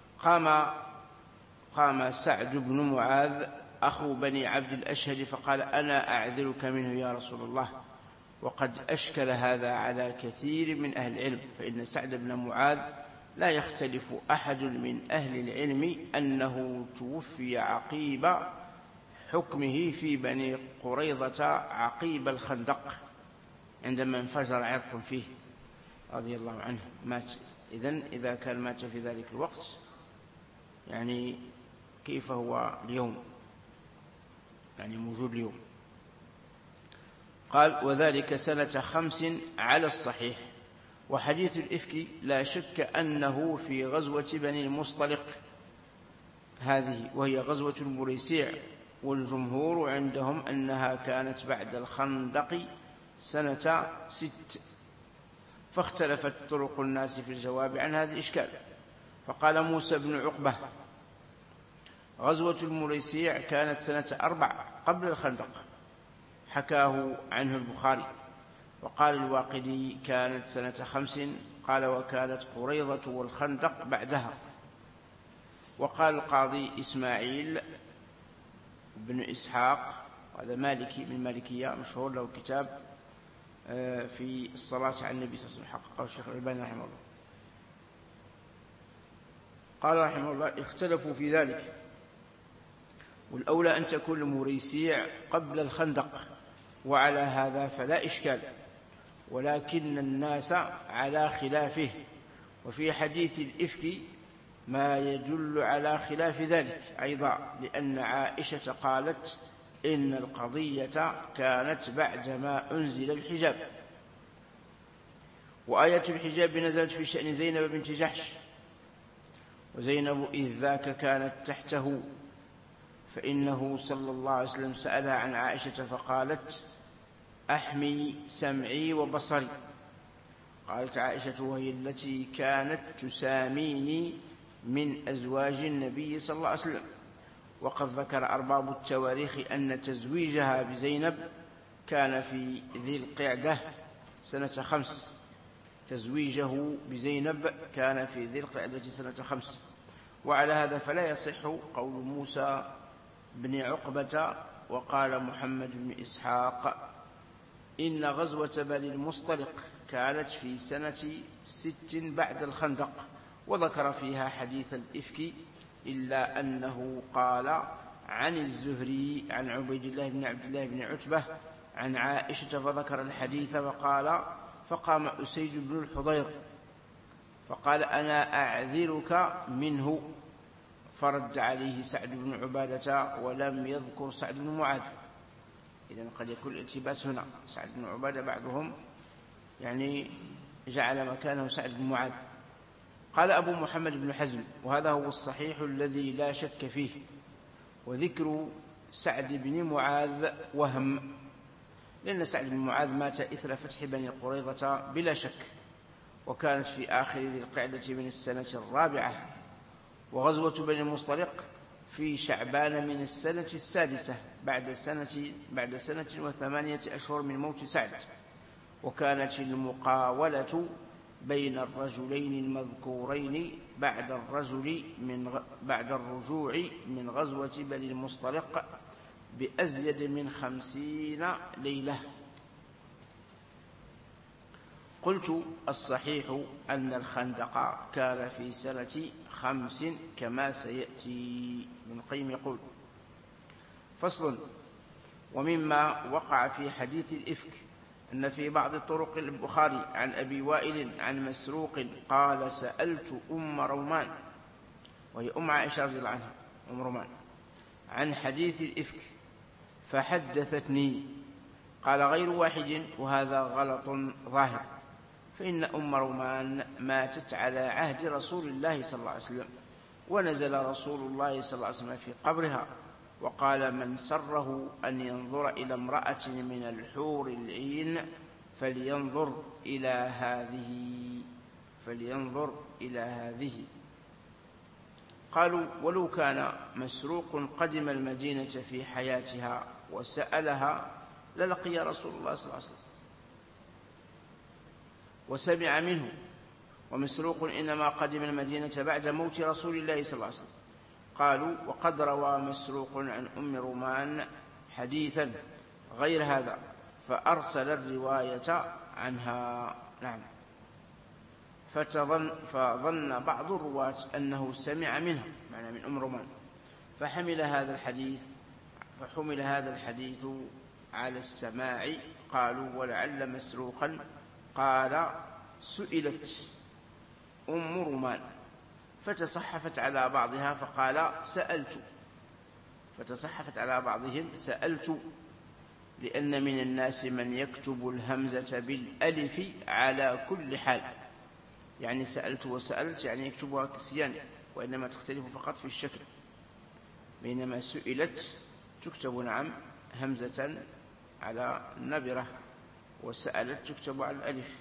قام سعد بن معاذ أخو بني عبد الأشهد فقال أنا أعذرك منه يا رسول الله. وقد أشكل هذا على كثير من أهل العلم، فإن سعد بن معاذ لا يختلف أحد من أهل العلم أنه توفي عقيب حكمه في بني قريظة عقيب الخندق عندما انفجر عرق فيه رضي الله عنه مات. إذا كان مات في ذلك الوقت يعني كيف هو اليوم، يعني موجود اليوم. قال وذلك سنة 5 على الصحيح. وحديث الإفك لا شك أنه في غزوة بني المصطلق هذه، وهي غزوة المريسيع، والجمهور عندهم أنها كانت بعد الخندق سنة 6. فاختلفت طرق الناس في الجواب عن هذا الإشكال. فقال موسى بن عقبة غزوة المريسيع كانت سنة 4 قبل الخندق، حكاه عنه البخاري. وقال الواقدي كانت سنة 5، قال وكانت قريظة والخندق بعدها. وقال القاضي إسماعيل بن إسحاق، هذا مالكي من مالكية مشهور، له كتاب في الصلاة على النبي صلى الله عليه وسلم، حققه الشيخ الألباني رحمه الله. قال رحمه الله اختلفوا في ذلك، والأولى أن تكون المريسيع قبل الخندق، وعلى هذا فلا إشكال، ولكن الناس على خلافه. وفي حديث الإفك ما يدل على خلاف ذلك أيضا، لأن عائشة قالت إن القضية كانت بعدما أنزل الحجاب، وآية الحجاب نزلت في شأن زينب بنت جحش، وزينب إذ ذاك كانت تحته، فإنه صلى الله عليه وسلم سألها عن عائشة فقالت أحمي سمعي وبصري. قالت عائشة وهي التي كانت تساميني من أزواج النبي صلى الله عليه وسلم. وقد ذكر أرباب التواريخ أن تزويجها بزينب كان في ذي القعدة سنة 5. تزويجه بزينب كان في ذي القعدة سنة 5. وعلى هذا فلا يصح قول موسى بن عقبة وقال محمد بن إسحاق إن غزوة بني المصطلق كانت في سنة 6 بعد الخندق، وذكر فيها حديث الإفك، إلا أنه قال عن الزهري عن عبيد الله بن عبد الله بن عتبة عن عائشة فذكر الحديث وقال فقام أسيد بن الحضير فقال أنا أعذرك منه، فرد عليه سعد بن عبادة ولم يذكر سعد بن معاذ. إذن قد يكون الالتباس هنا، سعد بن عبادة بعضهم يعني جعل مكانه سعد بن معاذ. قال أبو محمد بن حزم وهذا هو الصحيح الذي لا شك فيه، وذكر سعد بن معاذ وهم، لأن سعد بن معاذ مات إثر فتح بني قريظة بلا شك، وكانت في آخر ذي القعدة من السنة 4، وغزوة بني المصطلق في شعبان من السنة 6 بعد سنة و8 أشهر من موت سعد. وكانت المقاولة بين الرجلين المذكورين بعد الرجوع من غزوة بني المصطلق بأزيد من 50 ليلة. قلت الصحيح أن الخندق كان في سنة 5 كما سيأتي. ابن القيم يقول فصل. ومما وقع في حديث الإفك أن في بعض طرق البخاري عن أبي وائل عن مسروق قال سألت أم رومان، وهي أم عائشة رضي الله عنها أم رومان، عن حديث الإفك فحدثتني. قال غير واحد وهذا غلط ظاهر، فإن أم رومان ماتت على عهد رسول الله صلى الله عليه وسلم، ونزل رسول الله صلى الله عليه وسلم في قبرها وقال من سره أن ينظر إلى امرأة من الحور العين فلينظر إلى هذه. قالوا ولو كان مسروق قدم المدينة في حياتها وسألها للقي رسول الله صلى الله عليه وسلم وسمع منه، ومسروق إنما قدم المدينة بعد موت رسول الله صلى الله عليه وسلم. قالوا وقد روى مسروق عن أم رومان حديثا غير هذا فأرسل الرواية عنها. نعم. فظن بعض الرواة أنه سمع منها، معنى من أم رومان، فحمل هذا الحديث على السماع. قالوا ولعل مسروقا قال سئلت أم رومان فتصحفت على بعضها فقال سألت، فتصحفت على بعضهم سألت، لأن من الناس من يكتب الهمزة بالألف على كل حال، يعني سألت وسألت يعني يكتبها كسيان، وإنما تختلف فقط في الشكل، بينما سئلت تكتب نعم همزة على النبرة، وسألت تكتب على الألف.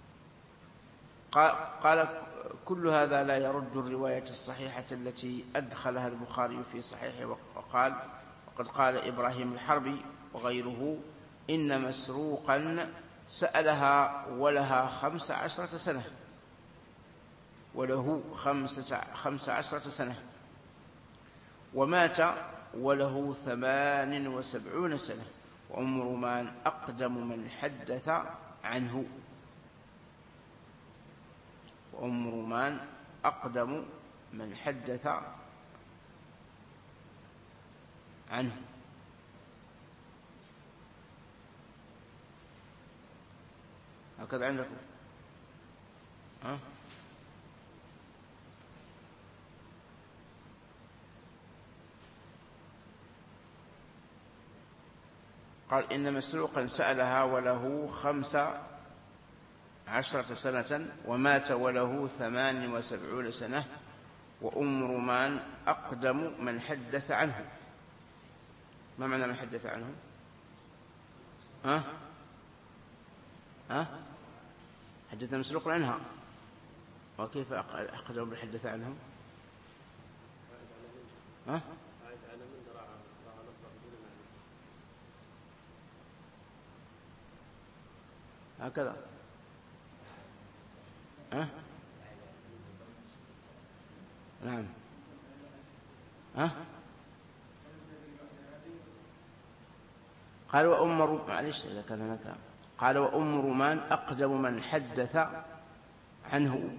قال كل هذا لا يرد الرواية الصحيحة التي أدخلها البخاري في صحيحه، وقد قال إبراهيم الحربي وغيره إن مسروقا سألها ولها 15 سنة وله 15 سنة، ومات وله 78 سنة، وأم رومان أقدم من حدث عنه. هكذا عندكم قال إن مسروقا سألها وله 15 سنة ومات وله 78 سنة، وأم رومان أقدم من حدث عنه. ما معنى من حدث عنه؟ حدث مسروق عنها، وكيف أقدم من حدث عنه؟ هكذا. نعم. قال معلش إذا كان هناك. قال وأم رومان أقدم من حدث عنه.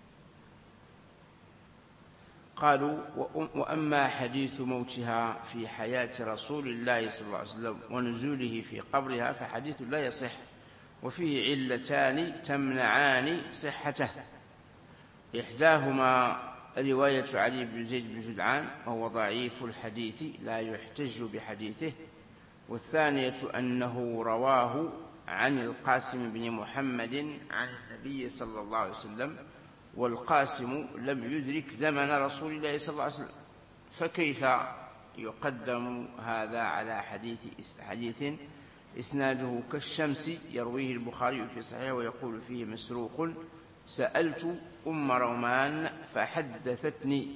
قالوا وأما حديث موتها في حياة رسول الله صلى الله عليه وسلم ونزوله في قبرها فحديث لا يصح، وفيه علتان تمنعان صحته، إحداهما رواية علي بن زيد بن جدعان وهو ضعيف الحديث لا يحتج بحديثه، والثانية أنه رواه عن القاسم بن محمد عن النبي صلى الله عليه وسلم، والقاسم لم يدرك زمن رسول الله صلى الله عليه وسلم، فكيف يقدم هذا على حديث إسناده كالشمس يرويه البخاري في صحيحه ويقول فيه مسروق سألت أم رومان فحدثتني.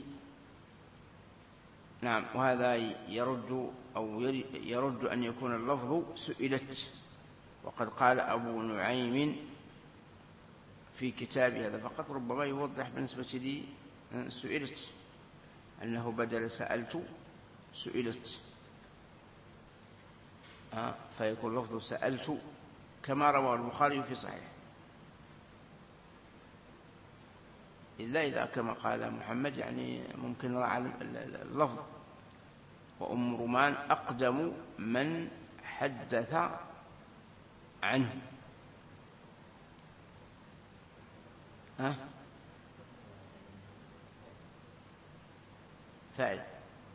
نعم. وهذا يرد أن يكون اللفظ سئلت، وقد قال أبو نعيم في كتابه هذا فقط، ربما يوضح بالنسبة لي سئلت أنه بدل سألت سئلت، فيكون لفظ سألت كما رواه البخاري في صحيح، إلا إذا كما قال محمد يعني ممكن راعى اللفظ. وأم رومان أقدم من حدث عنه. فاعل.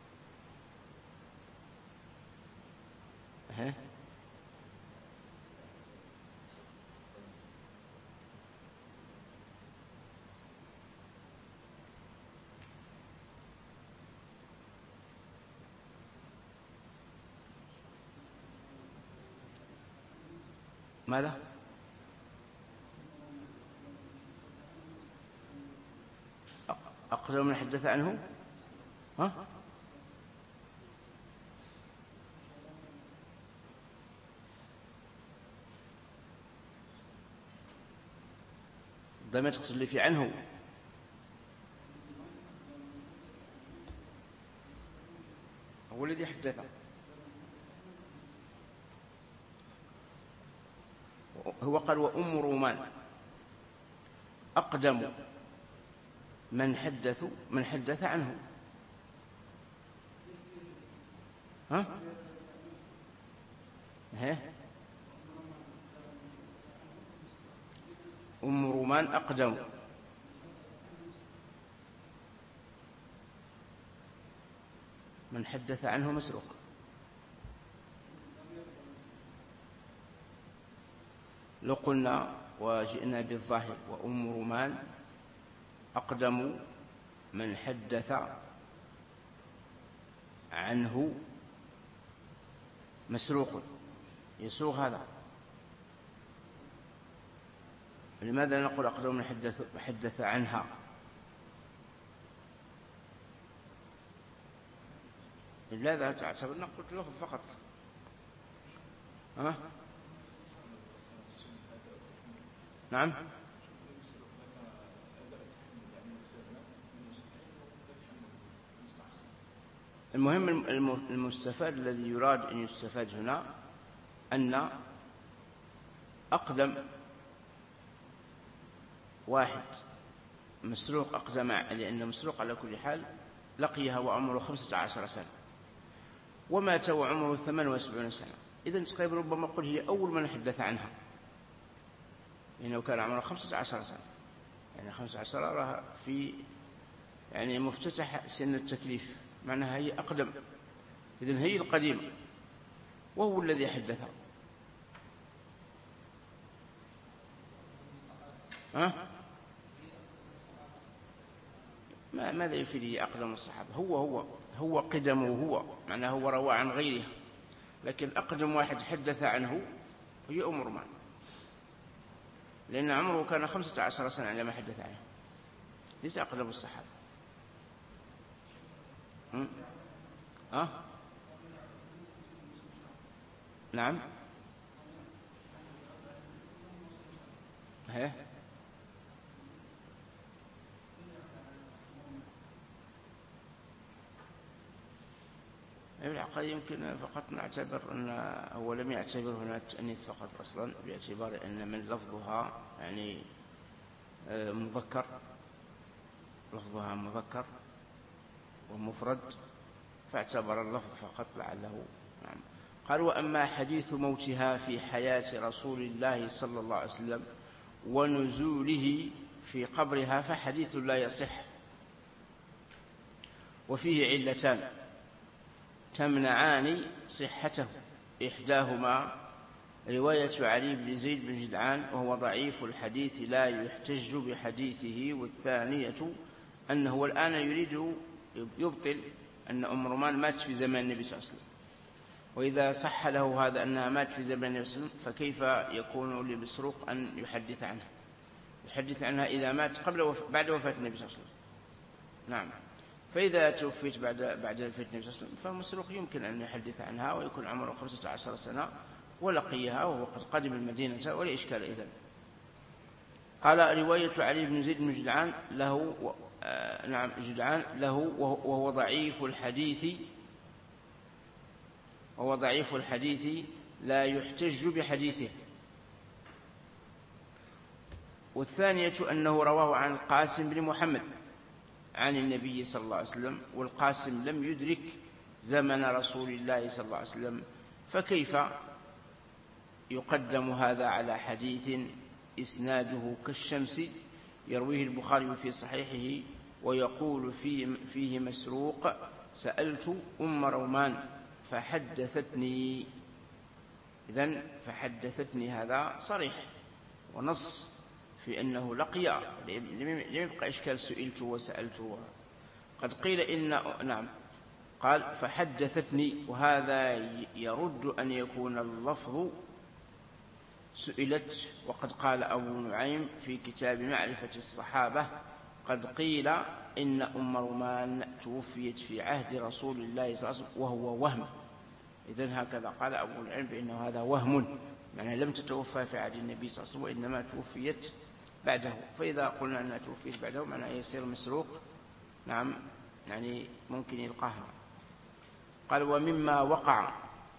ماذا؟ أقدم من حدث عنه. ضمير تقصد اللي في عنه. هو الذي حدث. هو قال وأم رومان أقدم من حدث عنه. أم رومان أقدم من حدث عنه مسروق. لو قلنا وجئنا بالظاهر وأم رومان أقدم من حدث عنه مسروق يسوغ هذا. لماذا نقول أقدم من حدث عنها؟ لماذا تعتبر نقول لفظ فقط؟ نعم. المهم المستفاد الذي يراد أن يستفاد هنا أن أقدم واحد مسروق أقدم، لأن مسروق على كل حال لقيها وعمره 15 سنة ومات وعمره 78 سنة، إذن تقريبا ربما قل هي أول من حدث عنها، لأنه كان عمره 15 سنة، يعني 15 راها في يعني مفتتح سن التكليف، معناها هي أقدم، إذن هي القديمة. وهو الذي حدث. ماذا يفيد أقدم الصحابة؟ هو قدمه، هو معناه هو روى عن غيره، لكن أقدم واحد حدث عنه هي أم رومان، لأن عمره كان 15 سنة لما حدث عنه، ليس أقدم الصحابة. نعم. العقد يمكن فقط نعتبر أن هو لم يعتبر هنا التأنيث فقط أصلا، باعتبار أن من لفظها يعني مذكر، لفظها مذكر ومفرد، فاعتبر اللفظ فقط لعله. نعم. قال: وأما حديث موتها في حياة رسول الله صلى الله عليه وسلم ونزوله في قبرها فحديث لا يصح، وفيه علتان تمنعان صحته. إحداهما رواية علي بن زيد بن جدعان وهو ضعيف الحديث لا يحتج بحديثه، والثانية أنه الآن يريد يبطل أن أم رومان مات في زمان النبي صلى الله عليه وسلم، وإذا صح له هذا أنها مات في زمان النبي صلى الله عليه وسلم فكيف يكون لمسروق أن يحدث عنها؟ يحدث عنها إذا مات بعد وفاة النبي صلى الله عليه وسلم. نعم. فإذا توفيت بعد وفاة النبي صلى الله عليه وسلم فمسروق يمكن أن يحدث عنها ويكون عمره 15 سنة ولقيها وهو قد قدم المدينة ولا إشكال إذن. قال: رواية علي بن زيد بن جدعان له نعم جدعان له وهو ضعيف الحديث لا يحتج بحديثه. والثانية أنه رواه عن القاسم بن محمد عن النبي صلى الله عليه وسلم، والقاسم لم يدرك زمن رسول الله صلى الله عليه وسلم، فكيف يقدم هذا على حديث إسناده كالشمس يرويه البخاري في صحيحه ويقول فيه مسروق: سألت أم رومان فحدثتني. إذن فحدثتني هذا صريح ونص في أنه لقي، لم يبقى إشكال سئلت وسألت. قد قيل نعم، قال فحدثتني، وهذا يرد أن يكون اللفظ سئلت. وقد قال أبو نعيم في كتاب معرفة الصحابة: قد قيل إن أم رومان توفيت في عهد رسول الله صلى الله عليه وسلم وهو وهم. إذن هكذا قال أبو نعيم بأنه هذا وهم، يعني لم تتوفى في عهد النبي صلى الله عليه وسلم وإنما توفيت بعده. فإذا قلنا أنها توفيت بعده معناه يصير مسروق. نعم، يعني ممكن يلقاها. قال: ومما وقع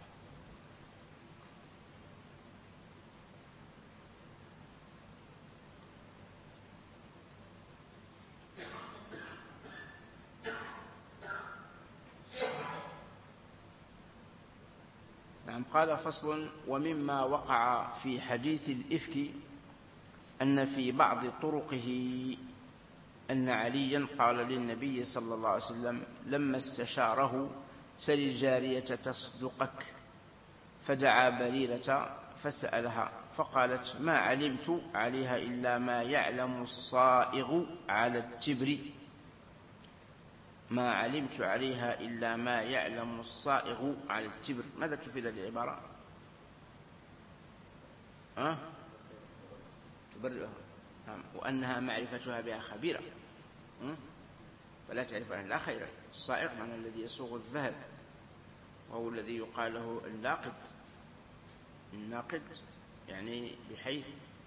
قال: فصل: ومما وقع في حديث الإفك أن في بعض طرقه أن عليا قال للنبي صلى الله عليه وسلم لما استشاره: سل الجارية تصدقك، فدعا بريرة فسألها فقالت: ما علمت عليها إلا ما يعلم الصائغ على التبر. ما علمت عليها إلا ما يعلم الصائغ على التبر. ماذا تفيد العبارة؟ تبرئها. وأنها معرفتها بها خبيرة، فلا تعرف عنه لا خير. الصائغ معنى الذي يصوغ الذهب، وهو الذي يقال له الناقد. الناقد يعني بحيث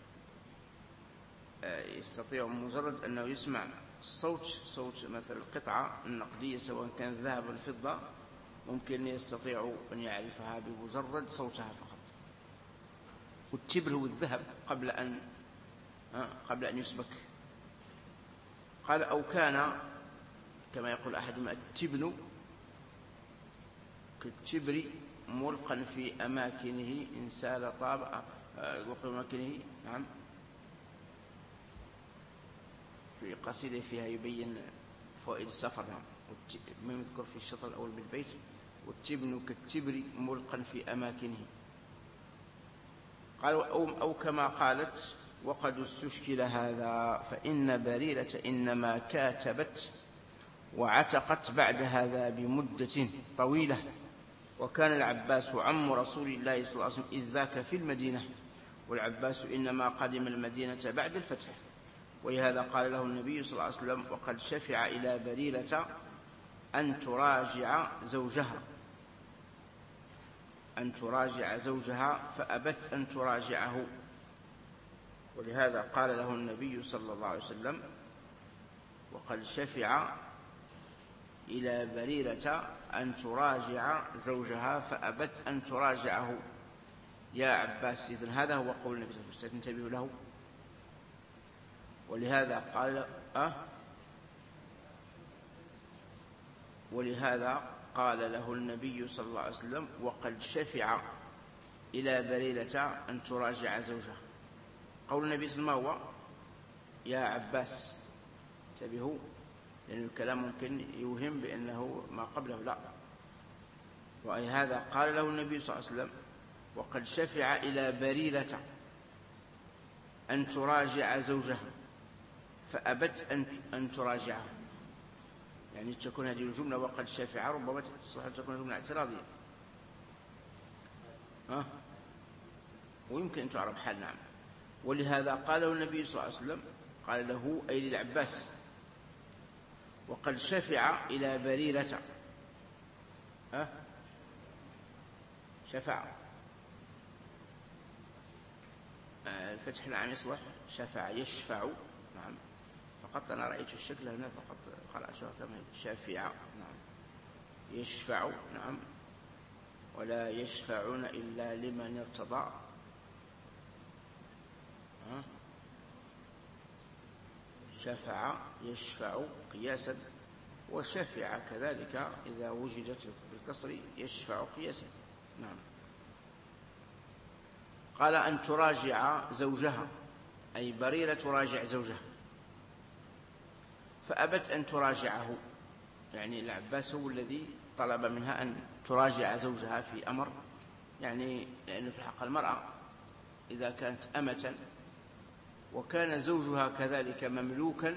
يستطيع مجرد أنه يسمع صوت مثل القطعة النقدية سواء كان ذهب أو الفضة، ممكن يستطيع أن يعرفها بمجرد صوتها فقط. والتبر هو الذهب قبل أن يسبك. قال: أو كان كما يقول أحدهم التبن كالتبر ملقا في أماكنه إن سال طاب وفي أماكنه. نعم، في قصيدة فيها يبين فوائد السفر. نعم، مما يذكر في الشطر الأول بالبيت والتبن كالتبر ملقا في أماكنه. قال أو كما قالت وقد استشكل هذا فإن بريرة إنما كاتبت وعتقت بعد هذا بمدة طويلة، وكان العباس عم رسول الله صلى الله عليه وسلم إذ ذاك في المدينة، والعباس إنما قدم المدينة بعد الفتح، ولهذا قال له النبي صلى الله عليه وسلم وقد شفع إلى بريرة أن تراجع زوجها فأبت أن تراجعه، ولهذا قال له النبي صلى الله عليه وسلم وقد شفع إلى بريرة أن تراجع زوجها فأبت أن تراجعه يا عباس. إذن هذا هو قول النبي صلى الله عليه وسلم، انتبهوا له. ولهذا قال له النبي صلى الله عليه وسلم وقد شفع إلى بريرة أن تراجع زوجها. قول النبي صلى الله عليه وسلم هو يا عباس، انتبهوا، لأن الكلام ممكن يوهم بأنه ما قبله، لا. ولهذا قال له النبي صلى الله عليه وسلم وقد شفع إلى بريرة أن تراجع زوجها فأبت أن تراجعه، يعني تكون هذه الجملة وقد شفع ربما تصح أن تكون جملة اعتراضية، ويمكن أن تعرف حال، نعم. ولهذا قاله النبي صلى الله عليه وسلم، قال له أي للعباس وقد شفع إلى بريرة، شفع الفتح العام يصلح شفع يشفع، نعم. فقط أنا رأيت الشكل هنا فقط قرأتها كما شافع، نعم، يشفع، نعم، ولا يشفعون إلا لمن ارتضى، شفع يشفع قياسا، وشفع كذلك إذا وجدت بالكسر يشفع قياسا، نعم. قال أن تراجع زوجها، أي بريرة تراجع زوجها، فأبت أن تراجعه، يعني العباس هو الذي طلب منها أن تراجع زوجها في أمر، يعني لأنه في حق المرأة إذا كانت أمة وكان زوجها كذلك مملوكا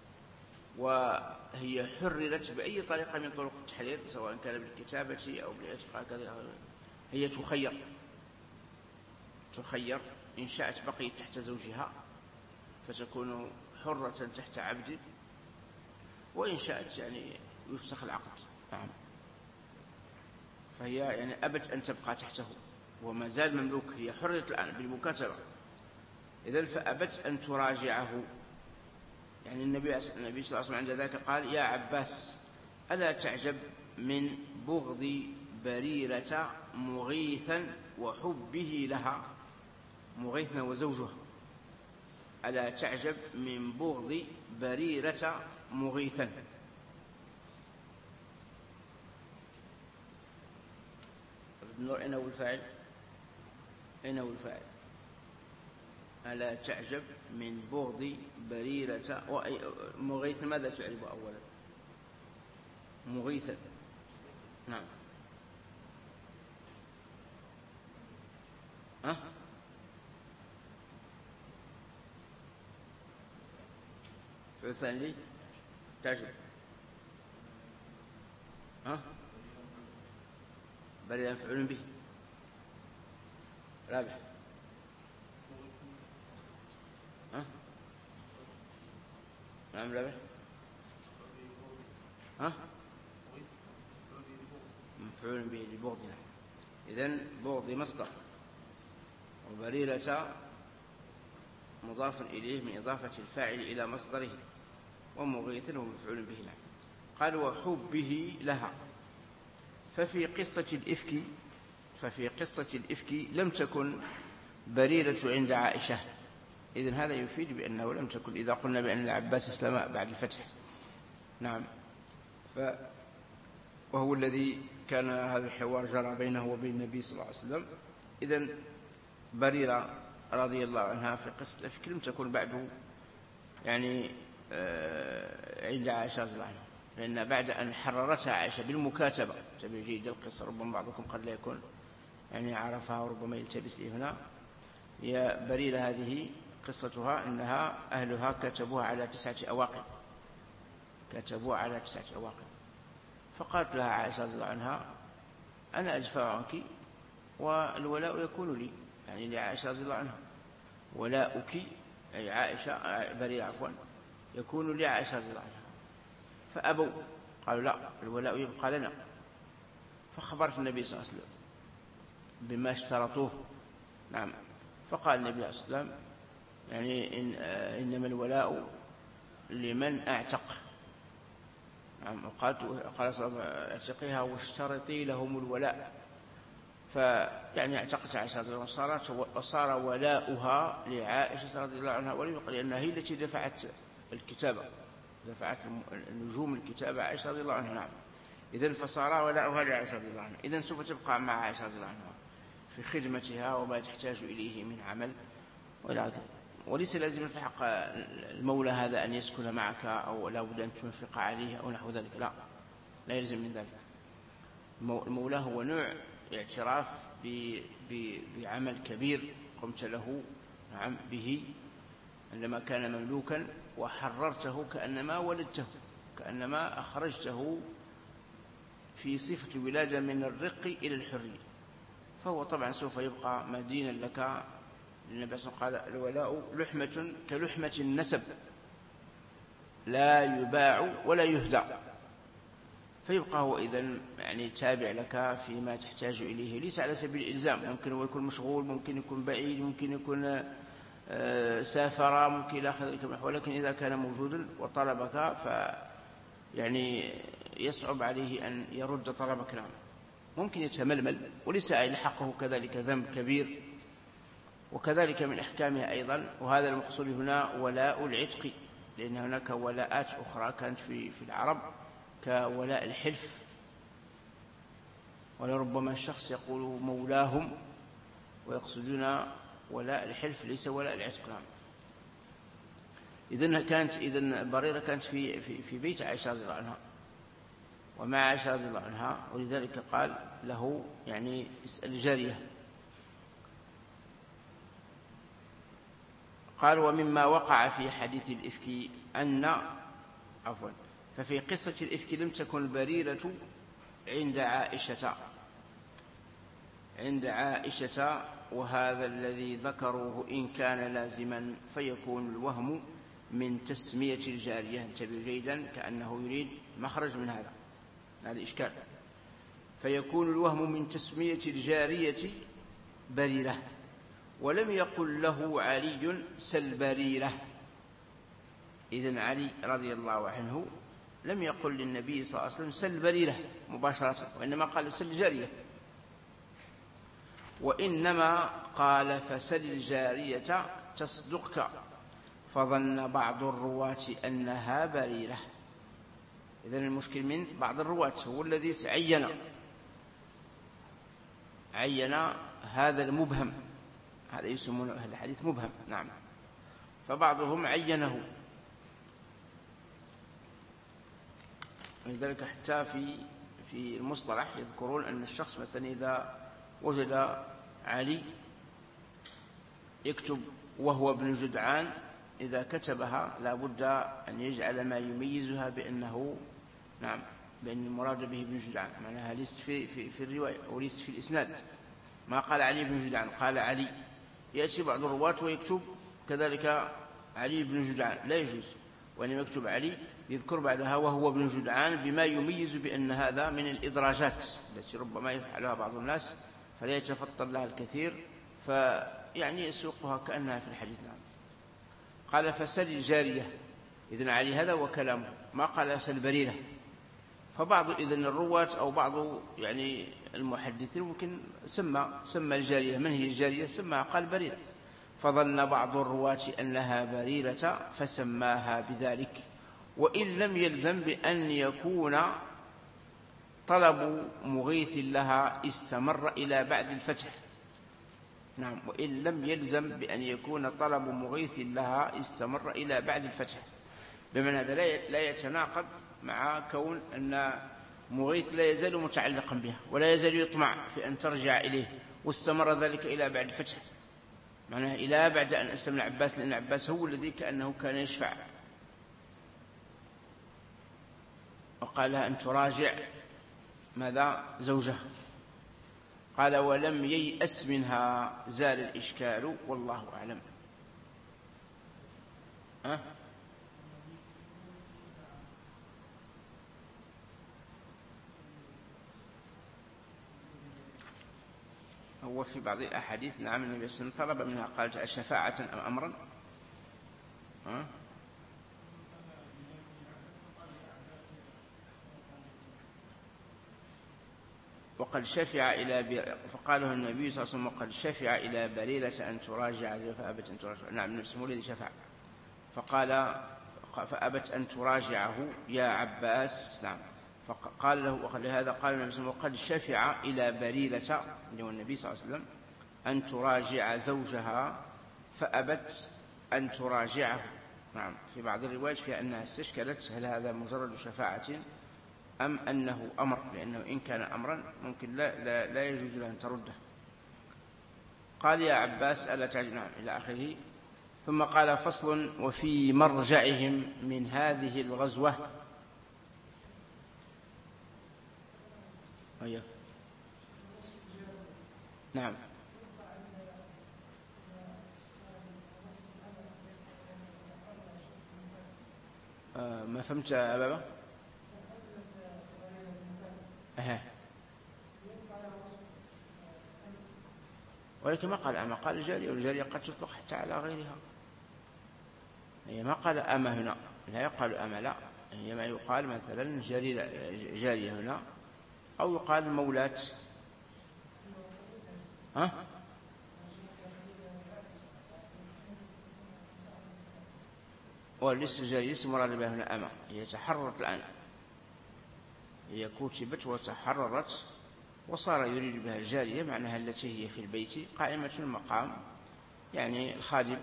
وهي حررت بأي طريقة من طرق التحرير سواء كان بالكتابة أو بالعتق، كذا هي تخير إن شاءت بقيت تحت زوجها فتكون حرة تحت عبد، وإن شاءت يعني يفسخ العقد، نعم. فهي يعني أبت أن تبقى تحته وما زال مملوك، هي حرة الآن بالمكاتبة، إذن فأبت أن تراجعه. يعني النبي صلى الله عليه وسلم عند ذاك قال يا عباس ألا تعجب من بغض بريرة مغيثا وحبه لها، مغيثا وزوجها، ألا تعجب من بغض بريرة مغيثا. أين هو الفاعل؟ ألا تعجب من بغض بريرة مغيثا، ماذا تعرف أولا؟ مغيثا، نعم. فعل لي تعجب، بريرة مفعول به، رابح، نعم رابح، مفعول به لبغضنا، إذن بغض مصدر، وبريرة مضاف إليه من إضافة الفاعل إلى مصدره، ومغيث هو مفعول به له. قال وحبه لها. ففي قصة الإفك لم تكن بريرة عند عائشة، إذن هذا يفيد بأنه لم تكن، إذا قلنا بأن العباس أسلم بعد الفتح، نعم، وهو الذي كان هذا الحوار جرى بينه وبين النبي صلى الله عليه وسلم، إذن بريرة رضي الله عنها في قصة الإفك لم تكن بعده يعني عند عائشة رضي الله عنها، لأن بعد أن حررتها عائشة بالمكاتبة، تبي جيد القصة، ربما بعضكم قد لا يكون يعني عرفها وربما يلتبس لي هنا. يا بريرة هذه قصتها أنها أهلها كتبوها على 9 أواق، كتبوها على 9 أواق. فقالت لها عائشة رضي الله عنها: أنا أدفع عنك والولاء يكون لي، يعني لعائشة رضي الله عنها، ولاؤك أي عائشة بريرة عفوا يكون لعائشة رضي الله عنها. فأبوا، قالوا: لا، الولاء يبقى لنا. فخبرت النبي صلى الله عليه وسلم بما اشترطوه. نعم. فقال النبي صلى الله عليه وسلم: يعني إنما الولاء لمن أعتق. نعم. قال صلى الله عليه وسلم: اعتقيها واشترطي لهم الولاء. فيعني اعتقت عائشة رضي الله عنها وصار ولاؤها لعائشة رضي الله عنها، ولم يقل لأنها هي التي دفعت الكتابة، دفعت نجوم الكتابة عائشة رضي الله عنها. نعم. إذن فصار ولاؤها لعائشة رضي الله عنها. إذن سوف تبقى مع عائشة رضي الله عنها في خدمتها وما تحتاج إليه من عمل ولا غير. وليس لازم في حق المولى هذا أن يسكن معك أو لا بد أن تنفق عليه أو نحو ذلك، لا يلزم من ذلك. المولى هو نوع اعتراف بعمل كبير قمت له، نعم، به عندما كان مملوكا وحررته، كأنما ولدته، كأنما أخرجته في صفة الولادة من الرق إلى الحرية. فهو طبعا سوف يبقى مدينا لك. النبي صلى الله عليه وسلم قال: الولاء لحمة كلحمة النسب لا يباع ولا يهدى. فيبقى هو إذن يعني تابع لك فيما تحتاج إليه، ليس على سبيل الإلزام. ممكن هو يكون مشغول، ممكن يكون بعيد، ممكن يكون سافر، ممكن إلى آخره، ولكن إذا كان موجودا وطلبك يعني يصعب عليه أن يرد طلبك. نعم. ممكن يتململ وليس يلحقه كذلك ذنب كبير. وكذلك من أحكامها أيضا، وهذا المقصود هنا، ولاء العتق، لأن هناك ولاءات أخرى كانت في العرب كولاء الحلف، ولربما الشخص يقول مولاهم ويقصدون ولاء الحلف ليس ولاء العتق. نعم. إذن بريرة كانت في بيت عائشة رضي الله عنها ومع عائشة رضي الله عنها، ولذلك قال له يعني اسأل الجارية. قال: ومما وقع في حديث الإفك ففي قصة الإفك لم تكن بريرة عند عائشة، وهذا الذي ذكروه إن كان لازما فيكون الوهم من تسمية الجارية. انتبه جيدا، كأنه يريد مخرج من هذا إشكال. فيكون الوهم من تسمية الجارية بريرة، ولم يقل له علي سل بريرة. إذن علي رضي الله عنه لم يقل للنبي صلى الله عليه وسلم سل بريرة مباشرة، وإنما قال سل جارية، وإنما قال فسل الجارية تصدقك، فظن بعض الرواة أنها بريرة. إذن المشكل من بعض الرواة، هو الذي عين هذا المبهم، هذا يسمون أهل الحديث مبهم. نعم. فبعضهم عينه، لذلك حتى في المصطلح يذكرون أن الشخص مثلا إذا وجد علي يكتب وهو ابن جدعان، إذا كتبها لا بد أن يجعل ما يميزها بأنه نعم بأن المراد به ابن جدعان، معناها ليست في الرواية أو ليست في الإسناد. ما قال علي بن جدعان، قال علي. يأتي بعض الرواة ويكتب كذلك علي بن جدعان، لا يجوز، وإنما يكتب علي يذكر بعدها وهو ابن جدعان بما يميز بأن هذا من الإدراجات التي ربما يفعلها بعض الناس فلا يتفطن لها الكثير، فيعني يسوقها كأنها في الحديث. نعم. قال فسل الجارية، إذن علي هذا وكلامه، ما قال سل بريرة. فبعض إذن الرواة أو بعض يعني المحدثين ممكن سمى الجارية، من هي الجارية؟ سماها قال بريرة، فظن بعض الرواة أنها بريرة فسماها بذلك، وإن لم يلزم بأن يكون طلب مغيث لها استمر إلى بعد الفتح. نعم. وإن لم يلزم بأن يكون طلب مغيث لها استمر إلى بعد الفتح، بمعنى هذا لا يتناقض مع كون أن مغيث لا يزال متعلقا بها ولا يزال يطمع في أن ترجع إليه، واستمر ذلك إلى بعد الفتح، معناه إلى بعد أن أسلم العباس، لأن العباس هو الذي كأنه كان يشفع، وقال لها أن تراجع ماذا؟ زوجها. قال ولم ييأس منها، زال الإشكال والله أعلم. هو في بعض الأحاديث نعم النبي صلى الله عليه وسلم طلب منها، قالت أشفاعة أم أمرا؟ وقد شفع فقاله النبي صلى الله عليه وسلم وقد شفع إلى بريرة أن تراجع فأبت أن تراجع. نعم نفسه هو الذي شفع، فقال فأبت أن تراجعه يا عباس. نعم فقال له، ولهذا قال النبي صلى الله عليه وسلم وقد شفع إلى بريرة اللي هو النبي صلى الله عليه وسلم أن تراجع زوجها فأبت أن تراجعه. نعم في بعض الروايات فيها أنها استشكلت هل هذا مجرد شفاعة أم أنه أمر، لأنه إن كان أمرا ممكن لا يجوز له أن ترده. قال يا عباس ألا تعجل، نعم إلى آخره. ثم قال فصل وفي مرجعهم من هذه الغزوة. نعم ما فهمت يا بابا. ولكن ما قال أما، قال جارية، والجارية قد تطلق حتى على غيرها. هي ما قال أما هنا، لا يقال أما، لا هي ما يقال مثلا جارية هنا، أو يقال مولاة. وليس جارية، ليس مراد بها هنا أما، هي تحررت الآن، هي كتبت وتحررت وصار يريد بها الجارية، معناها التي هي في البيت قائمة المقام، يعني الخادم.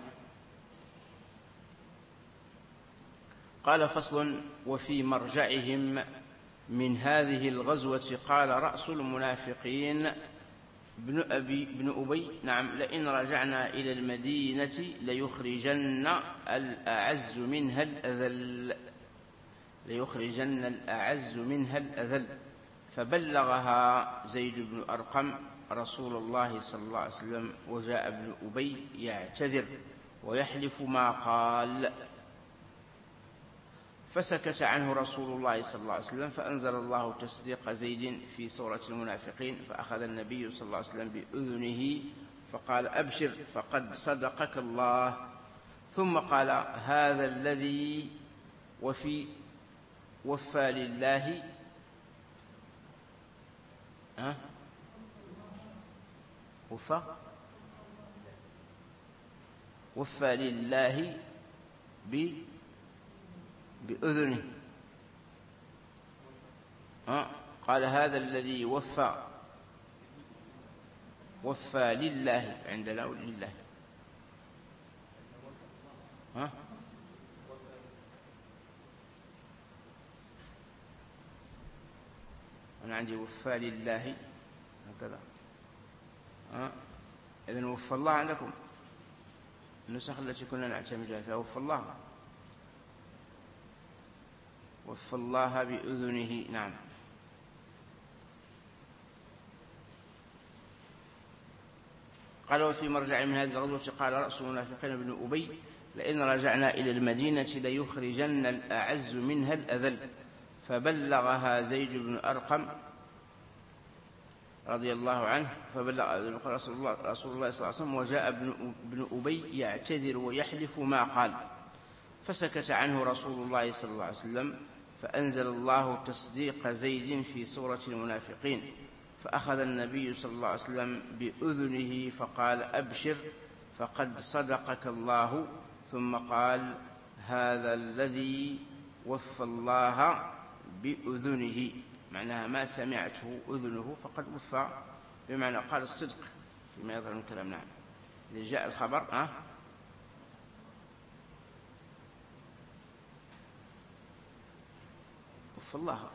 قال فصل وفي مرجعهم من هذه الغزوة قال رأس المنافقين بن أبي نعم لئن رجعنا إلى المدينة ليخرجن الأعز منها الأذل، ليخرجن الأعز منها الأذل. فبلغها زيد بن أرقم رسول الله صلى الله عليه وسلم، وجاء ابن أبي يعتذر ويحلف ما قال، فسكت عنه رسول الله صلى الله عليه وسلم، فأنزل الله تصديق زيد في سورة المنافقين، فأخذ النبي صلى الله عليه وسلم بأذنه فقال أبشر فقد صدقك الله. ثم قال هذا الذي وفى لله وفى لله بأذنه. قال هذا الذي وفى لله عندنا ولله. أنا عندي وفى لله هكذا. إذن وفى الله عندكم النسخ التي كنا نعتمدها فيها وفى الله، وفى الله بأذنه. نعم قال وفي مرجع من هذه الغزوة قال رأس المنافقين بن أبي لئن رجعنا إلى المدينة ليخرجن الأعز منها الأذل. فبلغها زيد بن أرقم رضي الله عنه، فبلغ رسول الله صلى الله عليه وسلم، وجاء ابن أبي يعتذر ويحلف ما قال، فسكت عنه رسول الله صلى الله عليه وسلم، فأنزل الله تصديق زيد في سورة المنافقين، فأخذ النبي صلى الله عليه وسلم بأذنه فقال أبشر فقد صدقك الله. ثم قال هذا الذي وفى الله بأذنه، معناها ما سمعته أذنه فقد وفى، بمعنى قال الصدق فيما يظهر من الكلام. نعم إذا جاء الخبر وفى الله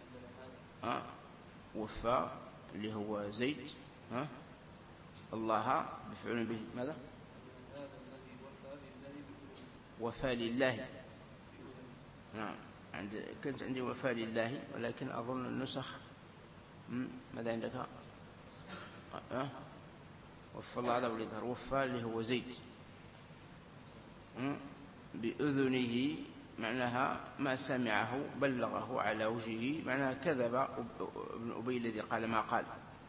وفى اللي هو زيد الله مفعول به ماذا؟ وفى لله. نعم كنت عندي وفى لله، ولكن أظن النسخ ماذا عندك؟ وفى الله هذا بالإظهار، وفى اللي هو زيد بأذنه معناها ما سمعه بلغه على وجهه، معناها كذب ابن أبي الذي قال ما قال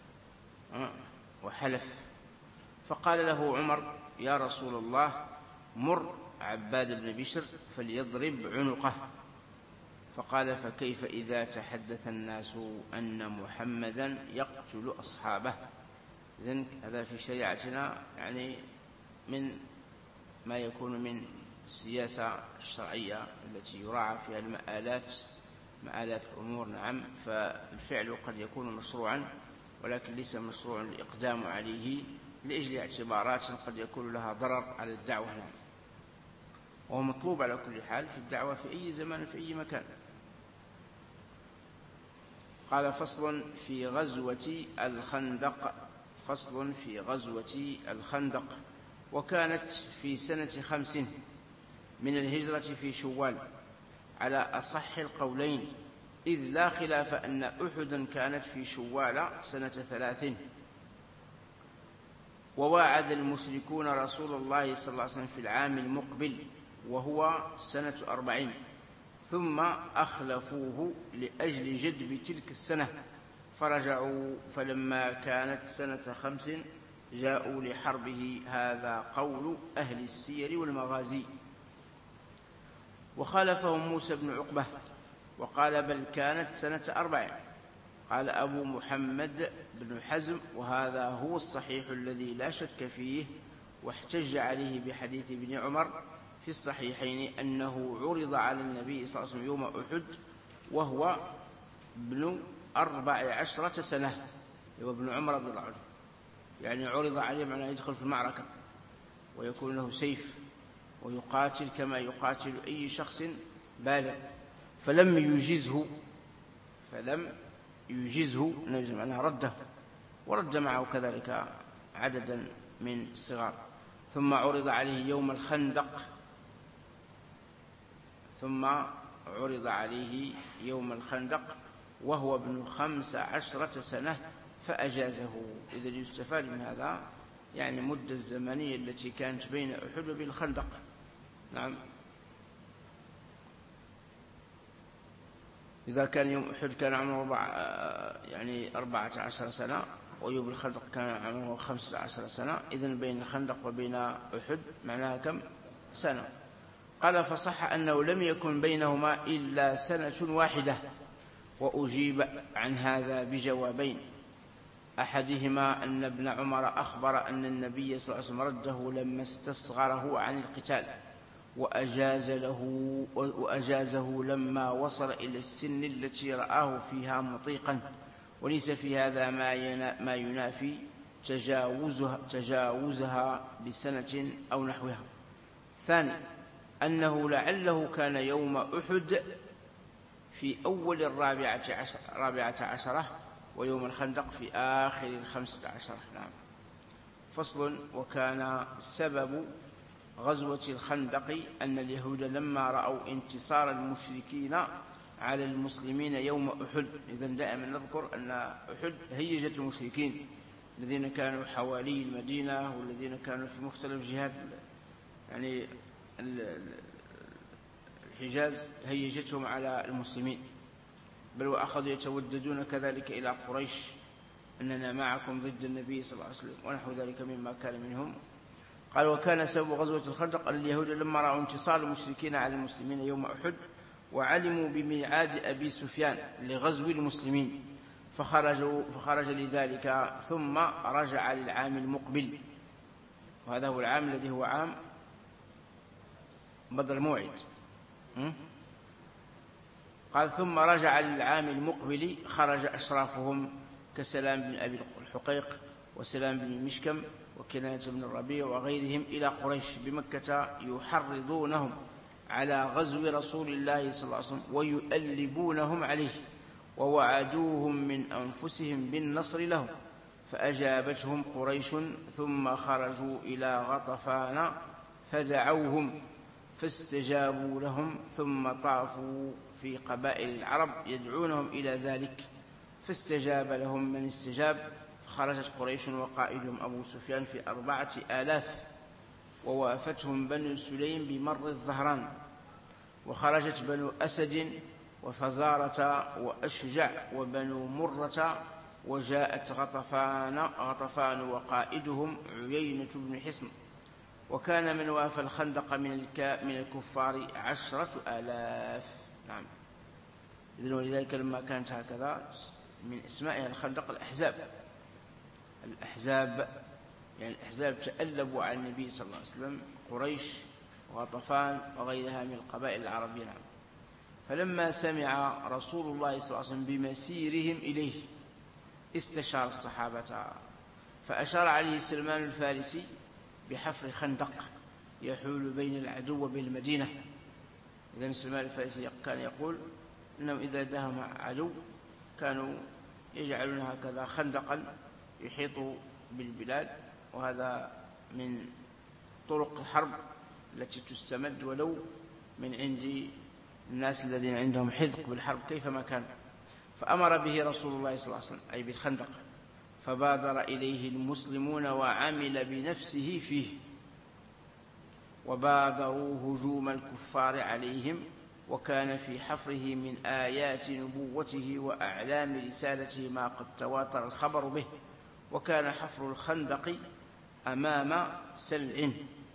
وحلف. فقال له عمر يا رسول الله مر عباد بن بشر فليضرب عنقه. فقال فكيف إذا تحدث الناس أن محمدا يقتل أصحابه. إذن هذا في شريعتنا يعني من ما يكون من السياسة الشرعية التي يراعى فيها مآلات الأمور. نعم فالفعل قد يكون مشروعا، ولكن ليس مشروعا الإقدام عليه لأجل اعتبارات قد يكون لها ضرر على الدعوة. نعم وهو مطلوب على كل حال في الدعوة في أي زمان في أي مكان. قال فصل في غزوة الخندق. فصل في غزوة الخندق. وكانت في سنة 5 من الهجرة في شوال على أصح القولين، إذ لا خلاف أن أحدا كانت في شوال سنة 3. وواعد المشركون رسول الله صلى الله عليه وسلم في العام المقبل وهو سنة 40، ثم أخلفوه لأجل جدب تلك السنة فرجعوا، فلما كانت سنة 5 جاءوا لحربه. هذا قول أهل السير والمغازي. وخالفهم موسى بن عقبة وقال بل كانت سنة 4. قال أبو محمد بن حزم وهذا هو الصحيح الذي لا شك فيه، واحتج عليه بحديث ابن عمر في الصحيحين أنه عرض على النبي صلى الله عليه وسلم يوم أحد وهو ابن 14 سنة، هو ابن عمر رضي الله عنه، يعني عرض عليه معناه يدخل في المعركة ويكون له سيف ويقاتل كما يقاتل أي شخص بالغ، فلم يجزه النبي معناه رده، ورد معه كذلك عددا من الصغار. ثم عرض عليه يوم الخندق وهو ابن 15 سنة فأجازه. إذا يستفاد من هذا يعني مدة الزمنية التي كانت بين أحد وبين الخندق. نعم إذا كان يوم أحد كان عمره 14 سنة، ويوم الخندق كان عمره 15 سنة، إذن بين الخندق وبين أحد معناها كم سنة؟ قال فصح أنه لم يكن بينهما إلا سنة واحدة. وأجيب عن هذا بجوابين، أحدهما أن ابن عمر أخبر أن النبي صلى الله عليه وسلم رده لما استصغره عن القتال، وأجازه لما وصل إلى السن التي رآه فيها مطيقا، وليس في هذا ما ينافي تجاوزها بسنة أو نحوها. ثاني أنه لعله كان يوم أحد في أول 14 ويوم الخندق في آخر 15. نعم فصل. وكان سبب غزوة الخندق أن اليهود لما رأوا انتصار المشركين على المسلمين يوم أحد. إذن دائما نذكر أن أحد هيجت المشركين الذين كانوا حوالي المدينة والذين كانوا في مختلف جهات يعني الحجاز، هيجتهم على المسلمين، بل وأخذوا يتوددون كذلك إلى قريش أننا معكم ضد النبي صلى الله عليه وسلم ونحو ذلك مما كان منهم. قال وكان سبب غزوة الخندق أن اليهود لما رأوا انتصار المشركين على المسلمين يوم أحد وعلموا بميعاد أبي سفيان لغزو المسلمين فخرج لذلك، ثم رجع للعام المقبل، وهذا هو العام الذي هو عام بدر الموعد. قال ثم رجع للعام المقبل خرج أشرافهم كسلام بن أبي الحقيق وسلام بن مشكم وكنانة بن الربيع وغيرهم إلى قريش بمكة يحرضونهم على غزو رسول الله صلى الله عليه وسلم ويؤلبونهم عليه، ووعدوهم من أنفسهم بالنصر لهم، فأجابتهم قريش ثم خرجوا إلى غطفان فدعوهم فاستجابوا لهم، ثم طافوا في قبائل العرب يدعونهم إلى ذلك، فاستجاب لهم من استجاب، فخرجت قريش وقائدهم أبو سفيان في 4000، ووافته بنو سليم بمر الظهران، وخرجت بنو أسد وفزارة وأشجع وبنو مرة، وجاءت غطفان وقائدهم عيينة بن حصن، وكان من وافى الخندق من الكفار 10,000. نعم. إذن ولذلك لما كانت هكذا من اسمائها الخندق الأحزاب، يعني الأحزاب تألبوا على النبي صلى الله عليه وسلم، قريش وغطفان وغيرها من القبائل العربية. نعم. فلما سمع رسول الله صلى الله عليه وسلم بمسيرهم إليه استشار الصحابة، فأشار عليه سلمان الفارسي بحفر خندق يحول بين العدو وبين المدينة. إذن سلمان الفارسي كان يقول إنهم إذا دهم عدو كانوا يجعلون هكذا خندقا يحيط بالبلاد، وهذا من طرق الحرب التي تستمد ولو من عند الناس الذين عندهم حذق بالحرب كيفما كان. فأمر به رسول الله صلى الله عليه وسلم أي بالخندق، فبادر إليه المسلمون وعمل بنفسه فيه، وبادروا هجوم الكفار عليهم، وكان في حفره من آيات نبوته وأعلام رسالته ما قد تواتر الخبر به. وكان حفر الخندق أمام سلع،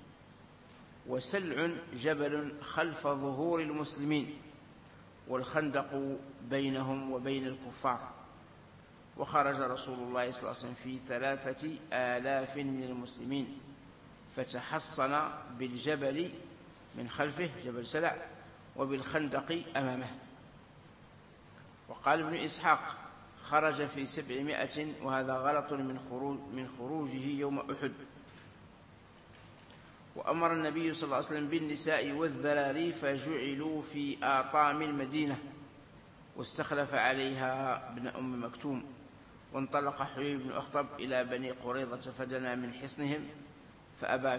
وسلع جبل خلف ظهور المسلمين، والخندق بينهم وبين الكفار. وخرج رسول الله صلى الله عليه وسلم في 3,000 من المسلمين، فتحصن بالجبل من خلفه جبل سلع وبالخندق أمامه. وقال ابن إسحاق خرج في 700، وهذا غلط من خروجه يوم أحد. وأمر النبي صلى الله عليه وسلم بالنساء والذراري فجعلوا في آطام المدينة، واستخلف عليها ابن أم مكتوم. وانطلق حيي بن أخطب إلى بني قريظة فدنا من حصنهم، فدنا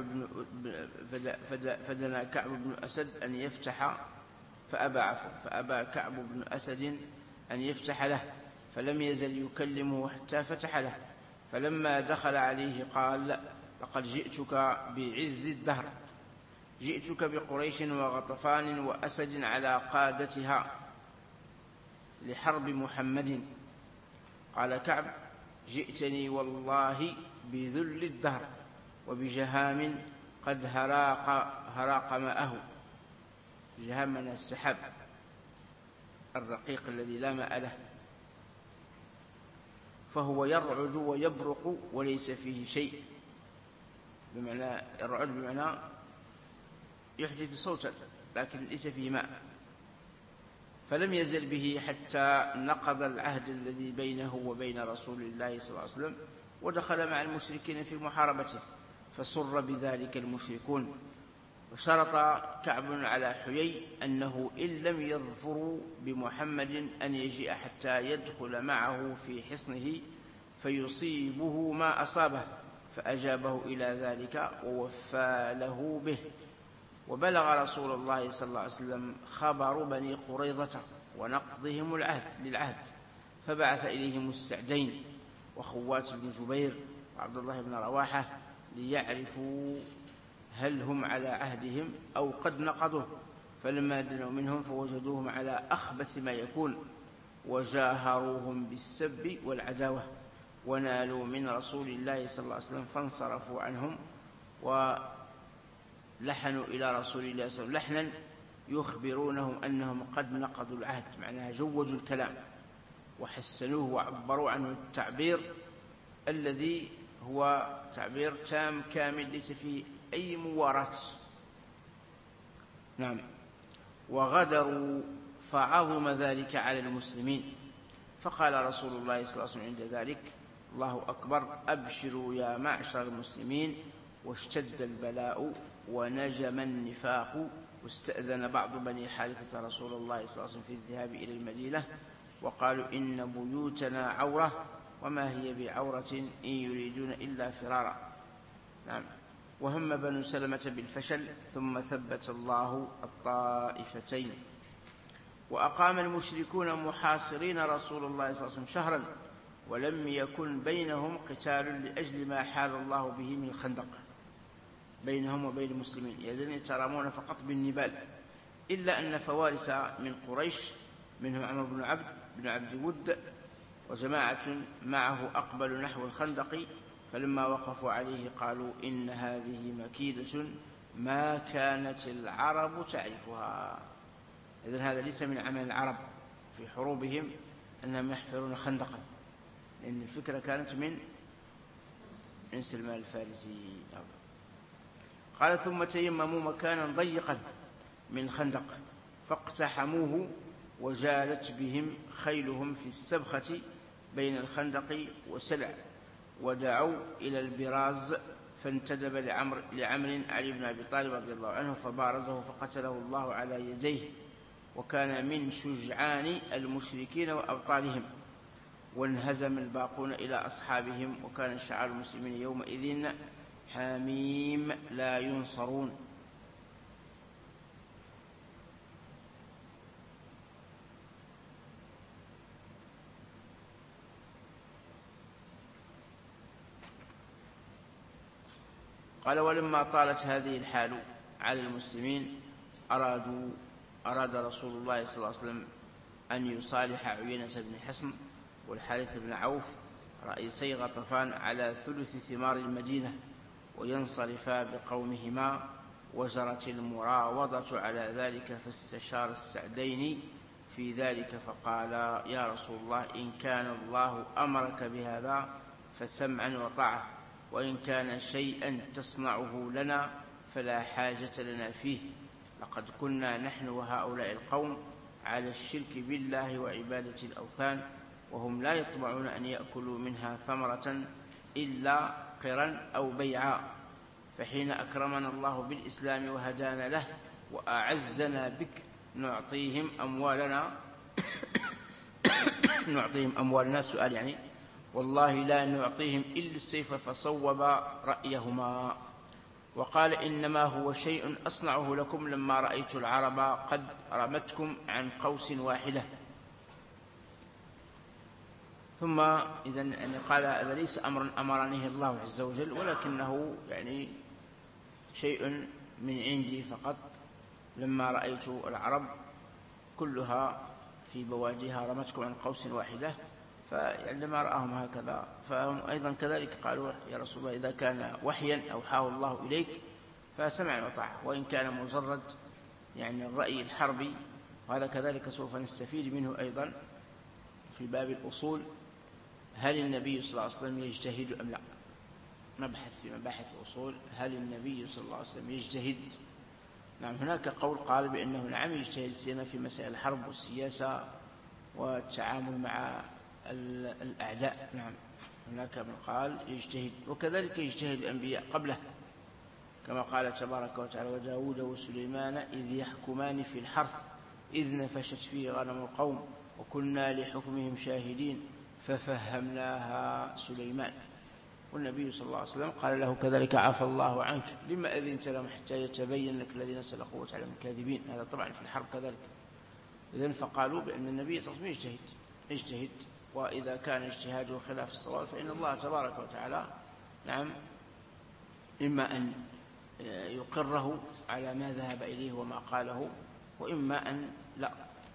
كعب بن أسد أن يفتح، فأبى كعب بن أسد أن يفتح له، فلم يزل يكلمه حتى فتح له. فلما دخل عليه قال: لقد جئتك بعز الدهر، جئتك بقريش وغطفان وأسد على قادتها لحرب محمد. قال كعب: جئتني والله بذل الدهر وبجهام قد هراق ماءه. جهام من السحاب الرقيق الذي لا ماء له، فهو يرعد ويبرق وليس فيه شيء، بمعنى الرعد بمعنى يحدث صوتا لكن ليس فيه ماء. فلم يزل به حتى نقض العهد الذي بينه وبين رسول الله صلى الله عليه وسلم، ودخل مع المشركين في محاربته، فسر بذلك المشركون. وشرط كعب على حيي أنه إن لم يظفروا بمحمد أن يجيء حتى يدخل معه في حصنه فيصيبه ما أصابه، فأجابه إلى ذلك ووفى له به. وبلغ رسول الله صلى الله عليه وسلم خبر بني قريظة ونقضهم للعهد، فبعث إليهم السعدين وخوات بن جبير وعبد الله بن رواحة ليعرفوا هل هم على عهدهم أو قد نقضوه. فلما دنوا منهم فوجدوهم على أخبث ما يكون، وجاهروهم بالسب والعداوة، ونالوا من رسول الله صلى الله عليه وسلم، فانصرفوا عنهم ولحنوا إلى رسول الله صلى الله عليه وسلم لحنا يخبرونهم أنهم قد نقضوا العهد، معناها جوجوا الكلام وحسنوه وعبروا عنه التعبير الذي هو تعبير تام كامل ليس فيه أي مواراة. نعم. وغدروا فعظم ذلك على المسلمين، فقال رسول الله صلى الله عليه وسلم عند ذلك: الله أكبر، أبشروا يا معشر المسلمين، واشتد البلاء ونجم النفاق واستأذن بعض بني حارثة رسول الله صلى الله عليه وسلم في الذهاب إلى المدينة وقالوا إن بيوتنا عورة وما هي بعورة إن يريدون إلا فرارا. نعم. وهم بنو سلمة بالفشل ثم ثبت الله الطائفتين. وأقام المشركون محاصرين رسول الله صلى الله عليه وسلم شهرا ولم يكن بينهم قتال لأجل ما حال الله به من الخندق بينهم وبين المسلمين، إذن يترامون فقط بالنبال، إلا أن فوارس من قريش منهم عمرو بن عبد ود وجماعة معه أقبلوا نحو الخندق، فلما وقفوا عليه قالوا إن هذه مكيدة ما كانت العرب تعرفها. إذن هذا ليس من عمل العرب في حروبهم أنهم يحفرون خندقا، لأن الفكرة كانت من سلمان الفارسي. قال ثم تيمموا مكانا ضيقا من خندق فاقتحموه وجالت بهم خيلهم في السبخة بين الخندق وسلع، ودعوا إلى البراز فانتدب لعمر علي بن أبي طالب رضي الله عنه فبارزه فقتله الله على يديه، وكان من شجعان المشركين وأبطالهم، وانهزم الباقون إلى أصحابهم، وكان شعار المسلمين يومئذ حميم لا ينصرون. قال ولما طالت هذه الحال على المسلمين أراد رسول الله صلى الله عليه وسلم أن يصالح عيينة بن حصن والحارث بن عوف رئيسي غطفان على ثلث ثمار المدينة وينصرفا بقومهما، وجرت المراوضة على ذلك، فاستشار السعدين في ذلك فقال يا رسول الله إن كان الله أمرك بهذا فسمعا وطاعة، وإن كان شيئا تصنعه لنا فلا حاجة لنا فيه، لقد كنا نحن وهؤلاء القوم على الشرك بالله وعبادة الأوثان، وهم لا يطمعون أن يأكلوا منها ثمرة إلا قرا أو بيعا، فحين أكرمنا الله بالإسلام وهدانا له وأعزنا بك نعطيهم أموالنا سؤال يعني والله لا نعطيهم إلا السيف، فصوب رأيهما وقال إنما هو شيء أصنعه لكم لما رأيت العرب قد رمتكم عن قوس واحدة. ثم إذن يعني قال هذا ليس أمرا أمرنيه الله عز وجل، ولكنه يعني شيء من عندي فقط، لما رأيت العرب كلها في بواديها رمتكم عن قوس واحدة، فعندما رأهم هكذا فهم أيضا كذلك قالوا يا رسول الله إذا كان وحيا أوحاه الله إليك فسمعنا وطاعة، وإن كان مجرد يعني الرأي الحربي، وهذا كذلك سوف نستفيد منه أيضا في باب الأصول، هل النبي صلى الله عليه وسلم يجتهد أم لا؟ نبحث في مباحث الأصول هل النبي صلى الله عليه وسلم يجتهد؟ نعم هناك قول قال بأنه نعم يجتهد، سيما في مسائل الحرب والسياسة والتعامل مع الأعداء. نعم هناك من قال يجتهد، وكذلك يجتهد الأنبياء قبله كما قال تبارك وتعالى وداود وسليمان إذ يحكمان في الحرث إذ نفشت فيه غنم القوم وكنا لحكمهم شاهدين ففهمناها سليمان. والنبي صلى الله عليه وسلم قال له كذلك عفى الله عنك لما أذنت لهم حتى يتبين لك الذين سلقوا وتعلم الكاذبين. هذا طبعا في الحرب كذلك. إذن فقالوا بأن النبي صلى الله عليه وسلم يجتهد، وإذا كان اجتهاده خلاف الصواب فإن الله تبارك وتعالى نعم إما أن يقره على ما ذهب إليه وما قاله، وإما أن لا.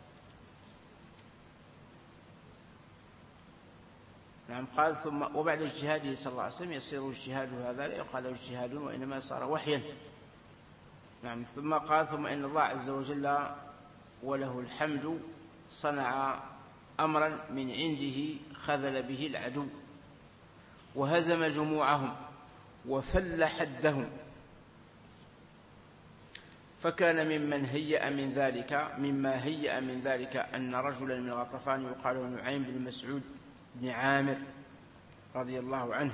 نعم قال ثم وبعد اجتهاده صلى الله عليه وسلم يصير اجتهاده هذا لا يقال اجتهاد وإنما صار وحيا. نعم ثم قال ثم إن الله عز وجل وله الحمد صنع أمرا من عنده خذل به العدو وهزم جموعهم وفل حدهم، فكان مما هيأ من ذلك أن رجلا من غطفان يقال له نعيم بن مسعود بن عامر رضي الله عنه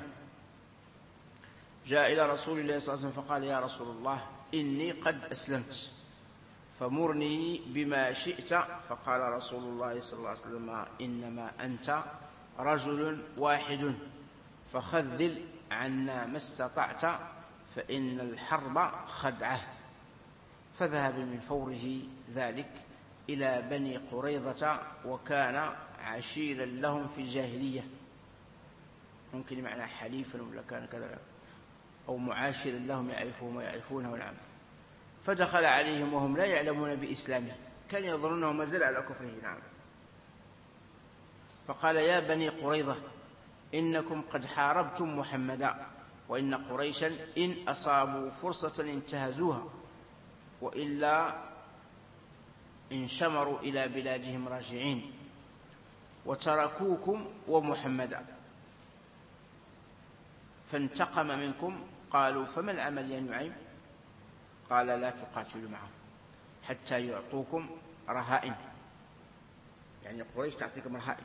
جاء إلى رسول الله صلى الله عليه وسلم فقال يا رسول الله إني قد أسلمت فمرني بما شئت. فقال رسول الله صلى الله عليه وسلم: إنما أنت رجل واحد، فخذل عنا ما استطعت، فإن الحرب خدعة. فذهب من فوره ذلك إلى بني قريظة، وكان عشيرا لهم في الجاهلية، ممكن معنى حليفا ولا كان كذا، أو معاشرا لهم يعرفهم ويعرفونه. نعم. فدخل عليهم وهم لا يعلمون بإسلامه، كان يظنونه ما زال على كفره. نعم. فقال: يا بني قريظة، إنكم قد حاربتم محمدا، وإن قريشا إن أصابوا فرصة انتهزوها، وإلا انشمروا إلى بلادهم راجعين، وتركوكم ومحمدا، فانتقم منكم. قالوا: فما العمل يا نعيم؟ قال: لا تقاتلوا معهم حتى يعطوكم رهائن، يعني قريش تعطيكم رهائن،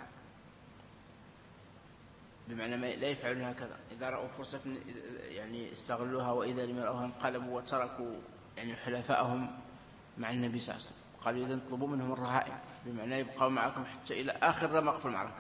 بمعنى لا يفعلون هكذا. إذا رأوا فرصة يعني استغلوها، وإذا لم يرأوها انقلبوا وتركوا يعني حلفائهم مع النبي صلى الله عليه وسلم. قالوا: إذا اطلبوا منهم الرهائن، بمعنى يبقوا معكم حتى إلى آخر رمق في المعركة.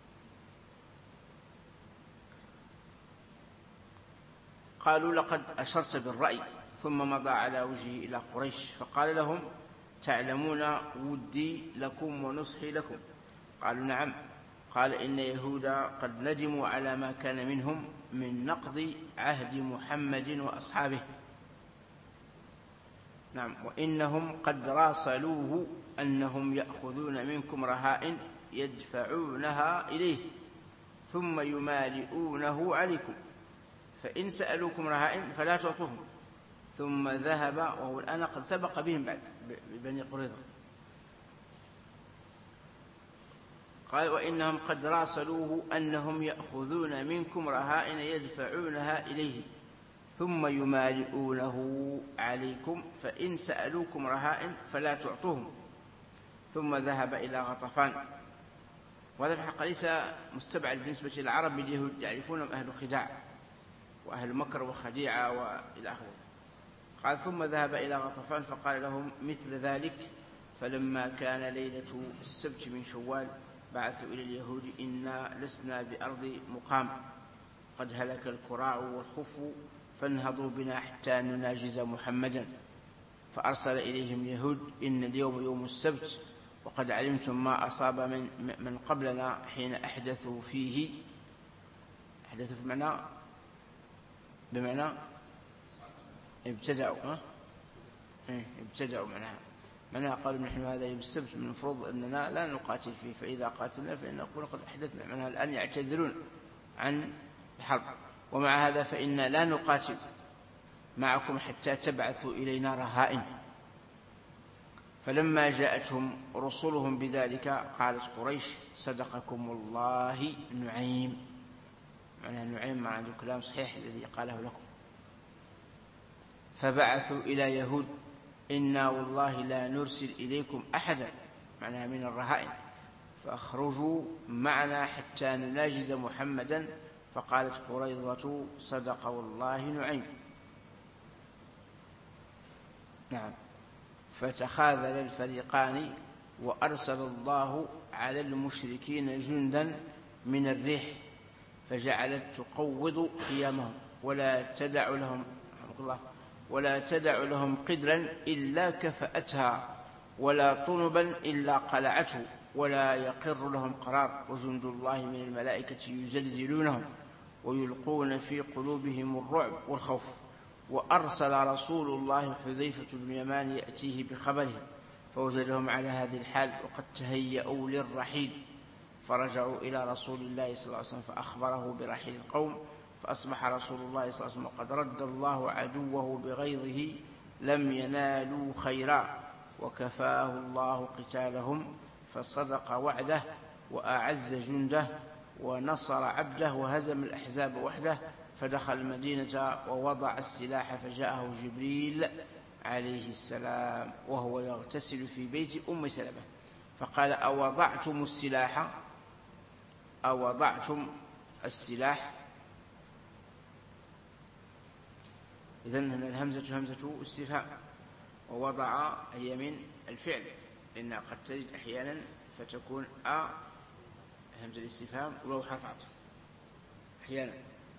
قالوا: لقد أشرت بالرأي. ثم مضى على وجهه إلى قريش فقال لهم: تعلمون ودي لكم ونصحي لكم. قالوا: نعم. قال: إن يهود قد ندموا على ما كان منهم من نقض عهد محمد وأصحابه. نعم. وإنهم قد راسلوه أنهم يأخذون منكم رهائن يدفعونها إليه، ثم يمالئونه عليكم، فإن سألوكم رهائن فلا تعطوهم. ثم ذهب، وهو الآن قد سبق بهم بعد ببني قريظة. قال: وإنهم قد راسلوه أنهم يأخذون منكم رهائن يدفعونها إليه، ثم يمالئونه عليكم، فإن سألوكم رهائن فلا تعطوهم. ثم ذهب إلى غطفان. وهذا في الحقيقة ليس مستبعد بالنسبة للعرب. اليهود يعرفونهم أهل خداع وأهل مكر وخديعة وإلى آخره. قال: ثم ذهب إلى غطفان فقال لهم مثل ذلك. فلما كان ليلة السبت من شوال بعثوا إلى اليهود: إنا لسنا بأرض مقام، قد هلك الكراع والخف، فانهضوا بنا حتى نناجز محمدا. فأرسل إليهم اليهود: إن اليوم يوم السبت، وقد علمتم ما أصاب من قبلنا حين أحدثوا فيه. أحدثوا بمعنى ابتدعوا. ابتدعوا معناها قالوا: نحن هذا يوم السبت من المفروض أننا لا نقاتل فيه، فإذا قاتلنا فإن نقول قد أحدثنا. معناها الآن يعتذرون عن الحرب. ومع هذا فإنا لا نقاتل معكم حتى تبعثوا إلينا رهائن. فلما جاءتهم رسلهم بذلك قالت قريش: صدقكم الله نعيم. معناها نعيم مع الكلام صحيح الذي قاله لكم. فبعثوا إلى يهود: إنا والله لا نرسل إليكم أحدا، معناها من الرهائن، فأخرجوا معنا حتى نناجز محمدا. فقالت قريظة: صدق والله نعيم. نعم. فتخاذل الفريقان، وأرسل الله على المشركين جندا من الريح، فجعلت تقوض قيامهم، ولا تدع لهم قدرا إلا كفأتها، ولا طنبا إلا قلعته، ولا يقر لهم قرار. وجند الله من الملائكة يزلزلونهم ويلقون في قلوبهم الرعب والخوف. وأرسل رسول الله حذيفة بن اليمان يأتيه بخبره، فوجدهم على هذه الحال وقد تهيأوا للرحيل، فرجعوا إلى رسول الله صلى الله عليه وسلم فأخبره برحيل القوم. فأصبح رسول الله صلى الله عليه وسلم قد رد الله عدوه بغيظه، لم ينالوا خيرا، وكفاه الله قتالهم، فصدق وعده، وأعز جنده، ونصر عبده، وهزم الأحزاب وحده. فدخل المدينة ووضع السلاح، فجاءه جبريل عليه السلام وهو يغتسل في بيت أم سلمة، فقال: أوضعتم السلاح؟ إذن الهمزة همزة استفهام. ووضع هي من الفعل، لأنها قد تجد أحيانا فتكون همزة الاستفهام ولو حرف عطف أحيانا.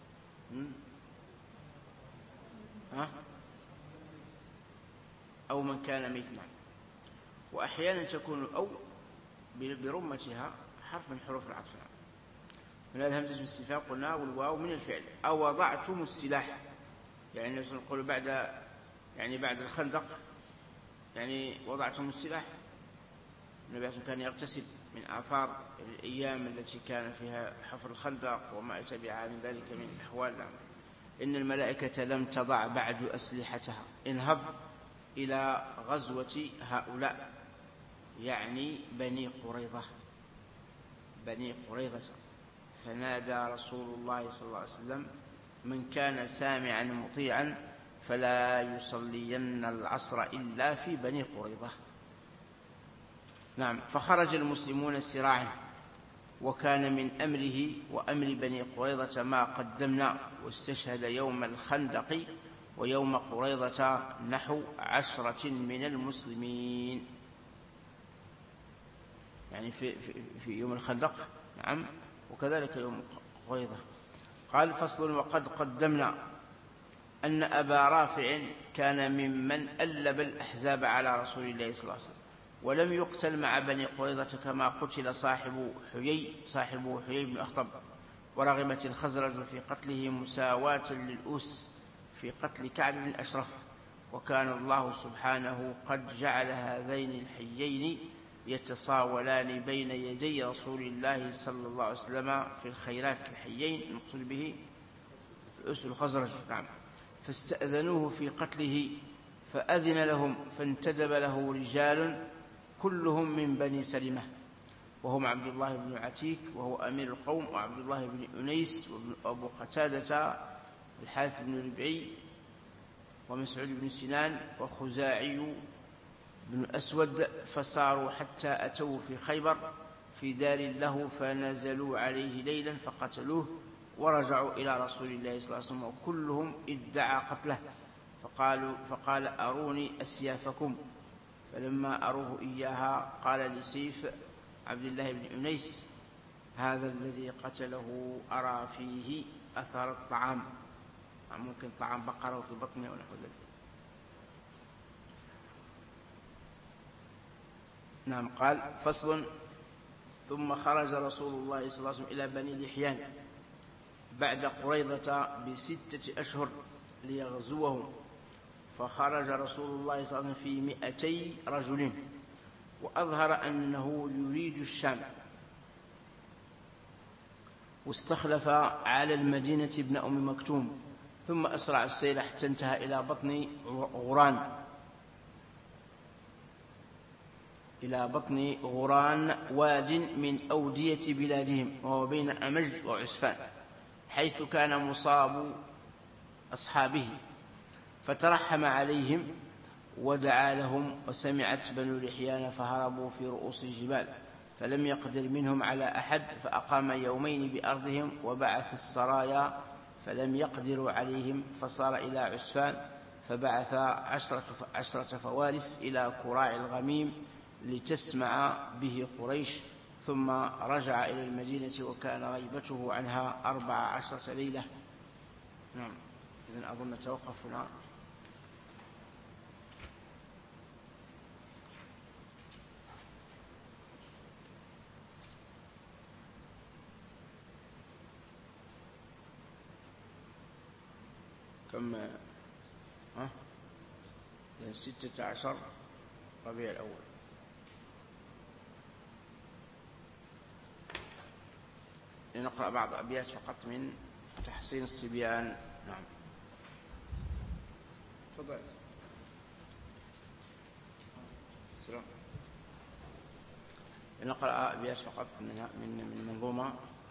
أو من كان ميتا، وأحيانا تكون أو برمتها حرف من حروف العطف. من الهمزة الاستفهام قلنا والواو من الفعل. أو وضعتم السلاح، يعني نقول بعد الخندق، يعني وضعتم السلاح. النبي كان يغتسل من آثار الأيام التي كان فيها حفر الخندق وما يتبعها من ذلك من أحوال. إن الملائكة لم تضع بعد أسلحتها. انهض إلى غزوة هؤلاء، يعني بني قريظة. فنادى رسول الله صلى الله عليه وسلم: من كان سامعا مطيعا فلا يصلين العصر إلا في بني قريظة. نعم. فخرج المسلمون سراعا، وكان من أمره وأمر بني قريظة ما قدمنا. واستشهد يوم الخندق ويوم قريظة نحو 10 من المسلمين، يعني في يوم الخندق. نعم. وكذلك يوم قريظة. قال: فصل. وقد قدمنا أن أبا رافع كان ممن ألب الأحزاب على رسول الله صلى الله عليه وسلم، ولم يقتل مع بني قريظة كما قتل صاحب حيي بن أخطب. ورغبت الخزرج في قتله مساواة للأوس في قتل كعب بن أشرف. وكان الله سبحانه قد جعل هذين الحيين يتصاولان بين يدي رسول الله صلى الله عليه وسلم في الخيرات كالحيين المقصود به الأوس والخزرج. نعم. فاستأذنوه في قتله فأذن لهم، فانتدب له رجال كلهم من بني سلمة، وهم عبد الله بن عتيك وهو أمير القوم، وعبد الله بن أنيس، وأبو قتادة الحارث بن ربعي، ومسعود بن سنان، وخزاعي بن أسود. فساروا حتى أتوا في خيبر في دار له، فنزلوا عليه ليلا فقتلوه، ورجعوا إلى رسول الله صلى الله عليه وسلم وكلهم ادعى قتله. فقال: أروني أسيافكم. فلما أروه إياها قال لسيف عبد الله بن أنيس: هذا الذي قتله أرى فيه أثر الطعام، ممكن طعام بقره في بطنه ونحو ذلك. نعم. قال: فصل. ثم خرج رسول الله صلى الله عليه وسلم إلى بني لحيان بعد قريظة ب6 أشهر ليغزوهم. فخرج رسول الله صلى الله عليه وسلم في 200 رجل، وأظهر أنه يريد الشام، واستخلف على المدينة ابن أم مكتوم. ثم أسرع السير حتى انتهى إلى بطن غران واد من أودية بلادهم، وهو بين أمج وعسفان، حيث كان مصاب أصحابه. فترحم عليهم ودعا لهم، وسمعت بنو لحيان فهربوا في رؤوس الجبال، فلم يقدر منهم على أحد، فأقام يومين بأرضهم وبعث السرايا فلم يقدروا عليهم، فصار إلى عسفان فبعث 10 فوارس إلى كراع الغميم لتسمع به قريش، ثم رجع إلى المدينة وكان غيبته عنها 14 ليلة. نعم. إذن أظن نتوقف هنا. كم 16 ربيع الأول. لنقرأ بعض أبيات فقط من تحصين الصبيان. نعم. تفضل. لنقرأ أبيات فقط من منظومة.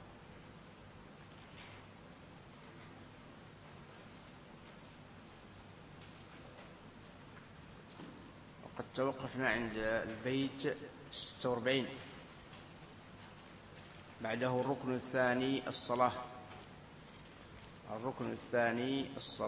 وقد توقفنا عند البيت 46. بعده الركن الثاني الصلاة.